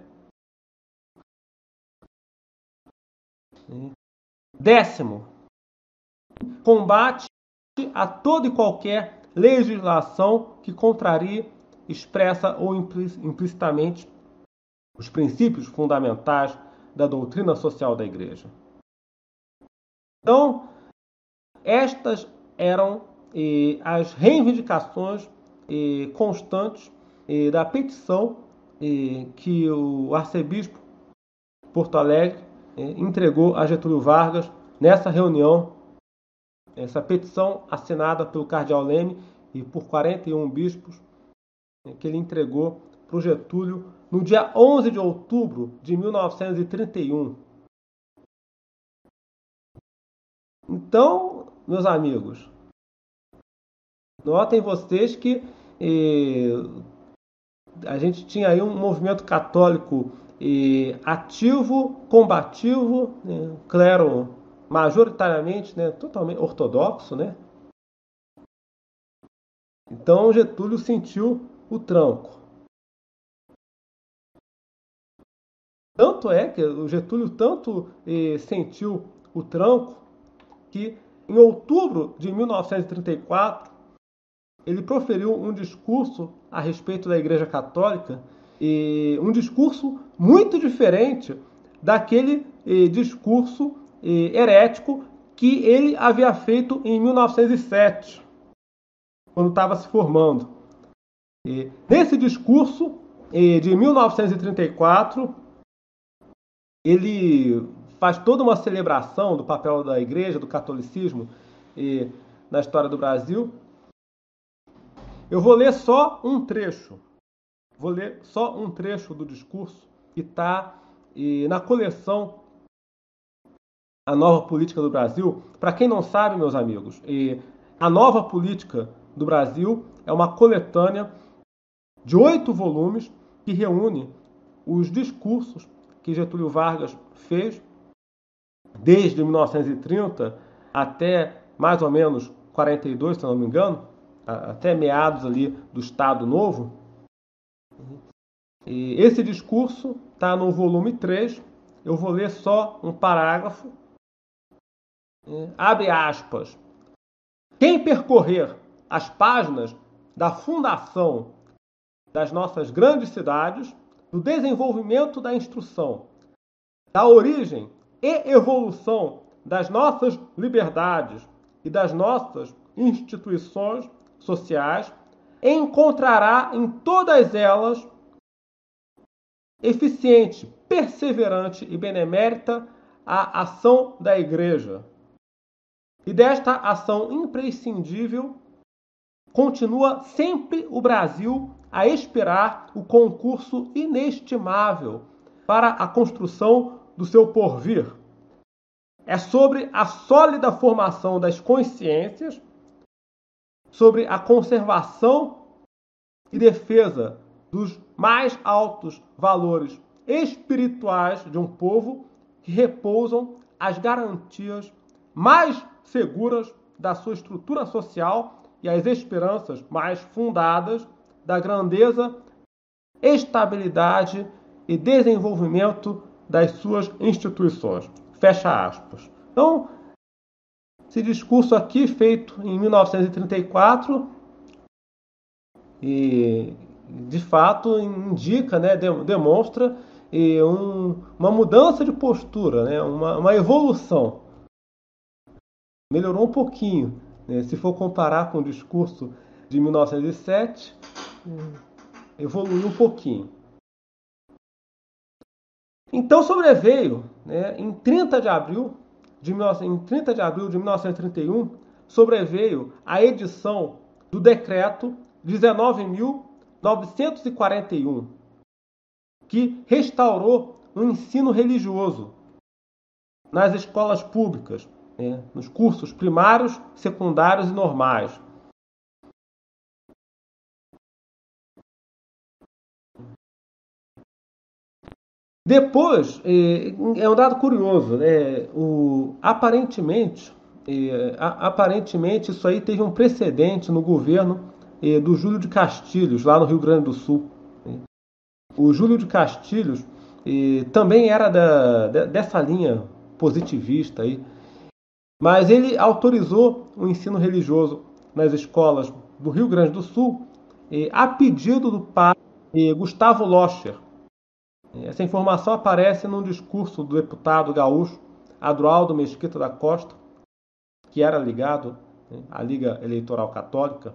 Décimo, combate a toda e qualquer legislação que contrarie, expressa ou implicitamente os princípios fundamentais da doutrina social da Igreja. Então, estas eram eh, as reivindicações eh, constantes eh, da petição eh, que o arcebispo Porto Alegre eh, entregou a Getúlio Vargas nessa reunião, essa petição assinada pelo cardeal Leme e por quarenta e um bispos, eh, que ele entregou para o Getúlio no dia onze de outubro de mil novecentos e trinta e um. Então, meus amigos, notem vocês que eh, a gente tinha aí um movimento católico eh, ativo, combativo, né, clero majoritariamente, né, totalmente ortodoxo, né? Então Getúlio sentiu o tranco. Tanto é que o Getúlio tanto eh, sentiu o tranco que em outubro de mil novecentos e trinta e quatro ele proferiu um discurso a respeito da Igreja Católica, e um discurso muito diferente daquele eh, discurso eh, herético que ele havia feito em mil novecentos e sete, quando estava se formando. E nesse discurso eh, de mil novecentos e trinta e quatro, ele faz toda uma celebração do papel da Igreja, do catolicismo eh, na história do Brasil. Eu vou ler só um trecho. Vou ler só um trecho do discurso que está eh, na coleção A Nova Política do Brasil. Para quem não sabe, meus amigos, eh, A Nova Política do Brasil é uma coletânea de oito volumes que reúne os discursos que Getúlio Vargas fez desde mil novecentos e trinta até mais ou menos quarenta e dois, se não me engano, até meados ali do Estado Novo. E esse discurso está no volume três. Eu vou ler só um parágrafo. Abre aspas. Quem percorrer as páginas da fundação das nossas grandes cidades, do desenvolvimento da instrução, da origem e evolução das nossas liberdades e das nossas instituições sociais, encontrará em todas elas eficiente, perseverante e benemérita a ação da Igreja. E desta ação imprescindível continua sempre o Brasil a esperar o concurso inestimável para a construção do seu porvir. É sobre a sólida formação das consciências, sobre a conservação e defesa dos mais altos valores espirituais de um povo que repousam as garantias mais seguras da sua estrutura social e as esperanças mais fundadas da grandeza, estabilidade e desenvolvimento das suas instituições. Fecha aspas. Então, esse discurso aqui, feito em mil novecentos e trinta e quatro, e de fato indica, né, demonstra e um, uma mudança de postura, né, uma, uma evolução. Melhorou um pouquinho, né, se for comparar com o discurso de mil novecentos e sete, evoluiu um pouquinho. Então sobreveio, né, em trinta de abril de mil novecentos e trinta e um, sobreveio a edição do decreto dezenove mil novecentos e quarenta e um, que restaurou o ensino religioso nas escolas públicas, né, nos cursos primários, secundários e normais. Depois, é um dado curioso, né? O, aparentemente, aparentemente isso aí teve um precedente no governo do Júlio de Castilhos, lá no Rio Grande do Sul. O Júlio de Castilhos também era da, dessa linha positivista aí, mas ele autorizou o ensino religioso nas escolas do Rio Grande do Sul a pedido do padre Gustavo Locher. Essa informação aparece num discurso do deputado gaúcho Adroaldo Mesquita da Costa, que era ligado à Liga Eleitoral Católica.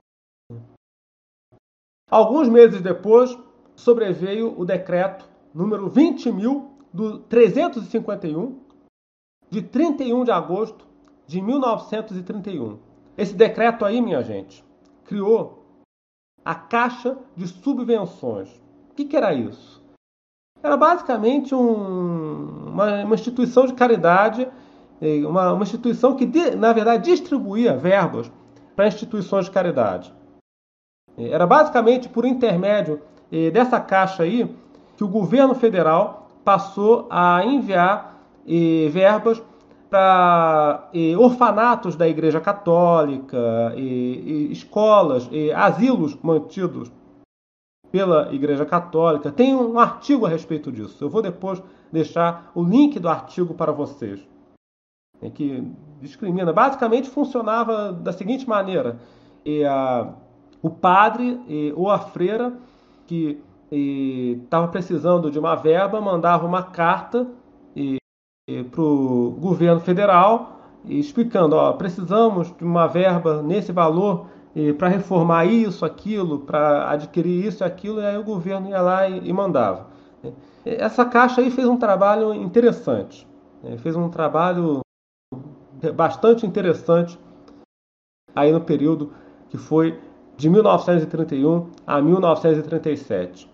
Alguns meses depois, sobreveio o decreto número vinte mil trezentos e cinquenta e um, de trinta e um de agosto de mil novecentos e trinta e um. Esse decreto aí, minha gente, criou a Caixa de Subvenções. O que, que era isso? Era basicamente um, uma, uma instituição de caridade, uma, uma instituição que, na verdade, distribuía verbas para instituições de caridade. Era basicamente por intermédio dessa caixa aí que o governo federal passou a enviar verbas para orfanatos da Igreja Católica, escolas, asilos mantidos pela Igreja Católica. Tem um artigo a respeito disso. Eu vou depois deixar o link do artigo para vocês. Que discrimina. Basicamente funcionava da seguinte maneira. E, a, o padre e, ou a freira que estava precisando de uma verba mandava uma carta para o governo federal e, explicando, ó, precisamos de uma verba nesse valor para reformar isso, aquilo, para adquirir isso e aquilo, e aí o governo ia lá e, e mandava. Essa caixa aí fez um trabalho interessante, né? Fez um trabalho bastante interessante aí no período que foi de mil novecentos e trinta e um a mil novecentos e trinta e sete.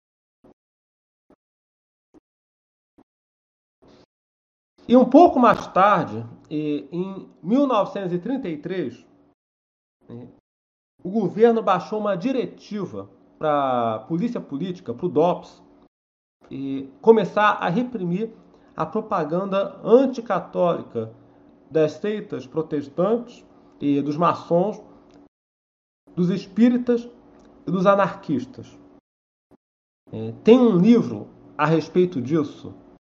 E um pouco mais tarde, em mil novecentos e trinta e três, o governo baixou uma diretiva para a polícia política, para o DOPS, e começar a reprimir a propaganda anticatólica das seitas protestantes e dos maçons, dos espíritas e dos anarquistas. Tem um livro a respeito disso.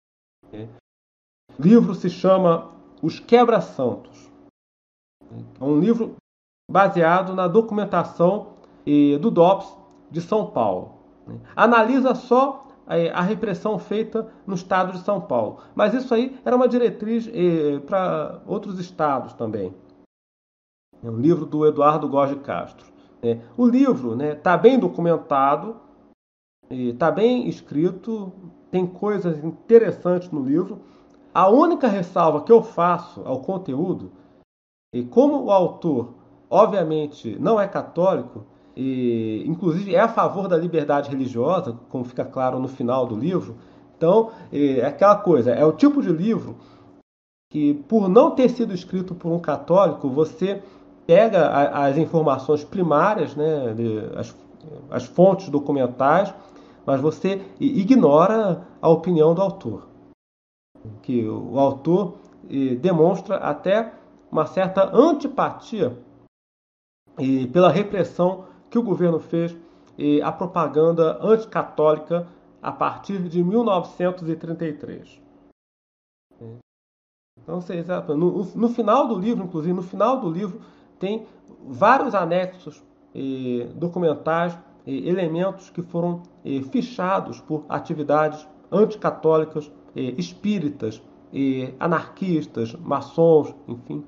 O livro se chama Os Quebra-Santos. É um livro baseado na documentação do DOPS de São Paulo. Analisa só a repressão feita no estado de São Paulo. Mas isso aí era uma diretriz para outros estados também. É um livro do Eduardo Góes de Castro. O livro está bem documentado, está bem escrito, tem coisas interessantes no livro. A única ressalva que eu faço ao conteúdo, e como o autor, obviamente, não é católico, e inclusive é a favor da liberdade religiosa, como fica claro no final do livro, então é aquela coisa, é o tipo de livro que, por não ter sido escrito por um católico, você pega as informações primárias, né, as, as fontes documentais, mas você ignora a opinião do autor. Que o autor demonstra até uma certa antipatia pela repressão que o governo fez à propaganda anticatólica a partir de mil novecentos e trinta e três. Então, no, no final do livro, inclusive, no final do livro, tem vários anexos documentais, elementos que foram fichados por atividades anticatólicas, espíritas, anarquistas, maçons, enfim.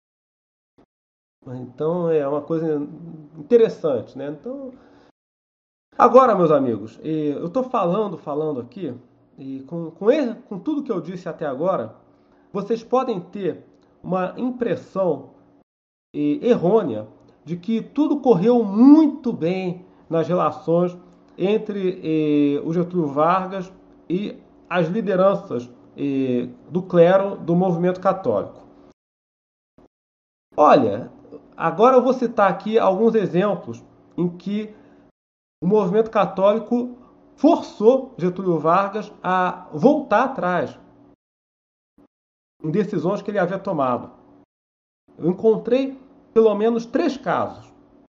Então é uma coisa interessante, né? Então, agora, meus amigos, eu estou falando, falando aqui, e com, com, ele, com tudo que eu disse até agora, vocês podem ter uma impressão errônea de que tudo correu muito bem nas relações entre eh, o Getúlio Vargas e as lideranças eh, do clero do movimento católico. Olha, agora eu vou citar aqui alguns exemplos em que o movimento católico forçou Getúlio Vargas a voltar atrás em decisões que ele havia tomado. Eu encontrei pelo menos três casos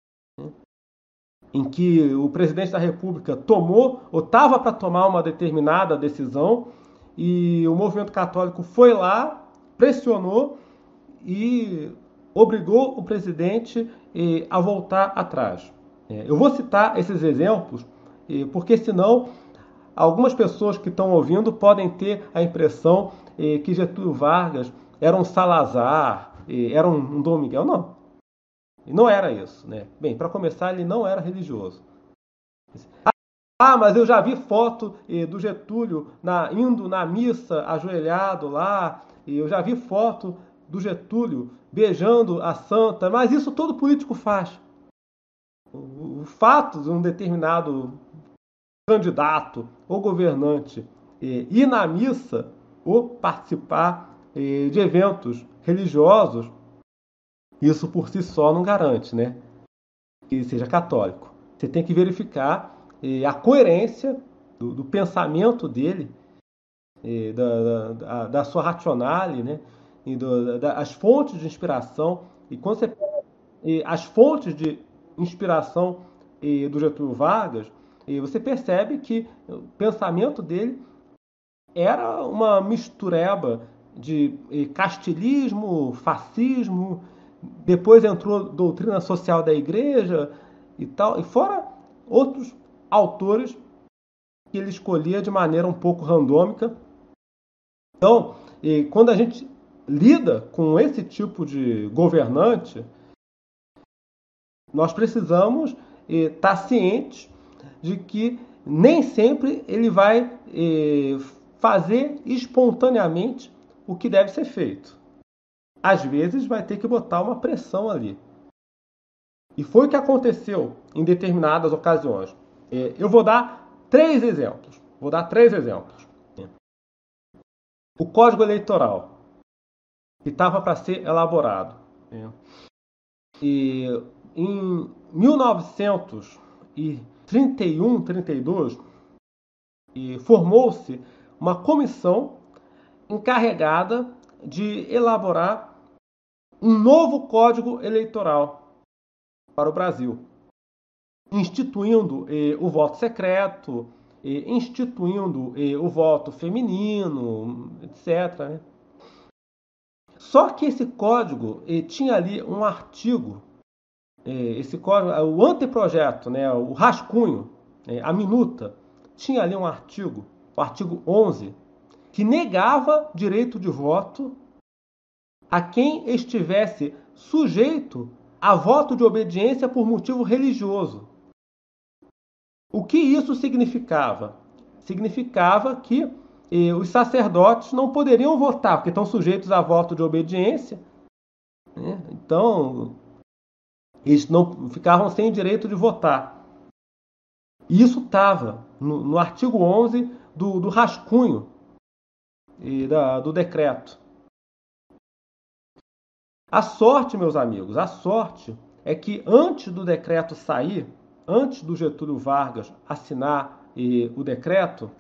em que o presidente da República tomou ou estava para tomar uma determinada decisão e o movimento católico foi lá, pressionou e obrigou o presidente eh, a voltar atrás. Eh, eu vou citar esses exemplos eh, porque senão algumas pessoas que estão ouvindo podem ter a impressão eh, que Getúlio Vargas era um Salazar, eh, era um, um Dom Miguel. Não. Não era isso, né? Bem, para começar, ele não era religioso. Ah, mas eu já vi foto eh, do Getúlio na, indo na missa ajoelhado lá, e eu já vi foto do Getúlio beijando a santa, mas isso todo político faz. O, o fato de um determinado candidato ou governante eh, ir na missa ou participar eh, de eventos religiosos, isso por si só não garante, né, que seja católico. Você tem que verificar eh, a coerência do, do pensamento dele, eh, da, da, da sua racionale, né, e do, da, as fontes de inspiração. E quando você pega eh, as fontes de inspiração eh, do Getúlio Vargas, eh, você percebe que o pensamento dele era uma mistureba de eh, castilismo, fascismo. Depois entrou doutrina social da igreja e tal, e fora outros autores que ele escolhia de maneira um pouco randômica. Então, quando a gente lida com esse tipo de governante, nós precisamos estar cientes de que nem sempre ele vai fazer espontaneamente o que deve ser feito. Às vezes vai ter que botar uma pressão ali. E foi o que aconteceu em determinadas ocasiões. Eu vou dar três exemplos. Vou dar três exemplos. O Código Eleitoral, que estava para ser elaborado. E em mil novecentos e trinta e um, trinta e dois, formou-se uma comissão encarregada de elaborar um novo Código Eleitoral para o Brasil, instituindo eh, o voto secreto, eh, instituindo eh, o voto feminino, etcétera, né? Só que esse código eh, tinha ali um artigo, eh, esse código, o anteprojeto, né, o rascunho, eh, a minuta, tinha ali um artigo, o artigo onze, que negava direito de voto a quem estivesse sujeito a voto de obediência por motivo religioso. O que isso significava? Significava que eh, os sacerdotes não poderiam votar, porque estão sujeitos a voto de obediência, né? Então, eles não ficavam sem direito de votar. E isso estava no, no artigo onze do, do rascunho e da, do decreto. A sorte, meus amigos, a sorte é que antes do decreto sair, antes do Getúlio Vargas assinar eh, o decreto,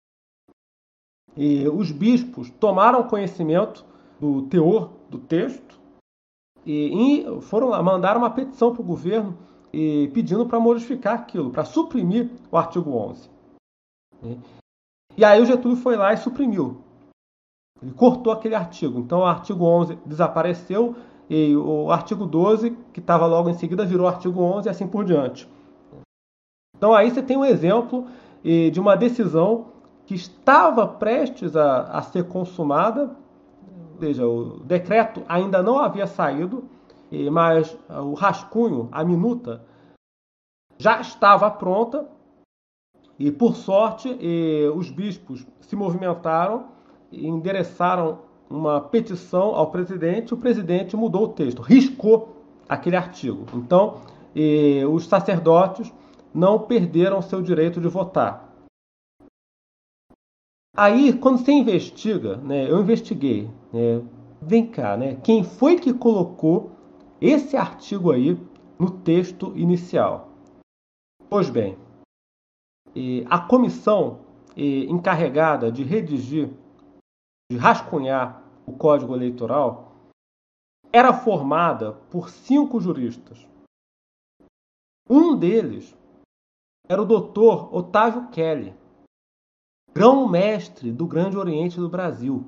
eh, os bispos tomaram conhecimento do teor do texto e, e foram lá, mandaram uma petição para o governo eh, pedindo para modificar aquilo, para suprimir o artigo onze. E aí o Getúlio foi lá e suprimiu. Ele cortou aquele artigo. Então o artigo onze desapareceu e o artigo doze, que estava logo em seguida, virou artigo onze e assim por diante. Então aí você tem um exemplo de uma decisão que estava prestes a, a ser consumada, ou seja, o decreto ainda não havia saído, mas o rascunho, a minuta, já estava pronta e, por sorte, os bispos se movimentaram e endereçaram uma petição ao presidente. O presidente mudou o texto, riscou aquele artigo. Então, os sacerdotes não perderam seu direito de votar. Aí, quando você investiga, né, eu investiguei, né, vem cá, né, quem foi que colocou esse artigo aí no texto inicial? Pois bem, a comissão encarregada de redigir, de rascunhar o Código Eleitoral, era formada por cinco juristas. Um deles era o doutor Otávio Kelly, grão-mestre do Grande Oriente do Brasil.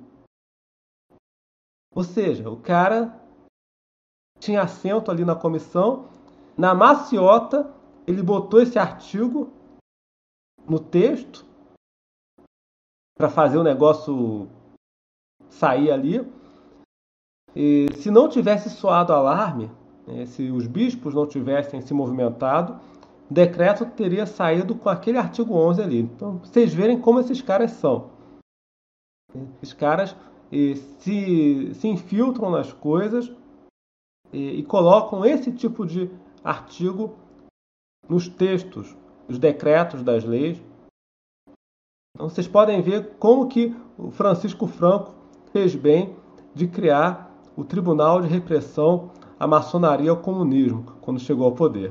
Ou seja, o cara tinha assento ali na comissão, na maciota ele botou esse artigo no texto para fazer o negócio sair ali. E se não tivesse soado alarme, né, se os bispos não tivessem se movimentado, o decreto teria saído com aquele artigo onze ali. Então, vocês verem como esses caras são. Esses caras e, se, se infiltram nas coisas e, e colocam esse tipo de artigo nos textos, os decretos das leis. Então, vocês podem ver como que o Francisco Franco fez bem de criar o Tribunal de Repressão à Maçonaria e ao Comunismo, quando chegou ao poder.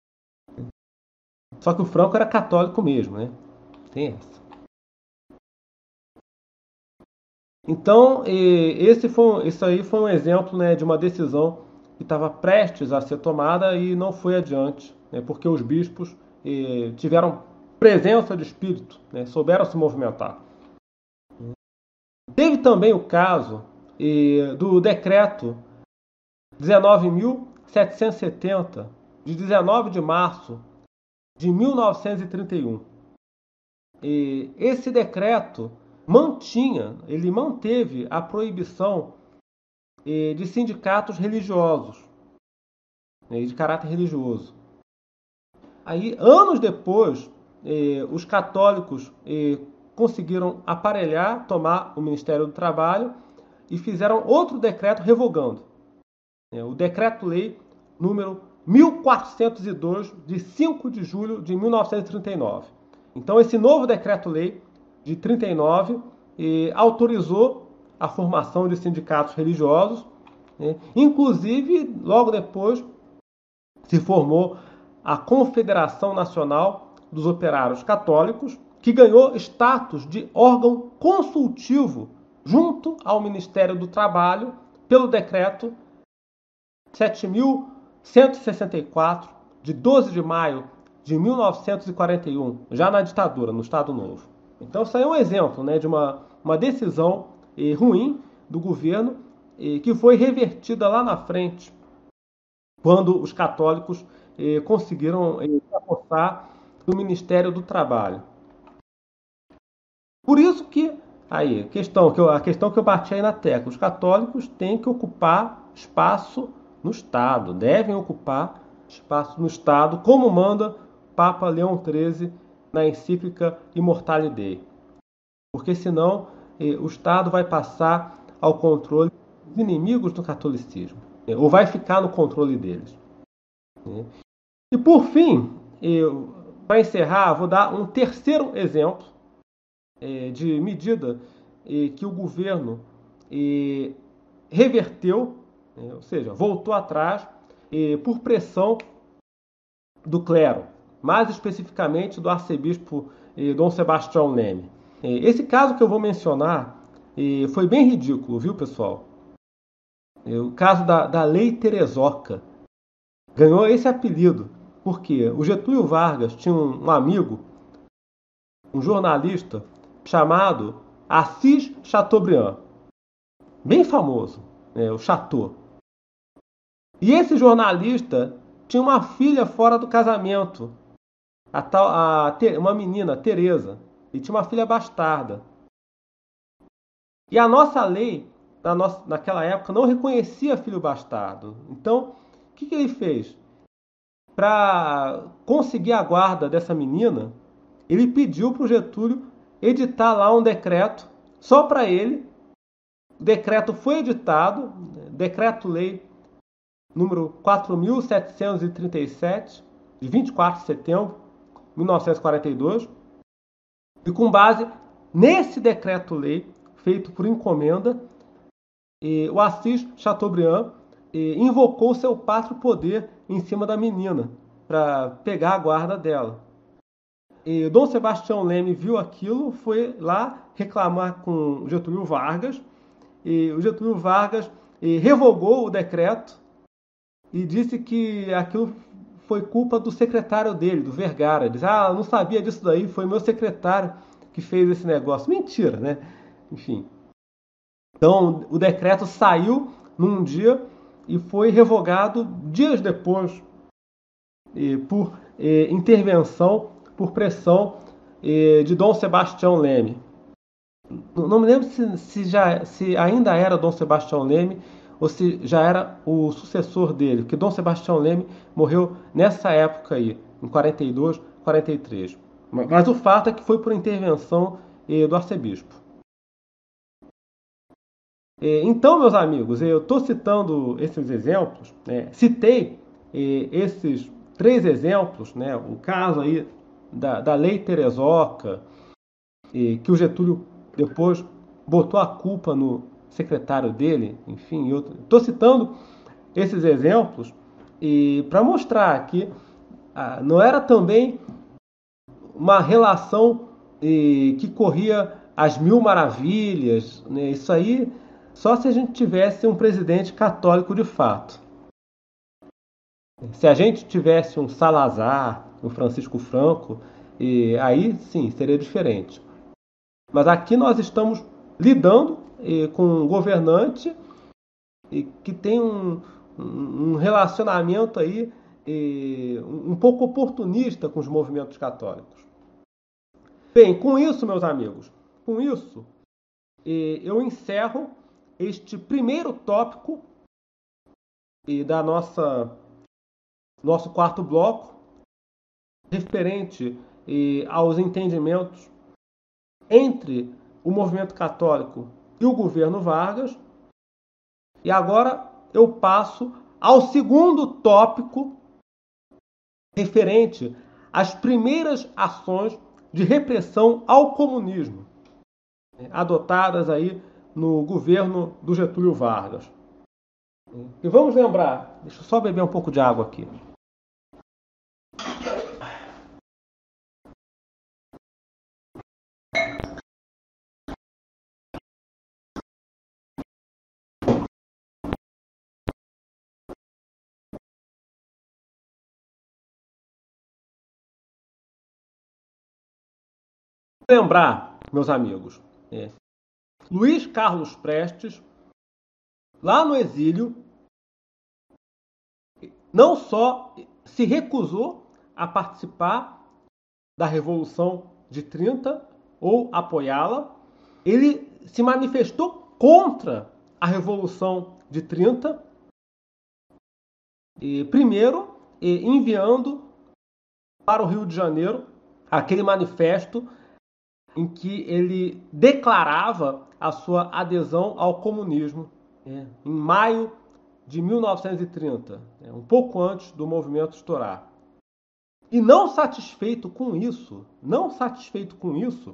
Só que o Franco era católico mesmo, né? Tem essa. Então, esse foi, isso aí foi um exemplo, né, de uma decisão que estava prestes a ser tomada e não foi adiante, né, porque os bispos eh, tiveram presença de espírito, né, souberam se movimentar. Teve também o caso eh, do decreto dezenove mil setecentos e setenta, de dezenove de março de mil novecentos e trinta e um. E esse decreto mantinha, ele manteve a proibição eh, de sindicatos religiosos, né, de caráter religioso. Aí, anos depois, eh, os católicos eh, conseguiram aparelhar, tomar o Ministério do Trabalho e fizeram outro decreto revogando. É, o Decreto-Lei número mil quatrocentos e dois, de cinco de julho de mil novecentos e trinta e nove. Então, esse novo Decreto-Lei de trinta e nove eh, autorizou a formação de sindicatos religiosos. Né? Inclusive, logo depois, se formou a Confederação Nacional dos Operários Católicos, que ganhou status de órgão consultivo junto ao Ministério do Trabalho pelo Decreto sete mil cento e sessenta e quatro, de doze de maio de mil novecentos e quarenta e um, já na ditadura, no Estado Novo. Então, isso aí é um exemplo, né, de uma, uma decisão eh, ruim do governo eh, que foi revertida lá na frente, quando os católicos eh, conseguiram eh, se apossar do Ministério do Trabalho. Por isso que, aí, questão, que eu, a questão que eu bati aí na tecla, os católicos têm que ocupar espaço no Estado, devem ocupar espaço no Estado, como manda Papa Leão treze na encíclica Immortale Dei. Porque senão eh, o Estado vai passar ao controle dos inimigos do catolicismo, eh, ou vai ficar no controle deles. Eh. E por fim, para encerrar, vou dar um terceiro exemplo eh, de medida eh, que o governo eh, reverteu, eh, ou seja, voltou atrás eh, por pressão do clero, mais especificamente do arcebispo eh, Dom Sebastião Leme. Eh, esse caso que eu vou mencionar eh, foi bem ridículo, viu, pessoal? Eh, o caso da, da Lei Terezoca ganhou esse apelido porque o Getúlio Vargas tinha um, um amigo, um jornalista chamado Assis Chateaubriand, bem famoso, né, o Chateau. E esse jornalista tinha uma filha fora do casamento, a tal, a, uma menina, Teresa, e tinha uma filha bastarda. E a nossa lei, na nossa, naquela época, não reconhecia filho bastardo. Então, o que, que ele fez? Para conseguir a guarda dessa menina, ele pediu para o Getúlio editar lá um decreto só para ele. O decreto foi editado, Decreto-Lei número quatro mil setecentos e trinta e sete, de vinte e quatro de setembro mil novecentos e quarenta e dois, e com base nesse decreto-lei feito por encomenda, e o Assis Chateaubriand e, invocou seu pátrio poder em cima da menina para pegar a guarda dela. E Dom Sebastião Leme viu aquilo, foi lá reclamar com Getúlio Vargas, e o Getúlio Vargas e, revogou o decreto e disse que aquilo foi culpa do secretário dele, do Vergara. Diz, ah, eu não sabia disso daí, foi meu secretário que fez esse negócio. Mentira, né? Enfim. Então, o decreto saiu num dia e foi revogado dias depois e, por e, intervenção, por pressão e, de Dom Sebastião Leme. Não me lembro se, se, já, se ainda era Dom Sebastião Leme ou se já era o sucessor dele, porque Dom Sebastião Leme morreu nessa época aí, em quarenta e dois, quarenta e três. Mas o fato é que foi por intervenção eh, do arcebispo. Eh, então, meus amigos, eu estou citando esses exemplos, né? Citei eh, esses três exemplos, né? O caso aí da, da Lei Teresoca, eh, que o Getúlio depois botou a culpa no secretário dele, enfim, eu estou citando esses exemplos e para mostrar que ah, não era também uma relação eh, que corria às mil maravilhas, né? Isso aí só se a gente tivesse um presidente católico de fato. Se a gente tivesse um Salazar, um Francisco Franco, eh, aí sim seria diferente. Mas aqui nós estamos lidando eh, com um governante eh, que tem um, um relacionamento aí eh, um pouco oportunista com os movimentos católicos. Bem, com isso, meus amigos, com isso, eh, eu encerro este primeiro tópico eh, da nossa nosso quarto bloco, referente eh, aos entendimentos entre o movimento católico e o governo Vargas. E agora eu passo ao segundo tópico referente às primeiras ações de repressão ao comunismo adotadas aí no governo do Getúlio Vargas. E vamos lembrar, deixa eu só beber um pouco de água aqui. Lembrar, meus amigos, é, Luiz Carlos Prestes, lá no exílio, não só se recusou a participar da Revolução de trinta ou apoiá-la, ele se manifestou contra a Revolução de trinta, e, primeiro e, enviando para o Rio de Janeiro aquele manifesto em que ele declarava a sua adesão ao comunismo, é, em maio de mil novecentos e trinta, é, um pouco antes do movimento estourar. E não satisfeito com isso, não satisfeito com isso,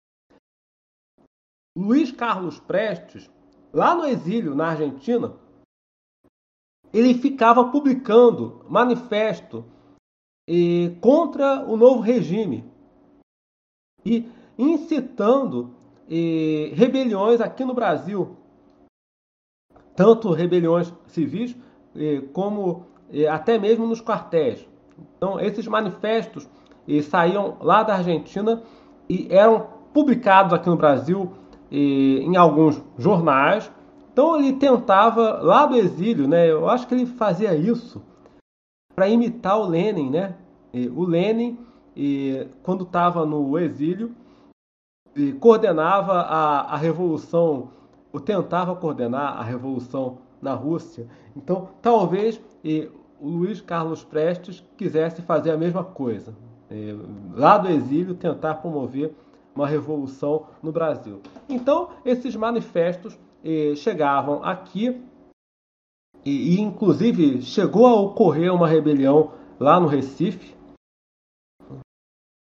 Luiz Carlos Prestes, lá no exílio na Argentina, ele ficava publicando manifesto eh, contra o novo regime e incitando eh, rebeliões aqui no Brasil, tanto rebeliões civis eh, como eh, até mesmo nos quartéis. Então, esses manifestos eh, saíam lá da Argentina e eram publicados aqui no Brasil eh, em alguns jornais. Então, ele tentava, lá do exílio, né, eu acho que ele fazia isso para imitar o Lênin, né? E o Lênin, e, quando estava no exílio, e coordenava a, a revolução, ou tentava coordenar a revolução na Rússia. Então, talvez e, o Luiz Carlos Prestes quisesse fazer a mesma coisa. E, lá do exílio, tentar promover uma revolução no Brasil. Então, esses manifestos e, chegavam aqui e, e, inclusive, chegou a ocorrer uma rebelião lá no Recife.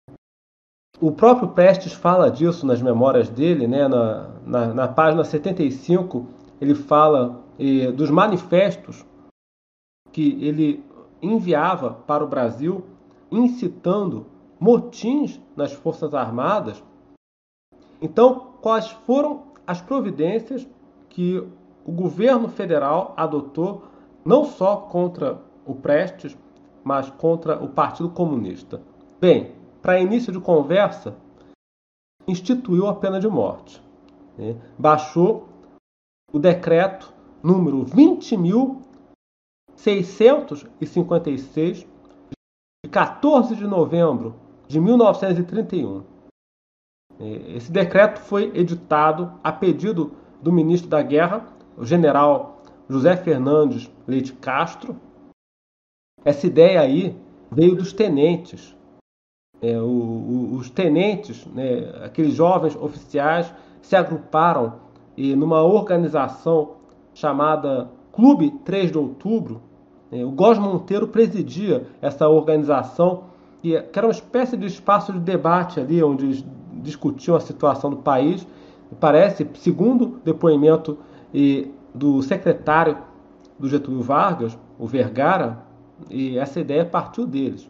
o próprio Prestes fala disso nas memórias dele, né? na, na, na página setenta e cinco, ele fala eh, dos manifestos que ele enviava para o Brasil, incitando motins nas Forças Armadas. Então, quais foram as providências que o governo federal adotou, não só contra o Prestes, mas contra o Partido Comunista? Bem, para início de conversa, instituiu a pena de morte. Né? Baixou o decreto número vinte mil seiscentos e cinquenta e seis, de quatorze de novembro de mil novecentos e trinta e um. Esse decreto foi editado a pedido do ministro da Guerra, o general José Fernandes Leite Castro. Essa ideia aí veio dos tenentes. É, o, o, os tenentes, né, aqueles jovens oficiais, se agruparam e, numa organização chamada Clube três de Outubro. É, o Góes Monteiro presidia essa organização, que era uma espécie de espaço de debate ali, onde discutiam a situação do país. E parece, segundo depoimento e, do secretário do Getúlio Vargas, o Vergara, e essa ideia partiu deles.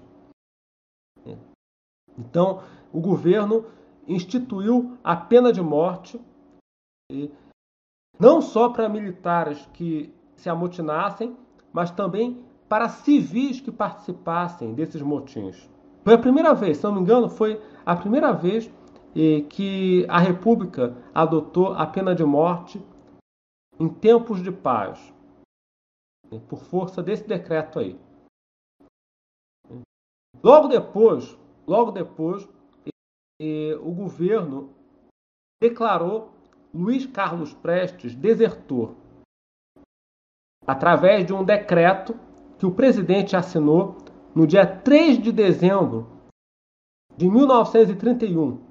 Então, o governo instituiu a pena de morte, não só para militares que se amotinassem, mas também para civis que participassem desses motins. Foi a primeira vez, se não me engano, foi a primeira vez que a República adotou a pena de morte em tempos de paz, por força desse decreto aí. Logo depois, logo depois, o governo declarou Luiz Carlos Prestes desertor, através de um decreto que o presidente assinou no dia três de dezembro de mil novecentos e trinta e um.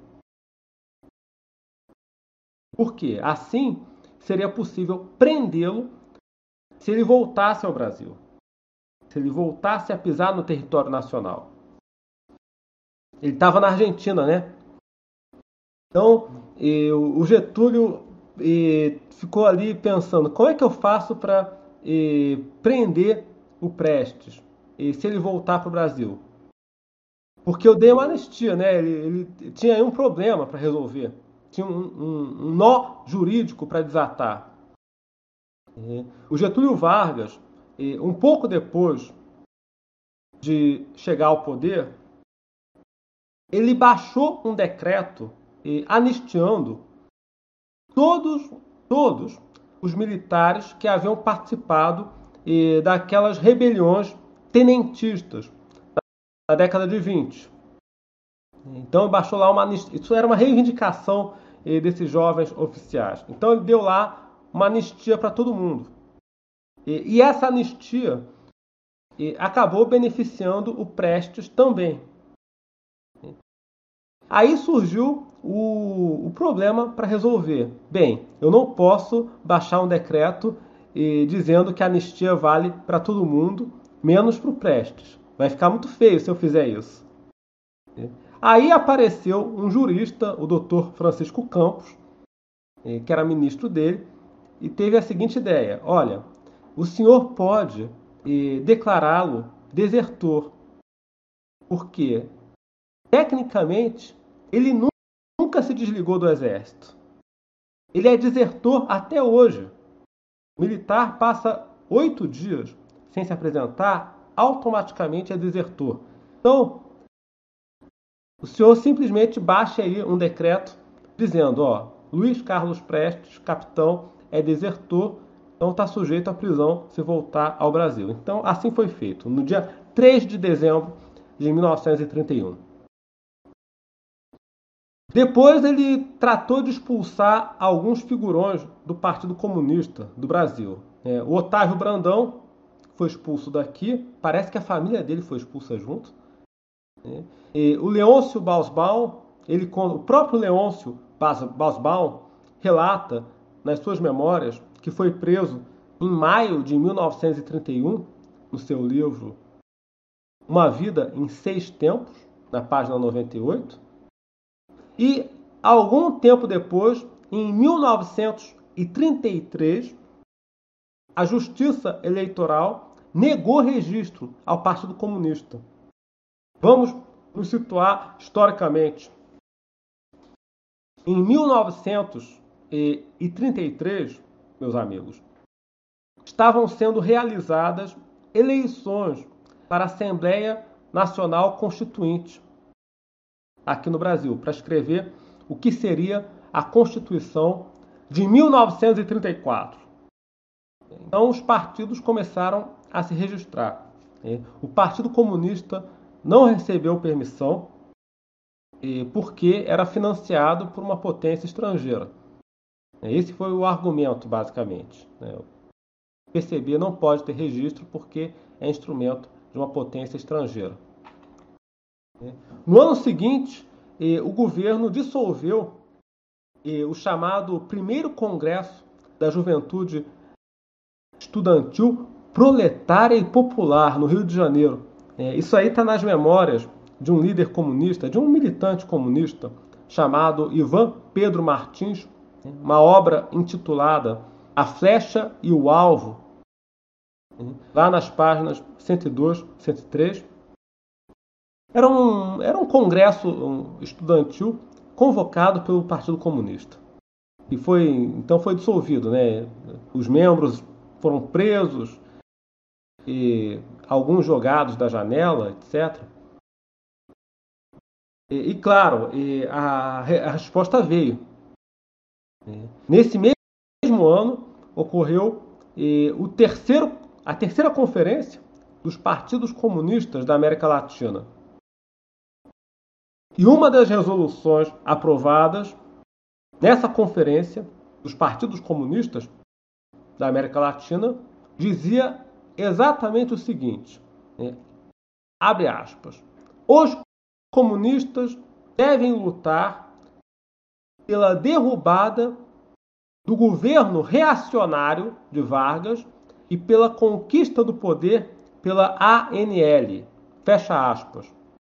Por quê? Assim seria possível prendê-lo se ele voltasse ao Brasil, se ele voltasse a pisar no território nacional. Ele estava na Argentina, né? Então, eu, o Getúlio e, ficou ali pensando, como é que eu faço para prender o Prestes, e, se ele voltar para o Brasil? Porque eu dei uma anistia, né? Ele, ele tinha aí um problema para resolver. Tinha um, um, um nó jurídico para desatar. E, o Getúlio Vargas, e, um pouco depois de chegar ao poder, ele baixou um decreto e, anistiando todos, todos os militares que haviam participado e, daquelas rebeliões tenentistas da década de vinte. Então ele baixou lá uma anistia. Isso era uma reivindicação e, desses jovens oficiais. Então ele deu lá uma anistia para todo mundo. E, e essa anistia e, acabou beneficiando o Prestes também. Aí surgiu o, o problema para resolver. Bem, eu não posso baixar um decreto e, dizendo que a anistia vale para todo mundo, menos para o Prestes. Vai ficar muito feio se eu fizer isso. Aí apareceu um jurista, o doutor Francisco Campos, que era ministro dele, e teve a seguinte ideia: olha, o senhor pode declará-lo desertor, porque, tecnicamente, ele nunca se desligou do exército. Ele é desertor até hoje. O militar passa oito dias sem se apresentar, automaticamente é desertor. Então, o senhor simplesmente baixa aí um decreto dizendo, ó, Luiz Carlos Prestes, capitão, é desertor, então está sujeito à prisão se voltar ao Brasil. Então, assim foi feito, no dia três de dezembro de mil novecentos e trinta e um. Depois ele tratou de expulsar alguns figurões do Partido Comunista do Brasil. É, o Otávio Brandão foi expulso daqui, parece que a família dele foi expulsa junto. É, e o Leôncio Basbaum, ele, o próprio Leôncio Basbaum relata nas suas memórias que foi preso em maio de mil novecentos e trinta e um, no seu livro Uma Vida em Seis Tempos, na página noventa e oito. E algum tempo depois, em mil novecentos e trinta e três, a Justiça Eleitoral negou registro ao Partido Comunista. Vamos nos situar historicamente. Em mil novecentos e trinta e três, meus amigos, estavam sendo realizadas eleições para a Assembleia Nacional Constituinte aqui no Brasil, para escrever o que seria a Constituição de mil novecentos e trinta e quatro. Então, os partidos começaram a se registrar. O Partido Comunista não recebeu permissão porque era financiado por uma potência estrangeira. Esse foi o argumento, basicamente. O P C B não pode ter registro porque é instrumento de uma potência estrangeira. No ano seguinte, o governo dissolveu o chamado Primeiro Congresso da Juventude Estudantil Proletária e Popular, no Rio de Janeiro. Isso aí está nas memórias de um líder comunista, de um militante comunista, chamado Ivan Pedro Martins, uma obra intitulada A Flecha e o Alvo, lá nas páginas cento e dois, cento e três. Era um, era um congresso estudantil convocado pelo Partido Comunista. E foi, então foi dissolvido, né? Os membros foram presos, e alguns jogados da janela, etcétera. E, e claro, e a, a resposta veio. Nesse mesmo ano ocorreu e, o terceiro, a terceira conferência dos partidos comunistas da América Latina. E uma das resoluções aprovadas nessa conferência dos partidos comunistas da América Latina dizia exatamente o seguinte, né? Abre aspas, os comunistas devem lutar pela derrubada do governo reacionário de Vargas e pela conquista do poder pela A N L. Fecha aspas.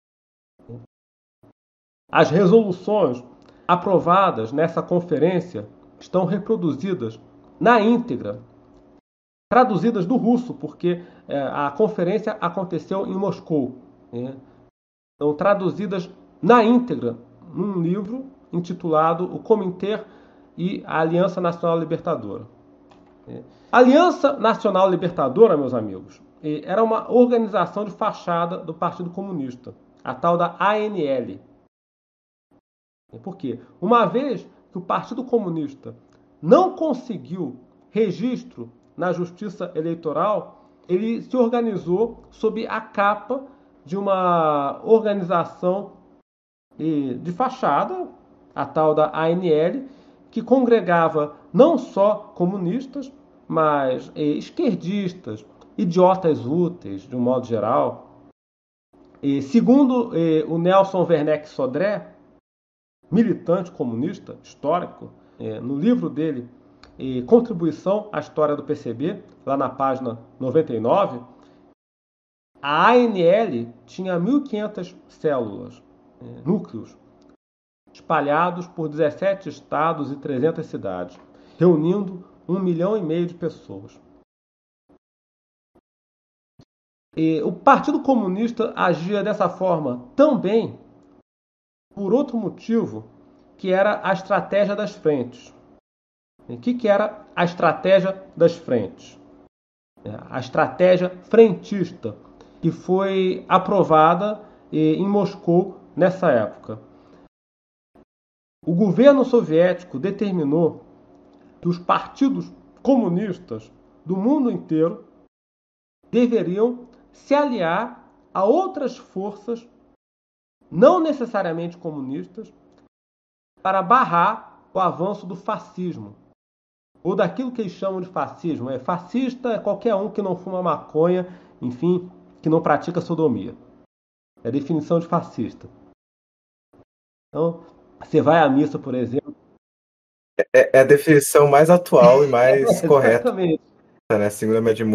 As resoluções aprovadas nessa conferência estão reproduzidas na íntegra, traduzidas do russo, porque é, a conferência aconteceu em Moscou. Né? Estão traduzidas na íntegra num livro intitulado O Comitê e a Aliança Nacional Libertadora. A Aliança Nacional Libertadora, meus amigos, era uma organização de fachada do Partido Comunista, a tal da A N L. Por quê? Uma vez que o Partido Comunista não conseguiu registro na Justiça Eleitoral, ele se organizou sob a capa de uma organização de fachada, a tal da A N L, que congregava não só comunistas, mas esquerdistas, idiotas úteis, de um modo geral. E, segundo o Nelson Werneck Sodré, militante comunista histórico, no livro dele, Contribuição à História do P C B, lá na página noventa e nove, a A N L tinha mil e quinhentas células, núcleos, espalhados por dezessete estados e trezentas cidades, reunindo um milhão e meio de pessoas. E o Partido Comunista agia dessa forma também por outro motivo, que era a estratégia das frentes. O que, que era a estratégia das frentes? A estratégia frentista, que foi aprovada em Moscou nessa época. O governo soviético determinou que os partidos comunistas do mundo inteiro deveriam se aliar a outras forças não necessariamente comunistas, para barrar o avanço do fascismo, ou daquilo que eles chamam de fascismo. É, fascista é qualquer um que não fuma maconha, enfim, que não pratica sodomia. É a definição de fascista. Então, você vai à missa, por exemplo... É, é a definição mais atual e mais é, correta, exatamente. né? Segundo a média de muitos.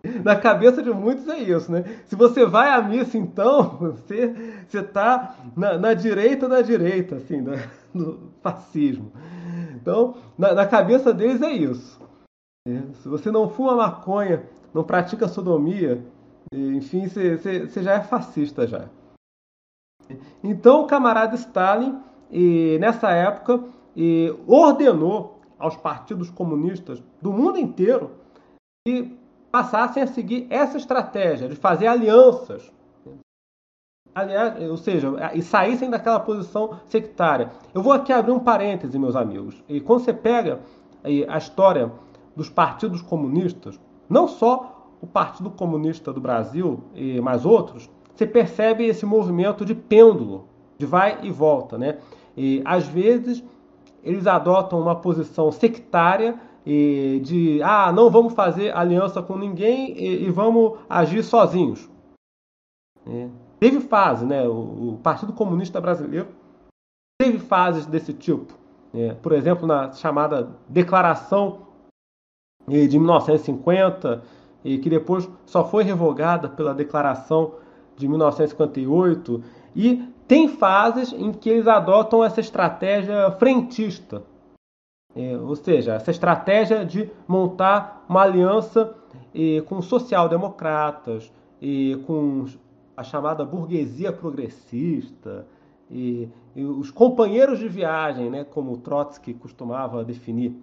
Na cabeça de muitos é isso, né? Se você vai à missa, então, você está na, na direita da direita, assim, da, do fascismo. Então, na, na cabeça deles é isso. Né? Se você não fuma maconha, não pratica sodomia, enfim, você, você, você já é fascista já. Então, o camarada Stalin, e, nessa época, e, ordenou aos partidos comunistas do mundo inteiro que passassem a seguir essa estratégia de fazer alianças, aliás, ou seja, e saíssem daquela posição sectária. Eu vou aqui abrir um parêntese, meus amigos. E quando você pega aí a história dos partidos comunistas, não só o Partido Comunista do Brasil, e mais outros, você percebe esse movimento de pêndulo, de vai e volta, né? E às vezes eles adotam uma posição sectária e de ah, não vamos fazer aliança com ninguém e, e vamos agir sozinhos. É. Teve fase, né? O, o Partido Comunista Brasileiro teve fases desse tipo. É. Por exemplo, na chamada Declaração de mil novecentos e cinquenta, e que depois só foi revogada pela Declaração de mil novecentos e cinquenta e oito. E tem fases em que eles adotam essa estratégia frentista. É, ou seja, essa estratégia de montar uma aliança é, com social-democratas, e com a chamada burguesia progressista, e, e os companheiros de viagem, né, como Trotsky costumava definir.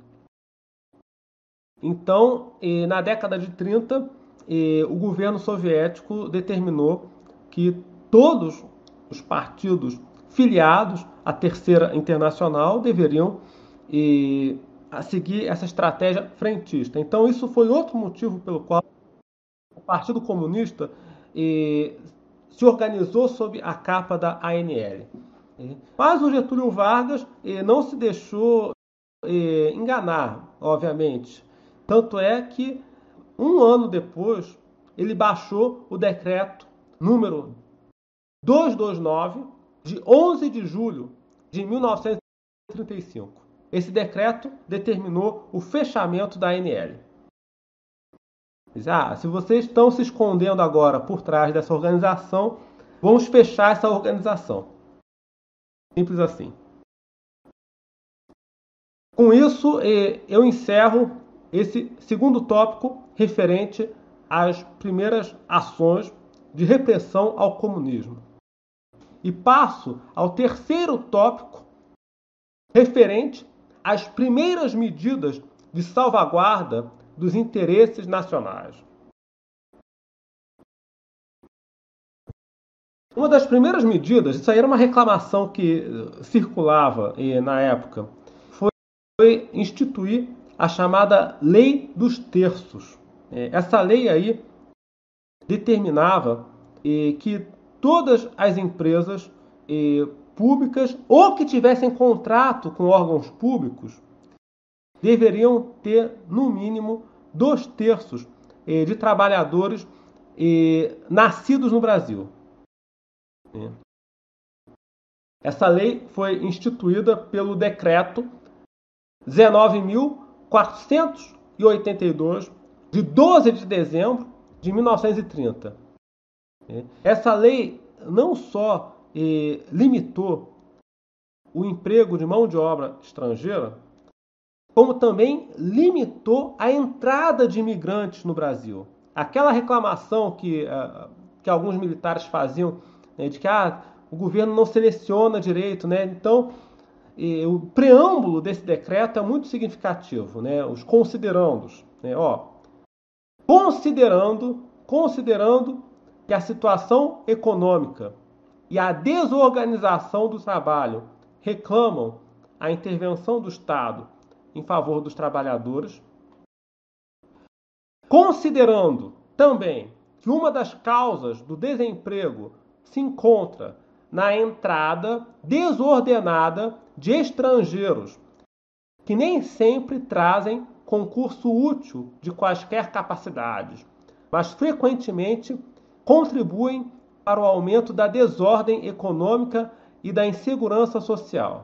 Então, e, na década de trinta, e, o governo soviético determinou que todos os partidos filiados à Terceira Internacional deveriam e a seguir essa estratégia frentista. Então, isso foi outro motivo pelo qual o Partido Comunista e, se organizou sob a capa da A N L. Mas o Getúlio Vargas e, não se deixou e, enganar, obviamente. Tanto é que, um ano depois, ele baixou o decreto número duzentos e vinte e nove, de onze de julho de mil novecentos e trinta e cinco. Esse decreto determinou o fechamento da A N L. Ah, se vocês estão se escondendo agora por trás dessa organização, vamos fechar essa organização. Simples assim. Com isso, eu encerro esse segundo tópico referente às primeiras ações de repressão ao comunismo. E passo ao terceiro tópico referente às primeiras medidas de salvaguarda dos interesses nacionais. Uma das primeiras medidas, isso aí era uma reclamação que circulava na época, foi instituir a chamada Lei dos Terços. Essa lei aí determinava que todas as empresas públicas ou que tivessem contrato com órgãos públicos deveriam ter, no mínimo, dois terços de trabalhadores nascidos no Brasil. Essa lei foi instituída pelo decreto dezenove mil quatrocentos e oitenta e dois, de doze de dezembro de mil novecentos e trinta. Essa lei não só eh, limitou o emprego de mão de obra estrangeira, como também limitou a entrada de imigrantes no Brasil. Aquela reclamação que, uh, que alguns militares faziam, né, de que ah, o governo não seleciona direito, né? Então, eh, o preâmbulo desse decreto é muito significativo, né? Os considerandos, né? Ó, considerando, considerando que a situação econômica e a desorganização do trabalho reclamam a intervenção do Estado em favor dos trabalhadores, considerando também que uma das causas do desemprego se encontra na entrada desordenada de estrangeiros, que nem sempre trazem concurso útil de quaisquer capacidades, mas frequentemente contribuem para o aumento da desordem econômica e da insegurança social.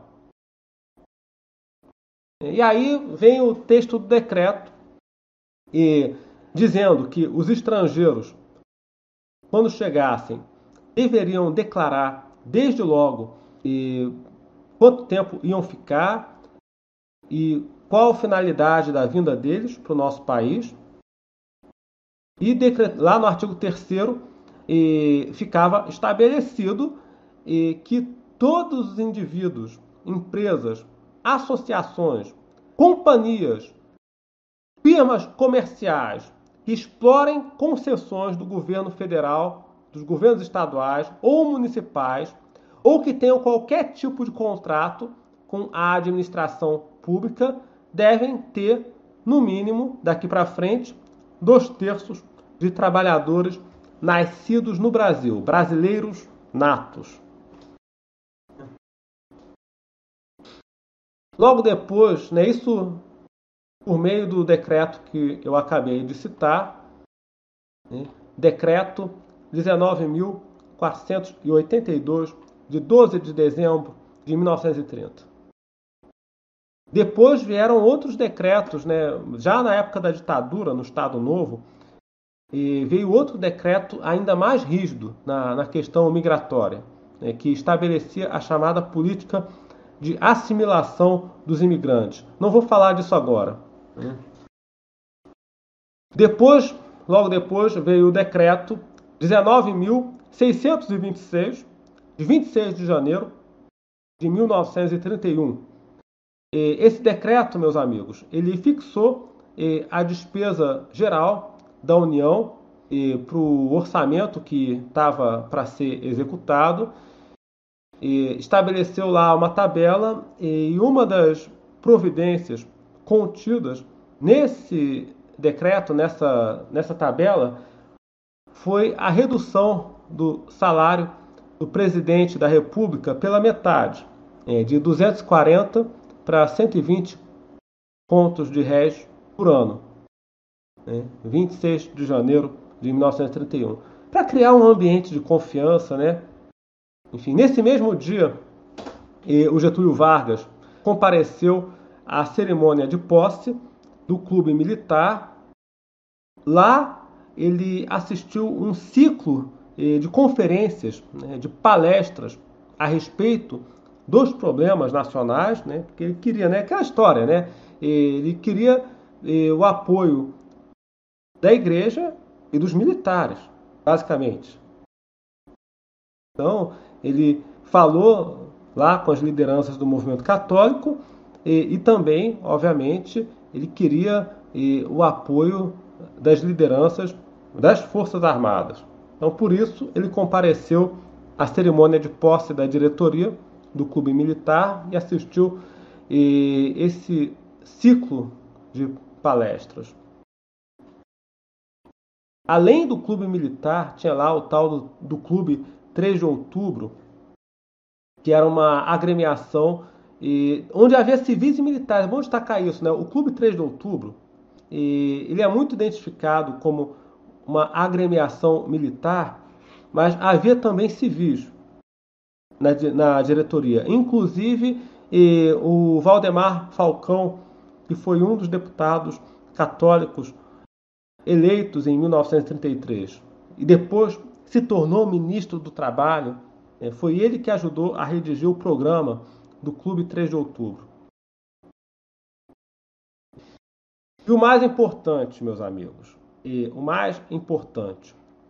E aí vem o texto do decreto, e dizendo que os estrangeiros, quando chegassem, deveriam declarar desde logo e, quanto tempo iam ficar e qual a finalidade da vinda deles para o nosso país. E lá no artigo terceiro e, ficava estabelecido e, que todos os indivíduos, empresas, associações, companhias, firmas comerciais que explorem concessões do governo federal, dos governos estaduais ou municipais, ou que tenham qualquer tipo de contrato com a administração pública, devem ter, no mínimo, daqui para frente, dois terços de trabalhadores nascidos no Brasil, brasileiros natos. Logo depois, né, isso por meio do decreto que eu acabei de citar, né, decreto dezenove mil quatrocentos e oitenta e dois, de doze de dezembro de mil novecentos e trinta. Depois vieram outros decretos, né, já na época da ditadura, no Estado Novo, e veio outro decreto ainda mais rígido na, na questão migratória, né, que estabelecia a chamada política de assimilação dos imigrantes. Não vou falar disso agora. Depois, logo depois, veio o decreto dezenove mil seiscentos e vinte e seis, de vinte e seis de janeiro de mil novecentos e trinta e um. Esse decreto, meus amigos, ele fixou a despesa geral da União para o orçamento que estava para ser executado, estabeleceu lá uma tabela e uma das providências contidas nesse decreto, nessa, nessa tabela, foi a redução do salário do presidente da República pela metade, de duzentos e quarenta para cento e vinte contos de réis por ano, vinte e seis de janeiro de mil novecentos e trinta e um, para criar um ambiente de confiança, né? Enfim, nesse mesmo dia, o Getúlio Vargas compareceu à cerimônia de posse do Clube Militar. Lá ele assistiu um ciclo de conferências, de palestras a respeito dos problemas nacionais, né? Porque ele queria, né? Aquela história, né? Ele queria o apoio da igreja e dos militares, basicamente. Então, ele falou lá com as lideranças do movimento católico e, e também, obviamente, ele queria e, o apoio das lideranças das Forças Armadas. Então, por isso, ele compareceu à cerimônia de posse da diretoria do Clube Militar e assistiu e, esse ciclo de palestras. Além do Clube Militar, tinha lá o tal do, do Clube três de outubro, que era uma agremiação e, onde havia civis e militares. Vamos destacar isso, né? O Clube três de outubro, e, ele é muito identificado como uma agremiação militar, mas havia também civis na, na diretoria. Inclusive, e, o Valdemar Falcão, que foi um dos deputados católicos eleitos em mil novecentos e trinta e três, e depois se tornou ministro do Trabalho, foi ele que ajudou a redigir o programa do Clube três de outubro. E o mais importante, meus amigos, e o mais importante,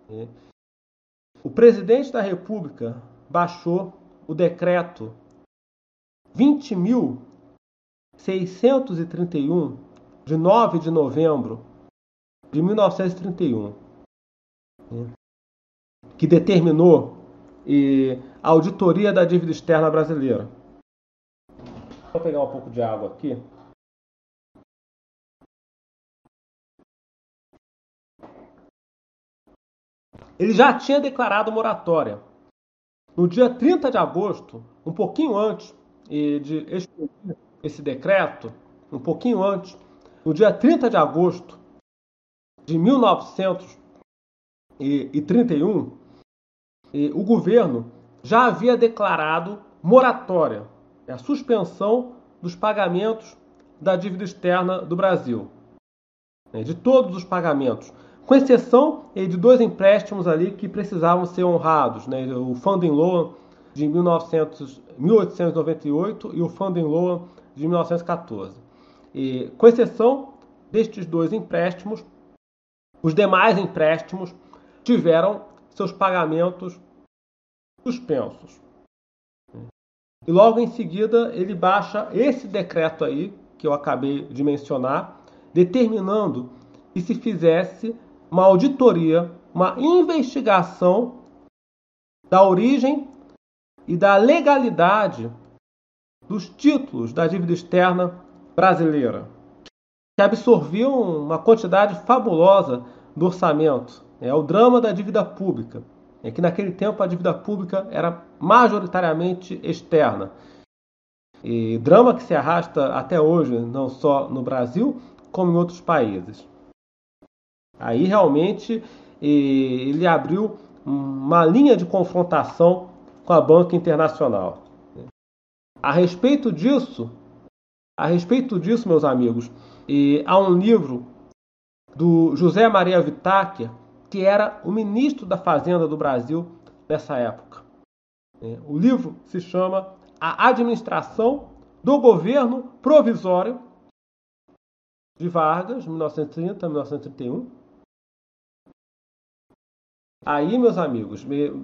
o presidente da República baixou o decreto vinte mil seiscentos e trinta e um, de nove de novembro de mil novecentos e trinta e um, que determinou e, a auditoria da dívida externa brasileira. Vou pegar um pouco de água aqui. Ele já tinha declarado moratória. No dia trinta de agosto, um pouquinho antes de expedir esse decreto, um pouquinho antes, no dia trinta de agosto de mil novecentos e trinta e um, o governo já havia declarado moratória, a suspensão dos pagamentos da dívida externa do Brasil. né, de todos os pagamentos, com exceção eh, de dois empréstimos ali que precisavam ser honrados, né, o Funding Loan de mil oitocentos e noventa e oito e o Funding Loan de mil novecentos e quatorze. E, com exceção destes dois empréstimos, os demais empréstimos tiveram seus pagamentos suspensos. E logo em seguida ele baixa esse decreto aí, que eu acabei de mencionar, determinando que se fizesse uma auditoria, uma investigação da origem e da legalidade dos títulos da dívida externa brasileira, que absorviam uma quantidade fabulosa do orçamento. É o drama da dívida pública. É que naquele tempo a dívida pública era majoritariamente externa. E drama que se arrasta até hoje, não só no Brasil, como em outros países. Aí realmente ele abriu uma linha de confrontação com a banca internacional. A respeito disso, a respeito disso, meus amigos, há um livro do José Maria Vitáquer, que era o ministro da Fazenda do Brasil nessa época. O livro se chama A Administração do Governo Provisório de Vargas, mil novecentos e trinta a mil novecentos e trinta e um. Aí, meus amigos,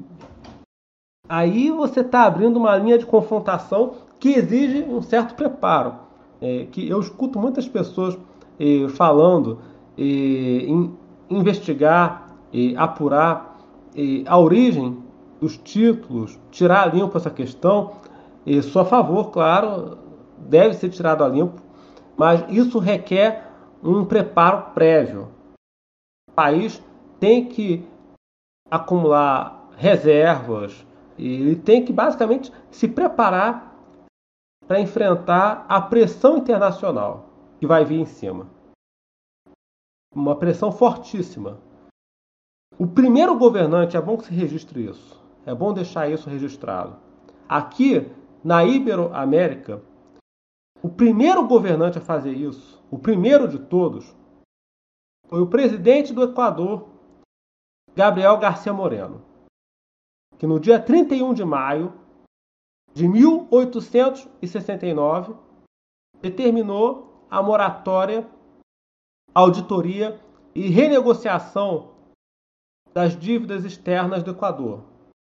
aí você está abrindo uma linha de confrontação que exige um certo preparo. É, que eu escuto muitas pessoas é, falando é, em investigar, é, apurar é, a origem dos títulos, tirar a limpo essa questão. É, sou a favor, claro, deve ser tirado a limpo, mas isso requer um preparo prévio. O país tem que acumular reservas, ele tem que basicamente se preparar para enfrentar a pressão internacional que vai vir em cima. Uma pressão fortíssima. O primeiro governante, é bom que se registre isso, é bom deixar isso registrado. Aqui, na Iberoamérica, o primeiro governante a fazer isso, o primeiro de todos, foi o presidente do Equador, Gabriel García Moreno, que no dia trinta e um de maio de mil oitocentos e sessenta e nove determinou a moratória, auditoria e renegociação das dívidas externas do Equador.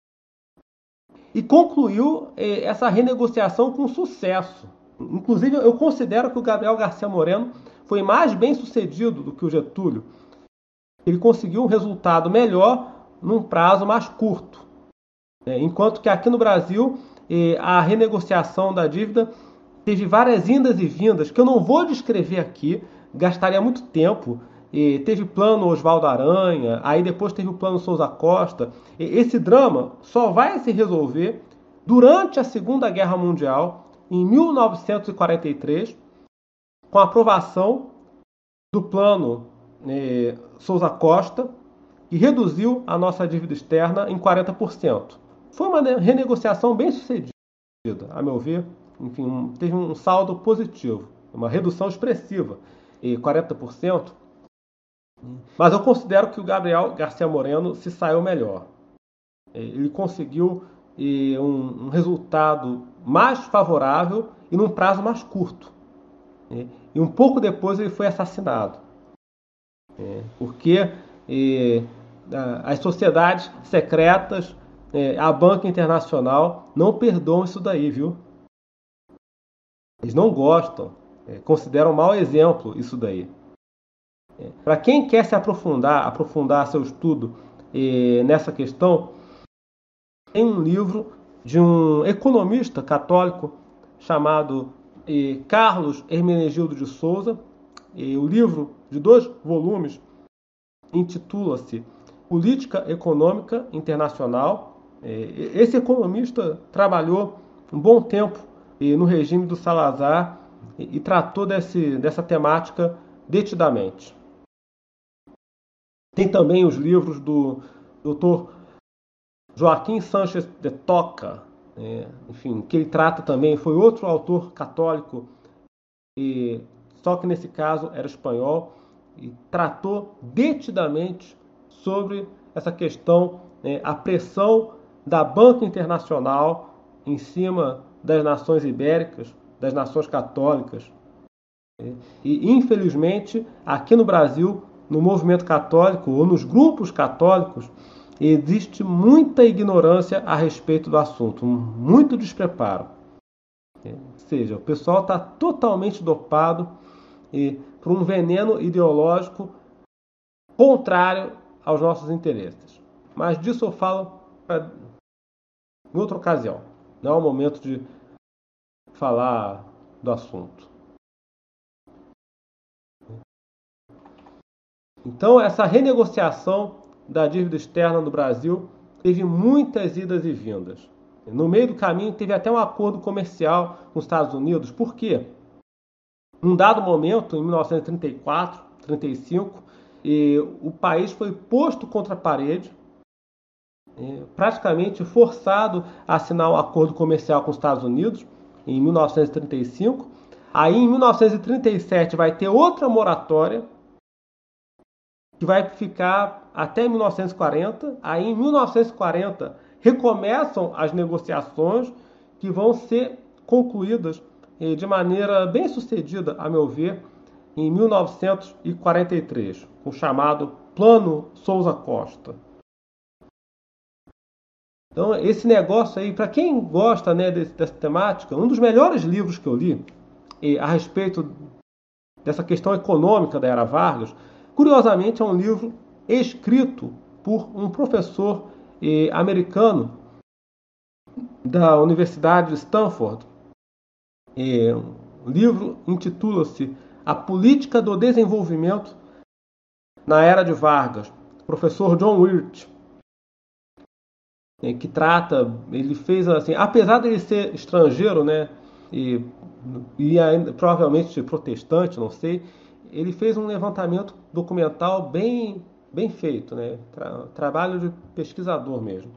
E concluiu eh, essa renegociação com sucesso. Inclusive, eu considero que o Gabriel García Moreno foi mais bem sucedido do que o Getúlio. Ele conseguiu um resultado melhor num prazo mais curto. É, enquanto que aqui no Brasil, eh, a renegociação da dívida teve várias indas e vindas, que eu não vou descrever aqui, gastaria muito tempo. E teve plano Oswaldo Aranha, aí depois teve o plano Souza Costa. E esse drama só vai se resolver durante a Segunda Guerra Mundial, em mil novecentos e quarenta e três, com a aprovação do plano eh, Souza Costa, que reduziu a nossa dívida externa em quarenta por cento. Foi uma renegociação bem sucedida, a meu ver. Enfim, um, teve um saldo positivo, uma redução expressiva, e quarenta por cento. Mas eu considero que o Gabriel García Moreno se saiu melhor. Ele conseguiu um, um resultado mais favorável e num prazo mais curto. E um pouco depois ele foi assassinado. Porque as sociedades secretas, a banca internacional não perdoam isso daí, viu? Eles não gostam, consideram um mau exemplo isso daí. Para quem quer se aprofundar, aprofundar seu estudo eh, nessa questão, tem um livro de um economista católico chamado eh, Carlos Hermenegildo de Souza. Eh, o livro, de dois volumes, intitula-se Política Econômica Internacional. Eh, esse economista trabalhou um bom tempo eh, no regime do Salazar e, e tratou desse, dessa temática detidamente. Tem também os livros do doutor Joaquim Sánchez de Toca, é, enfim, que ele trata também, foi outro autor católico, e, só que nesse caso era espanhol, e tratou detidamente sobre essa questão, né, a pressão da banca internacional em cima das nações ibéricas, das nações católicas. E, infelizmente, aqui no Brasil, no movimento católico ou nos grupos católicos, existe muita ignorância a respeito do assunto, muito despreparo. Ou seja, o pessoal está totalmente dopado e, por um veneno ideológico contrário aos nossos interesses. Mas disso eu falo pra, em outra ocasião. Não é o momento de falar do assunto. Então, essa renegociação da dívida externa no Brasil teve muitas idas e vindas. No meio do caminho, teve até um acordo comercial com os Estados Unidos. Por quê? Num dado momento, em mil novecentos e trinta e quatro, trinta e cinco, e o país foi posto contra a parede, praticamente forçado a assinar um acordo comercial com os Estados Unidos, em mil novecentos e trinta e cinco. Aí, em mil novecentos e trinta e sete, vai ter outra moratória, que vai ficar até mil novecentos e quarenta. Aí, em mil novecentos e quarenta, recomeçam as negociações que vão ser concluídas de maneira bem sucedida, a meu ver, em mil novecentos e quarenta e três, o chamado Plano Souza Costa. Então, esse negócio aí, para quem gosta, né, dessa temática, um dos melhores livros que eu li a respeito dessa questão econômica da Era Vargas, curiosamente, é um livro escrito por um professor eh, americano da Universidade de Stanford. Eh, o livro intitula-se A Política do Desenvolvimento na Era de Vargas, professor John Wirt, eh, que trata, ele fez assim, apesar de ele ser estrangeiro, né, e, e ainda, provavelmente protestante, não sei, ele fez um levantamento documental bem, bem feito, né? Tra- trabalho de pesquisador mesmo.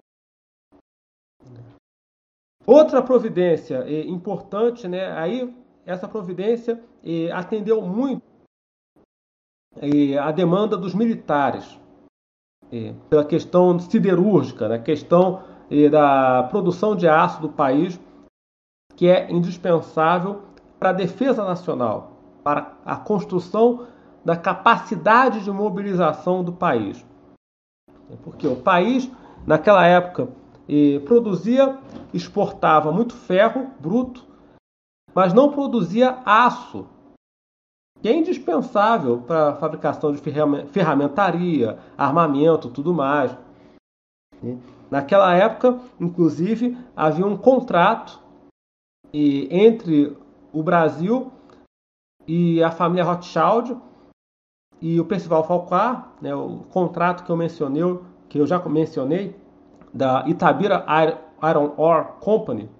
Outra providência eh, importante, né? Aí essa providência eh, atendeu muito eh, a demanda dos militares, eh, pela questão siderúrgica, né? Questão eh, da produção de aço do país, que é indispensável para a defesa nacional, para a construção da capacidade de mobilização do país. Porque o país, naquela época, eh, produzia, exportava muito ferro bruto, mas não produzia aço, que é indispensável para a fabricação de ferramentaria, armamento, tudo mais. Naquela época, inclusive, havia um contrato eh, entre o Brasil e a família Rothschild e o Percival Falcar, né, o contrato que eu mencionei, que eu já mencionei, da Itabira Iron Ore Company,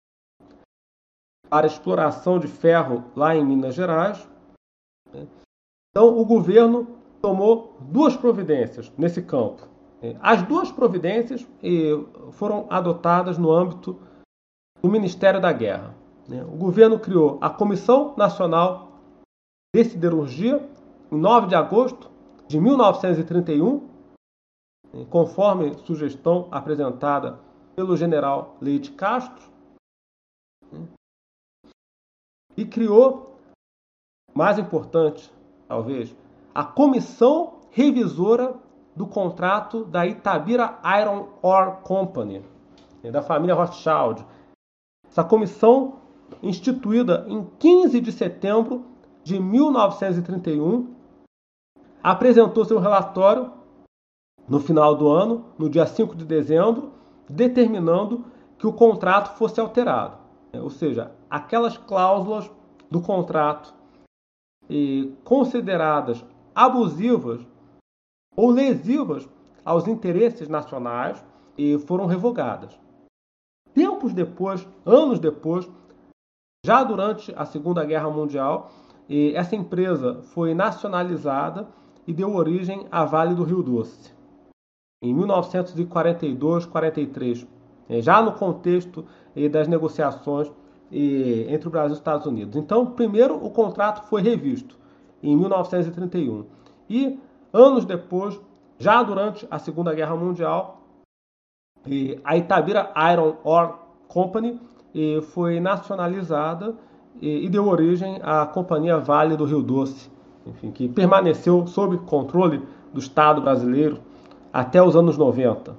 para exploração de ferro lá em Minas Gerais. Então, o governo tomou duas providências nesse campo. As duas providências foram adotadas no âmbito do Ministério da Guerra. O governo criou a Comissão Nacional de Siderurgia, em nove de agosto de mil novecentos e trinta e um, conforme sugestão apresentada pelo general Leite Castro, e criou, mais importante, talvez, a Comissão Revisora do Contrato da Itabira Iron Ore Company, da família Rothschild. Essa comissão, instituída em quinze de setembro de mil novecentos e trinta e um, apresentou seu relatório no final do ano, no dia cinco de dezembro, determinando que o contrato fosse alterado. Ou seja, aquelas cláusulas do contrato eh, consideradas abusivas ou lesivas aos interesses nacionais eh, foram revogadas. Tempos depois, anos depois, já durante a Segunda Guerra Mundial, eh, essa empresa foi nacionalizada e deu origem à Vale do Rio Doce, em mil novecentos e quarenta e dois, quarenta e três, eh, já no contexto eh, das negociações eh, entre o Brasil e os Estados Unidos. Então, primeiro, o contrato foi revisto. em mil novecentos e trinta e um. E, anos depois, já durante a Segunda Guerra Mundial, a Itabira Iron Ore Company foi nacionalizada e deu origem à Companhia Vale do Rio Doce, enfim, que permaneceu sob controle do Estado brasileiro até os anos noventa.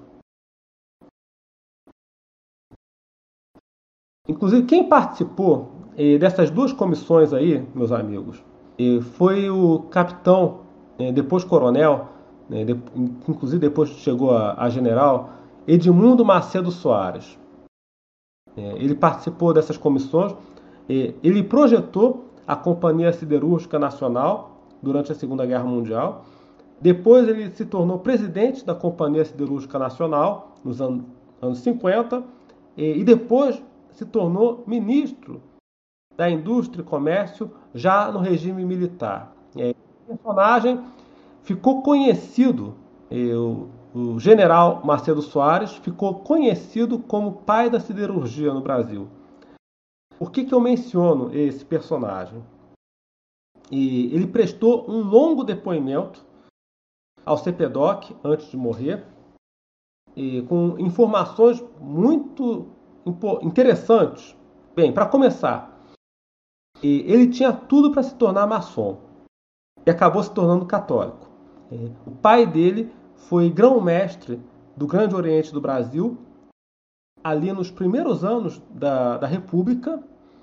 Inclusive, quem participou eh, dessas duas comissões aí, meus amigos, eh, foi o capitão, eh, depois coronel, né, de, inclusive depois chegou a, a general, Edmundo Macedo Soares. Eh, ele participou dessas comissões, eh, ele projetou a Companhia Siderúrgica Nacional durante a Segunda Guerra Mundial. Depois ele se tornou presidente da Companhia Siderúrgica Nacional, nos anos, anos cinquenta, eh, e depois se tornou ministro da Indústria e Comércio, já no regime militar. É, o personagem ficou conhecido, o, o general Macedo Soares ficou conhecido como pai da siderurgia no Brasil. Por que, que eu menciono esse personagem? E ele prestou um longo depoimento ao CEPEDOC antes de morrer, e com informações muito interessantes. Bem, para começar, ele tinha tudo para se tornar maçom e acabou se tornando católico. O pai dele foi grão-mestre do Grande Oriente do Brasil, ali nos primeiros anos da, da República,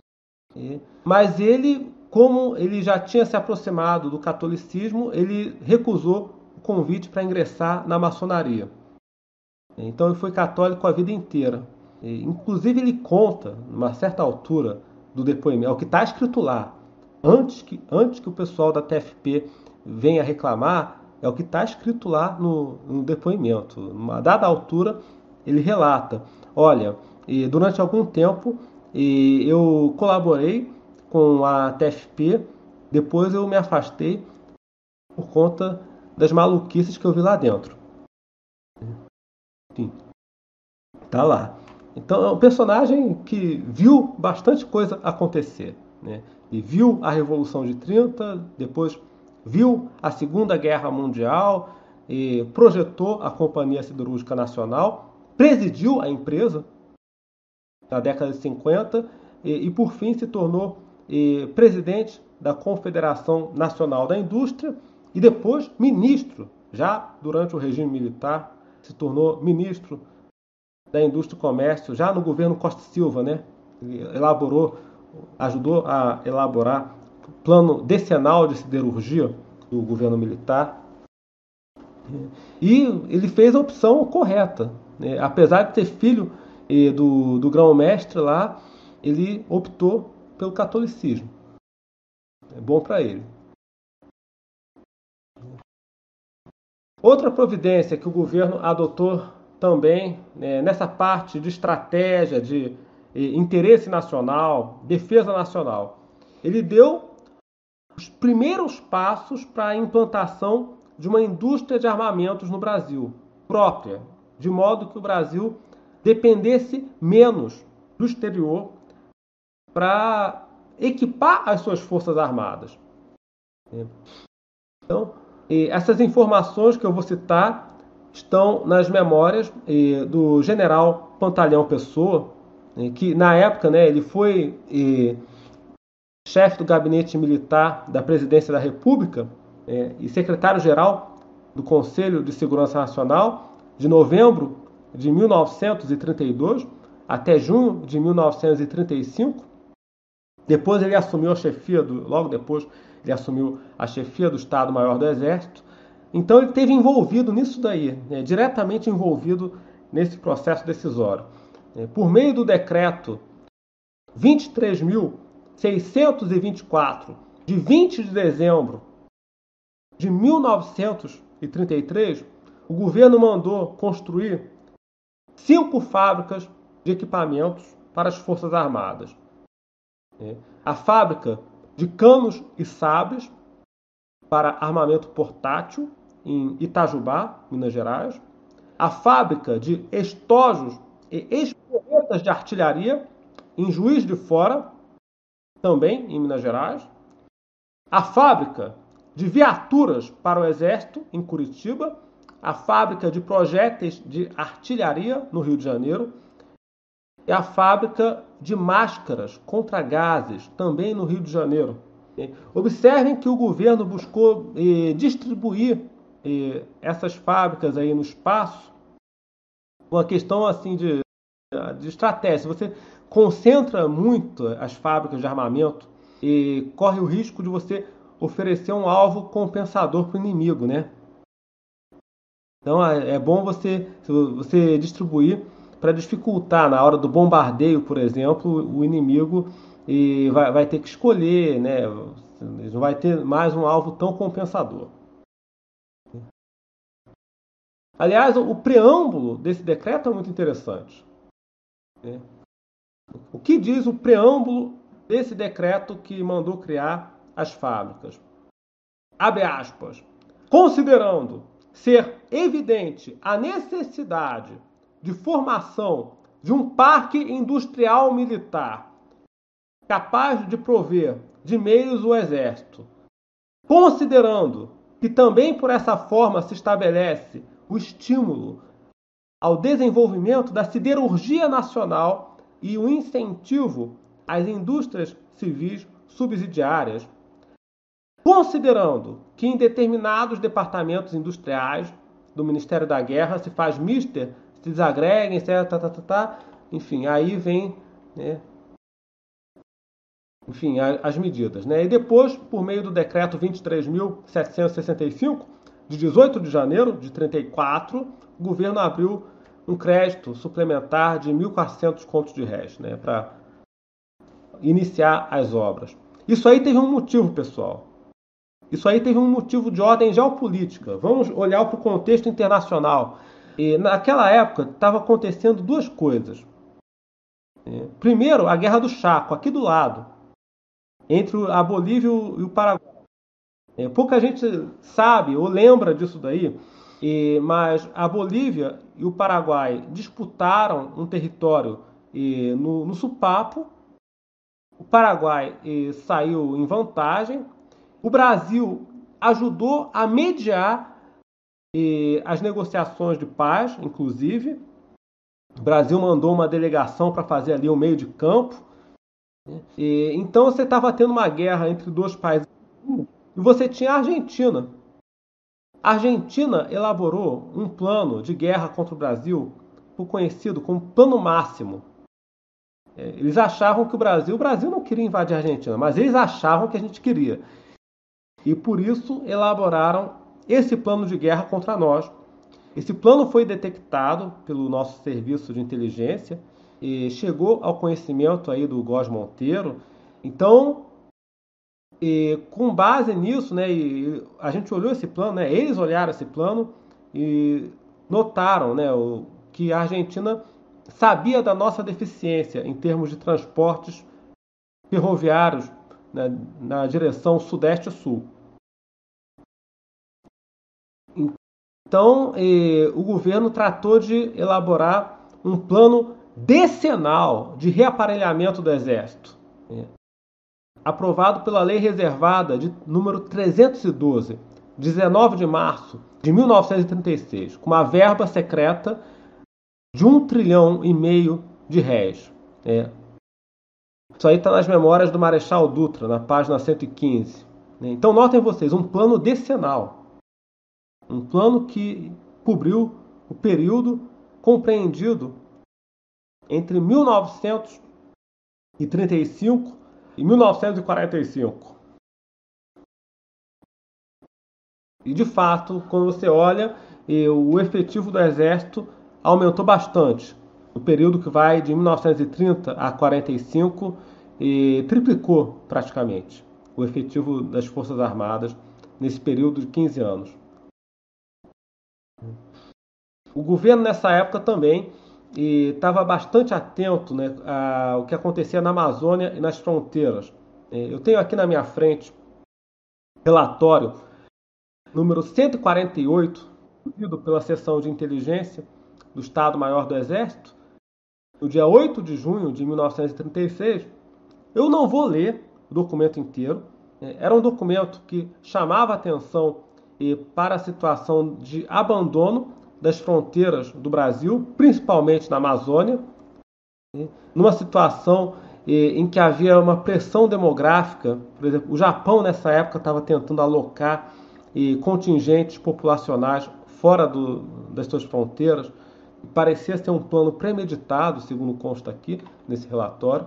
mas ele, como ele já tinha se aproximado do catolicismo, ele recusou o convite para ingressar na maçonaria. Então ele foi católico a vida inteira. Inclusive ele conta, numa certa altura do depoimento, é o que está escrito lá, antes que, antes que o pessoal da T F P venha reclamar, é o que está escrito lá no, no depoimento. Numa dada altura, ele relata, olha, e durante algum tempo e eu colaborei com a T F P, depois eu me afastei por conta das maluquices que eu vi lá dentro. Enfim, tá lá. Então é um personagem que viu bastante coisa acontecer, né? E viu a Revolução de trinta, depois viu a Segunda Guerra Mundial, e projetou a Companhia Siderúrgica Nacional, presidiu a empresa na década de cinquenta e, e por fim se tornou e, presidente da Confederação Nacional da Indústria e depois ministro, já durante o regime militar, se tornou ministro da Indústria e Comércio, já no governo Costa e Silva, né? Ele elaborou, ajudou a elaborar o plano decenal de siderurgia do governo militar. E ele fez a opção correta, né? Apesar de ter filho eh, do, do grão-mestre lá, ele optou pelo catolicismo. É bom para ele. Outra providência que o governo adotou também, né, nessa parte de estratégia, de eh, interesse nacional, defesa nacional, ele deu os primeiros passos para a implantação de uma indústria de armamentos no Brasil, própria, de modo que o Brasil dependesse menos do exterior para equipar as suas forças armadas. Então, essas informações que eu vou citar estão nas memórias eh, do general Pantaleão Pessoa, eh, que na época, né, ele foi eh, chefe do gabinete militar da Presidência da República eh, e secretário-geral do Conselho de Segurança Nacional de novembro de mil novecentos e trinta e dois até junho de mil novecentos e trinta e cinco. Depois ele assumiu a chefia, do, logo depois ele assumiu a chefia do Estado-Maior do Exército. Então ele esteve envolvido nisso daí, né, diretamente envolvido nesse processo decisório. É, por meio do decreto vinte e três mil seiscentos e vinte e quatro, de vinte de dezembro de mil novecentos e trinta e três, o governo mandou construir cinco fábricas de equipamentos para as Forças Armadas. É, a fábrica de canos e sabres para armamento portátil em Itajubá, Minas Gerais, a fábrica de estojos e esporetas de artilharia em Juiz de Fora, também em Minas Gerais, a fábrica de viaturas para o Exército, em Curitiba, a fábrica de projéteis de artilharia, no Rio de Janeiro, e a fábrica de máscaras contra gases, também no Rio de Janeiro. Observem que o governo buscou eh, distribuir eh, essas fábricas aí no espaço, uma questão assim de, de estratégia. Você concentra muito as fábricas de armamento e corre o risco de você oferecer um alvo compensador para o inimigo, né? Então é bom você, você distribuir para dificultar na hora do bombardeio, por exemplo, o inimigo e vai, vai ter que escolher, né? Não vai ter mais um alvo tão compensador. Aliás, o preâmbulo desse decreto é muito interessante. O que diz o preâmbulo desse decreto que mandou criar as fábricas? Abre aspas. Considerando ser evidente a necessidade de formação de um parque industrial militar capaz de prover de meios o Exército, considerando que também por essa forma se estabelece o estímulo ao desenvolvimento da siderurgia nacional e o incentivo às indústrias civis subsidiárias, considerando que em determinados departamentos industriais do Ministério da Guerra se faz mister, se desagreguem, etc, tá, tá, tá, tá, enfim, aí vem, né, enfim, as medidas, né? E depois, por meio do decreto vinte e três mil setecentos e sessenta e cinco, de dezoito de janeiro de trinta e quatro, o governo abriu um crédito suplementar de mil e quatrocentos contos de réis, né, para iniciar as obras. Isso aí teve um motivo, pessoal. Isso aí teve um motivo de ordem geopolítica. Vamos olhar para o contexto internacional. E naquela época estava acontecendo duas coisas. Primeiro, a Guerra do Chaco, aqui do lado, entre a Bolívia e o Paraguai. Pouca gente sabe ou lembra disso daí, mas a Bolívia e o Paraguai disputaram um território no, no Supapo. O Paraguai saiu em vantagem. O Brasil ajudou a mediar as negociações de paz, inclusive. O Brasil mandou uma delegação para fazer ali o meio de campo. E, então você estava tendo uma guerra entre dois países. E você tinha a Argentina. A Argentina elaborou um plano de guerra contra o Brasil, conhecido como Plano Máximo. Eles achavam que o Brasil... O Brasil não queria invadir a Argentina, mas eles achavam que a gente queria. E por isso elaboraram esse plano de guerra contra nós. Esse plano foi detectado pelo nosso serviço de inteligência e chegou ao conhecimento aí do Góes Monteiro. Então, e, com base nisso, né, e a gente olhou esse plano, né, eles olharam esse plano e notaram, né, o, que a Argentina sabia da nossa deficiência em termos de transportes ferroviários, né, na direção sudeste-sul. Então, eh, o governo tratou de elaborar um plano decenal de reaparelhamento do Exército, eh, aprovado pela Lei Reservada de número trezentos e doze, dezenove de março de mil novecentos e trinta e seis, com uma verba secreta de um trilhão e meio de réis. Eh. Isso aí está nas memórias do Marechal Dutra, na página cento e quinze. Então, notem vocês, um plano decenal. Um plano que cobriu o período compreendido entre mil novecentos e trinta e cinco e mil novecentos e quarenta e cinco. E, de fato, quando você olha, o efetivo do Exército aumentou bastante. No período que vai de mil novecentos e trinta a quarenta e cinco, e triplicou praticamente o efetivo das Forças Armadas nesse período de quinze anos. O governo, nessa época, também estava bastante atento, né, ao que acontecia na Amazônia e nas fronteiras. Eu tenho aqui na minha frente relatório número cento e quarenta e oito, produzido pela Seção de Inteligência do Estado-Maior do Exército, no dia oito de junho de mil novecentos e trinta e seis. Eu não vou ler o documento inteiro, Era um documento que chamava atenção para a situação de abandono das fronteiras do Brasil, principalmente na Amazônia, numa situação em que havia uma pressão demográfica. Por exemplo, o Japão nessa época estava tentando alocar contingentes populacionais fora do, das suas fronteiras. Parecia ser um plano premeditado, segundo consta aqui nesse relatório.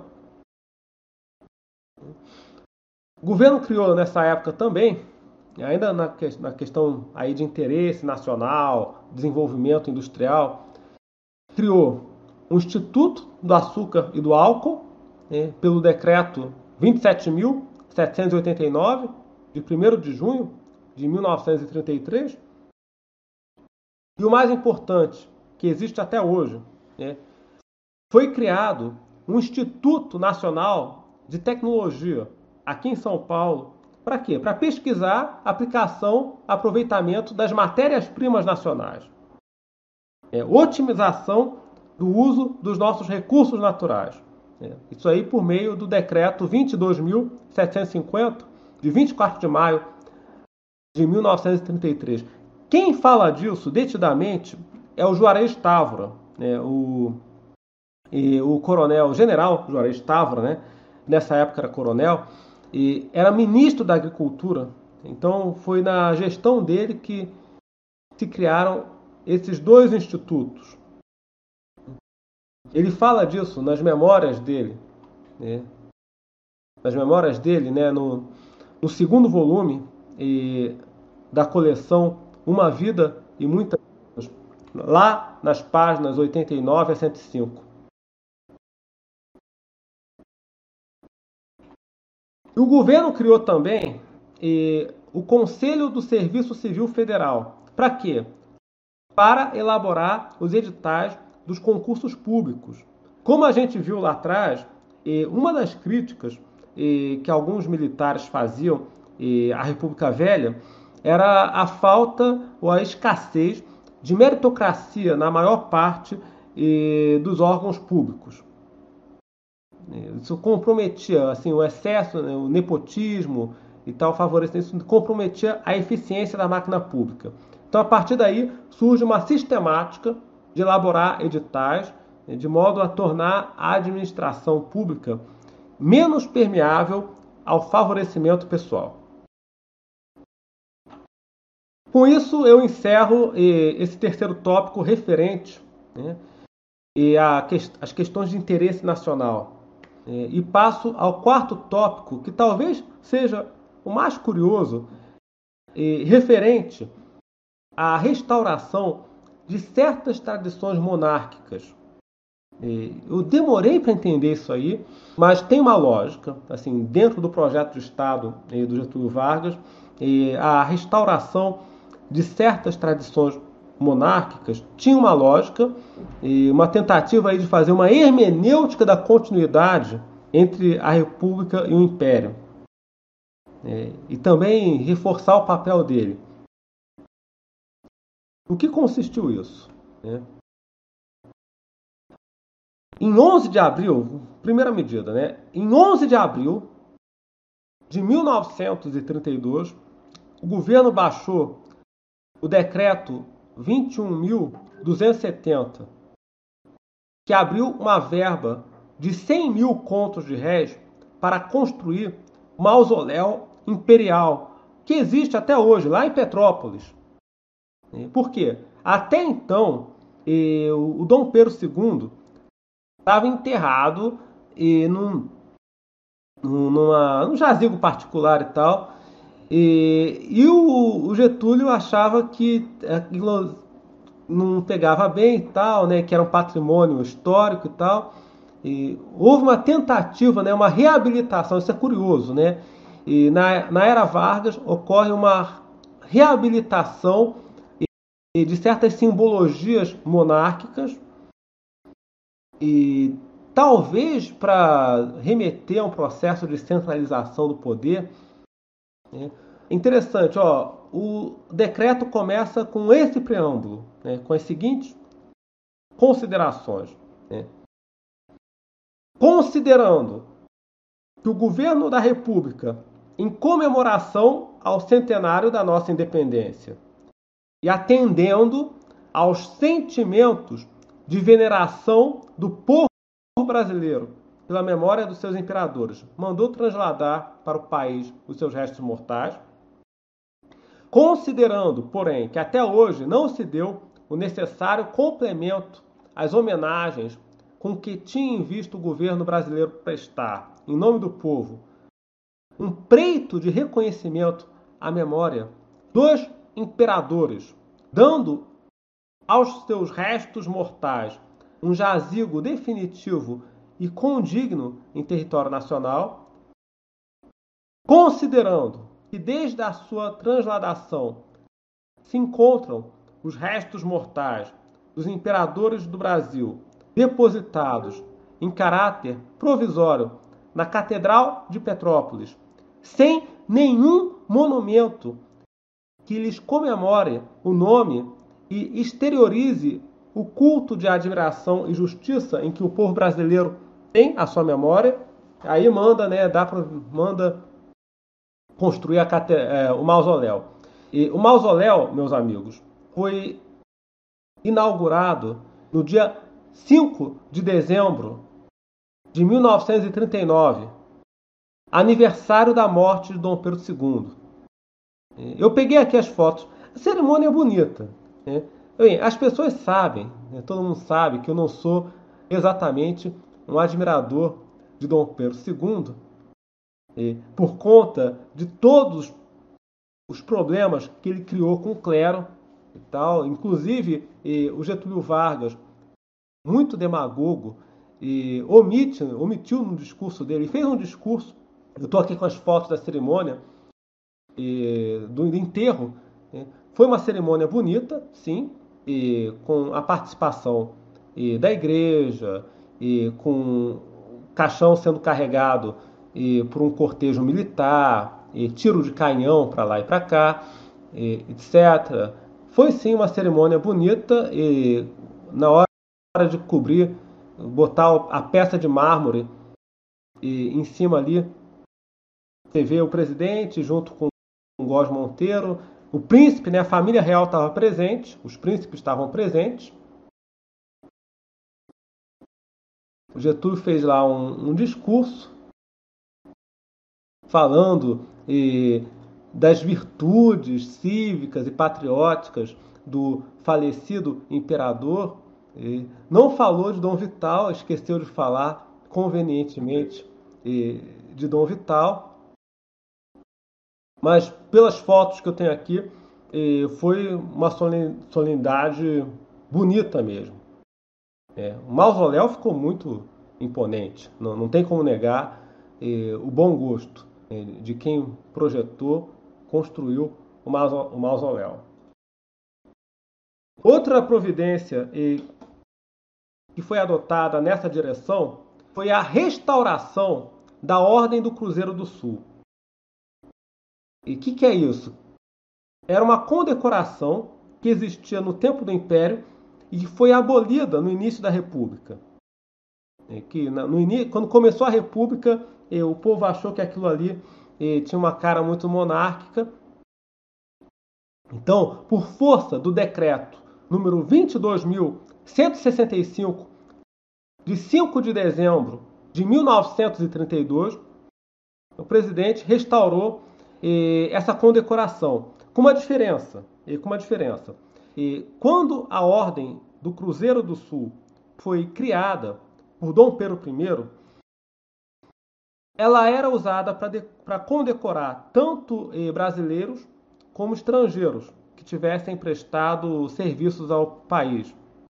O governo criou nessa época também, ainda na, que, na questão aí de interesse nacional, desenvolvimento industrial, criou o Instituto do Açúcar e do Álcool, né, pelo decreto vinte e sete mil setecentos e oitenta e nove, de primeiro de junho de mil novecentos e trinta e três. E o mais importante, que existe até hoje, né, foi criado um Instituto Nacional de Tecnologia, aqui em São Paulo. Para quê? Para pesquisar aplicação, aproveitamento das matérias-primas nacionais. É, otimização do uso dos nossos recursos naturais. É, isso aí por meio do decreto vinte e dois mil setecentos e cinquenta, de vinte e quatro de maio de mil novecentos e trinta e três. Quem fala disso detidamente é o Juarez Távora, né, o, e, o coronel general Juarez Távora, né, nessa época era coronel, e era ministro da Agricultura. Então foi na gestão dele que se criaram esses dois institutos. Ele fala disso nas memórias dele, né? Nas memórias dele, né? no, no segundo volume e, da coleção Uma Vida e Muitas Vidas, lá nas páginas oitenta e nove a cento e cinco. E o governo criou também e, o Conselho do Serviço Civil Federal. Para quê? Para elaborar os editais dos concursos públicos. Como a gente viu lá atrás, uma das críticas que alguns militares faziam à República Velha era a falta ou a escassez de meritocracia na maior parte dos órgãos públicos. Isso comprometia, assim, o excesso, o nepotismo e tal, favorecendo isso, comprometia a eficiência da máquina pública. Então, a partir daí, surge uma sistemática de elaborar editais, de modo a tornar a administração pública menos permeável ao favorecimento pessoal. Com isso, eu encerro esse terceiro tópico referente, né, às questões de interesse nacional. E passo ao quarto tópico, que talvez seja o mais curioso, referente à restauração de certas tradições monárquicas. Eu demorei para entender isso aí, mas tem uma lógica, assim, dentro do projeto de Estado do Getúlio Vargas, a restauração de certas tradições monárquicas tinha uma lógica, uma tentativa aí de fazer uma hermenêutica da continuidade entre a República e o Império, e também reforçar o papel dele. O que consistiu isso? Em onze de abril, primeira medida, né? Em onze de abril de mil novecentos e trinta e dois, o governo baixou o decreto vinte e um mil duzentos e setenta, que abriu uma verba de cem mil contos de réis para construir o mausoléu imperial, que existe até hoje, lá em Petrópolis. Por quê? Até então, o Dom Pedro segundo estava enterrado num, numa, num jazigo particular e tal, e, e o, o Getúlio achava que aquilo não pegava bem e tal, né, que era um patrimônio histórico e tal. E houve uma tentativa, né, uma reabilitação, isso é curioso, né? E na, na era Vargas ocorre uma reabilitação de certas simbologias monárquicas, e talvez para remeter a um processo de centralização do poder. Né? Interessante, ó, o decreto começa com esse preâmbulo, né, com as seguintes considerações. Né? Considerando que o governo da República em comemoração ao centenário da nossa independência e atendendo aos sentimentos de veneração do povo brasileiro pela memória dos seus imperadores, mandou trasladar para o país os seus restos mortais, considerando, porém, que até hoje não se deu o necessário complemento às homenagens com que tinha em vista o governo brasileiro prestar, em nome do povo, um preito de reconhecimento à memória dos imperadores, dando aos seus restos mortais um jazigo definitivo e condigno em território nacional, considerando que desde a sua transladação se encontram os restos mortais dos imperadores do Brasil depositados em caráter provisório na Catedral de Petrópolis, sem nenhum monumento que lhes comemore o nome e exteriorize o culto de admiração e justiça em que o povo brasileiro tem a sua memória, aí manda, né, dá pra, manda construir a cate, é, o mausoléu. E o mausoléu, meus amigos, foi inaugurado no dia cinco de dezembro de mil novecentos e trinta e nove, aniversário da morte de Dom Pedro segundo. Eu peguei aqui as fotos. A cerimônia é bonita, né? Bem, as pessoas sabem, né? Todo mundo sabe que eu não sou exatamente um admirador de Dom Pedro segundo, né? Por conta de todos os problemas que ele criou com o clero e tal. Inclusive, eh, o Getúlio Vargas, muito demagogo, e omite, omitiu no discurso dele, fez um discurso, eu estou aqui com as fotos da cerimônia, e, do enterro, né? Foi uma cerimônia bonita, sim, e, com a participação e, da igreja, e, com o caixão sendo carregado e, por um cortejo militar, e, tiro de canhão para lá e para cá, e, etcétera. Foi sim uma cerimônia bonita e na hora de cobrir, botar a peça de mármore e em cima ali, você vê o presidente junto com o Góes Monteiro, o príncipe, né, a família real estava presente, os príncipes estavam presentes. O Getúlio fez lá um, um discurso falando eh, das virtudes cívicas e patrióticas do falecido imperador. Eh, não falou de Dom Vital, esqueceu de falar convenientemente eh, de Dom Vital. Mas pelas fotos que eu tenho aqui, eh, foi uma solenidade bonita mesmo. É, o mausoléu ficou muito imponente, não, não tem como negar eh, o bom gosto eh, de quem projetou, construiu o, mauso, o mausoléu. Outra providência eh, que foi adotada nessa direção foi a restauração da Ordem do Cruzeiro do Sul. E o que, que é isso? Era uma condecoração que existia no tempo do Império e que foi abolida no início da República. É que no início, quando começou a República, eh, o povo achou que aquilo ali eh, tinha uma cara muito monárquica. Então, por força do decreto número vinte e dois mil cento e sessenta e cinco, de cinco de dezembro de mil novecentos e trinta e dois, o presidente restaurou eh, essa condecoração, com uma diferença. Eh, com uma diferença. Eh, quando a Ordem do Cruzeiro do Sul foi criada por Dom Pedro I, ela era usada para condecorar tanto eh, brasileiros como estrangeiros que tivessem prestado serviços ao país.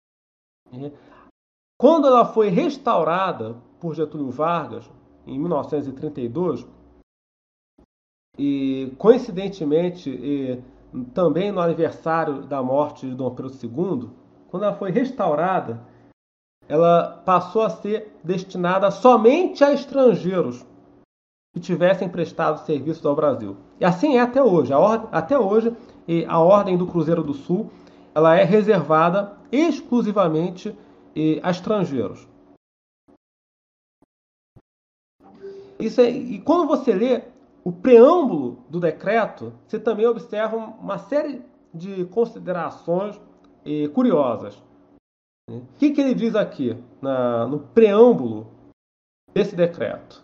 Quando ela foi restaurada por Getúlio Vargas, em mil novecentos e trinta e dois, e coincidentemente e, também no aniversário da morte de Dom Pedro segundo, quando ela foi restaurada, ela passou a ser destinada somente a estrangeiros que tivessem prestado serviços ao Brasil. E assim é até hoje. A ordem, até hoje, a Ordem do Cruzeiro do Sul, ela é reservada exclusivamente a estrangeiros. Isso é, e quando você lê o preâmbulo do decreto, você também observa uma série de considerações eh, curiosas. O que, que ele diz aqui na, no preâmbulo desse decreto?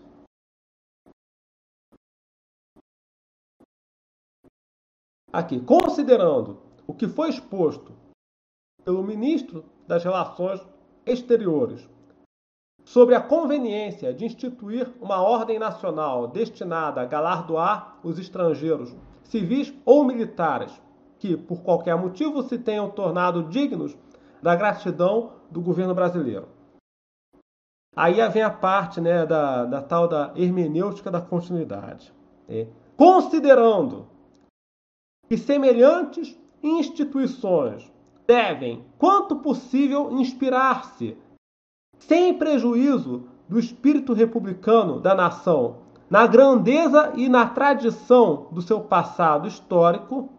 Aqui, considerando o que foi exposto pelo ministro das Relações Exteriores sobre a conveniência de instituir uma ordem nacional destinada a galardoar os estrangeiros, civis ou militares, que, por qualquer motivo, se tenham tornado dignos da gratidão do governo brasileiro. Aí vem a parte, né, da, da tal da hermenêutica da continuidade. Né? Considerando que semelhantes instituições devem, quanto possível, inspirar-se, sem prejuízo do espírito republicano da nação, na grandeza e na tradição do seu passado histórico,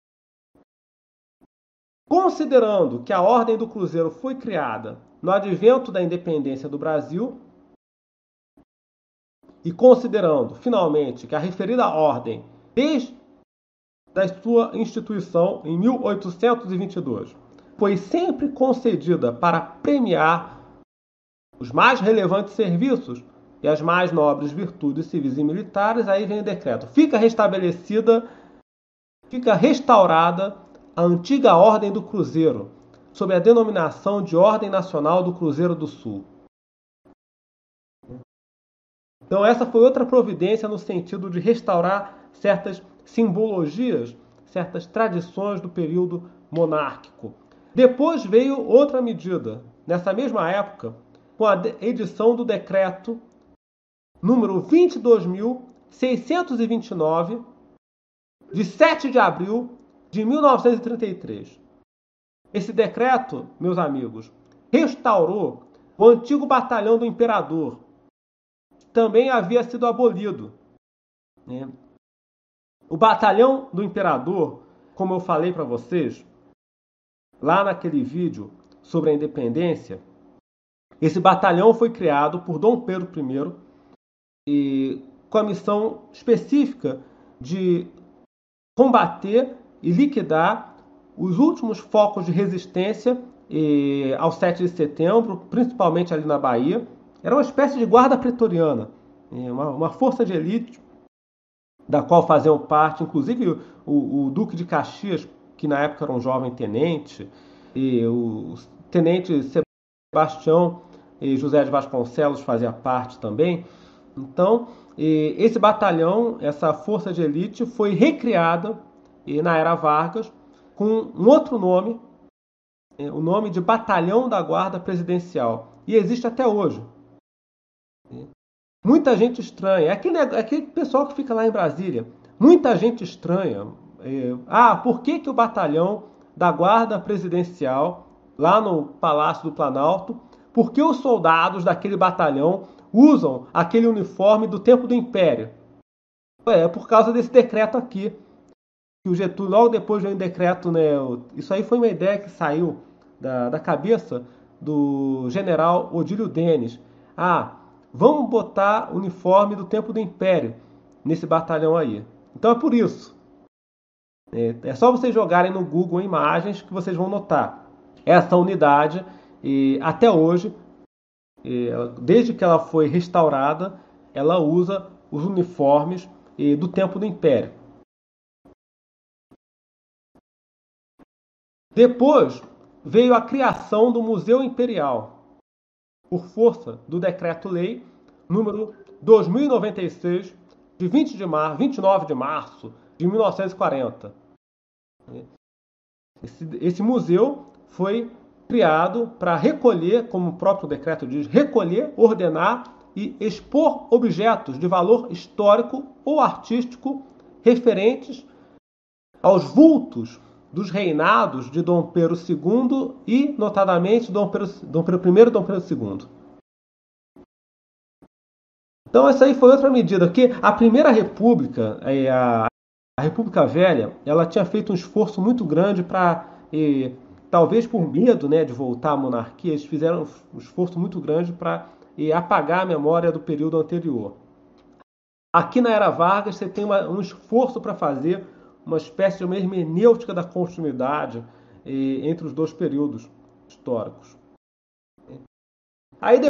considerando que a Ordem do Cruzeiro foi criada no advento da independência do Brasil e considerando, finalmente, que a referida ordem, desde a sua instituição em mil oitocentos e vinte e dois, foi sempre concedida para premiar os mais relevantes serviços e as mais nobres virtudes civis e militares, aí vem o decreto. Fica restabelecida, fica restaurada a antiga Ordem do Cruzeiro, sob a denominação de Ordem Nacional do Cruzeiro do Sul. Então essa foi outra providência no sentido de restaurar certas simbologias, certas tradições do período monárquico. Depois veio outra medida, nessa mesma época, com a edição do decreto número vinte e dois mil seiscentos e vinte e nove, de sete de abril de mil novecentos e trinta e três. Esse decreto, meus amigos, restaurou o antigo batalhão do imperador, que também havia sido abolido. Né? O batalhão do imperador, como eu falei para vocês, lá naquele vídeo sobre a independência, esse batalhão foi criado por Dom Pedro I e com a missão específica de combater e liquidar os últimos focos de resistência eh, ao sete de setembro, principalmente ali na Bahia. Era uma espécie de guarda pretoriana, eh, uma, uma força de elite da qual faziam parte, inclusive, o, o Duque de Caxias, que na época era um jovem tenente, e o tenente Sebastião e José de Vasconcelos fazia parte também. Então, esse batalhão, essa força de elite, foi recriada na Era Vargas com um outro nome, o nome de Batalhão da Guarda Presidencial. E existe até hoje. Muita gente estranha. É aquele, é aquele pessoal que fica lá em Brasília. Muita gente estranha. Ah, por que, que o batalhão da Guarda Presidencial, lá no Palácio do Planalto, por que os soldados daquele batalhão usam aquele uniforme do tempo do Império? É por causa desse decreto aqui. Que o Getúlio, logo depois veio um decreto, né? Isso aí foi uma ideia que saiu da, da cabeça do general Odílio Denis. Ah, vamos botar o uniforme do tempo do Império nesse batalhão aí. Então é por isso. É, é só vocês jogarem no Google imagens que vocês vão notar. Essa unidade, e até hoje, e, desde que ela foi restaurada, ela usa os uniformes e, do tempo do Império. Depois veio a criação do Museu Imperial, por força do Decreto-Lei número dois mil e noventa e seis, de vinte de março, vinte e nove de março de mil novecentos e quarenta. Esse, esse museu foi criado para recolher, como o próprio decreto diz, recolher, ordenar e expor objetos de valor histórico ou artístico referentes aos vultos dos reinados de Dom Pedro segundo e, notadamente, Dom Pedro, Dom Pedro I e Dom Pedro segundo. Então, essa aí foi outra medida, que a Primeira República, a, a República Velha, ela tinha feito um esforço muito grande para, talvez por medo, né, de voltar à monarquia, eles fizeram um esforço muito grande para apagar a memória do período anterior. Aqui na Era Vargas você tem uma, um esforço para fazer uma espécie de uma hermenêutica da continuidade eh, entre os dois períodos históricos. Aí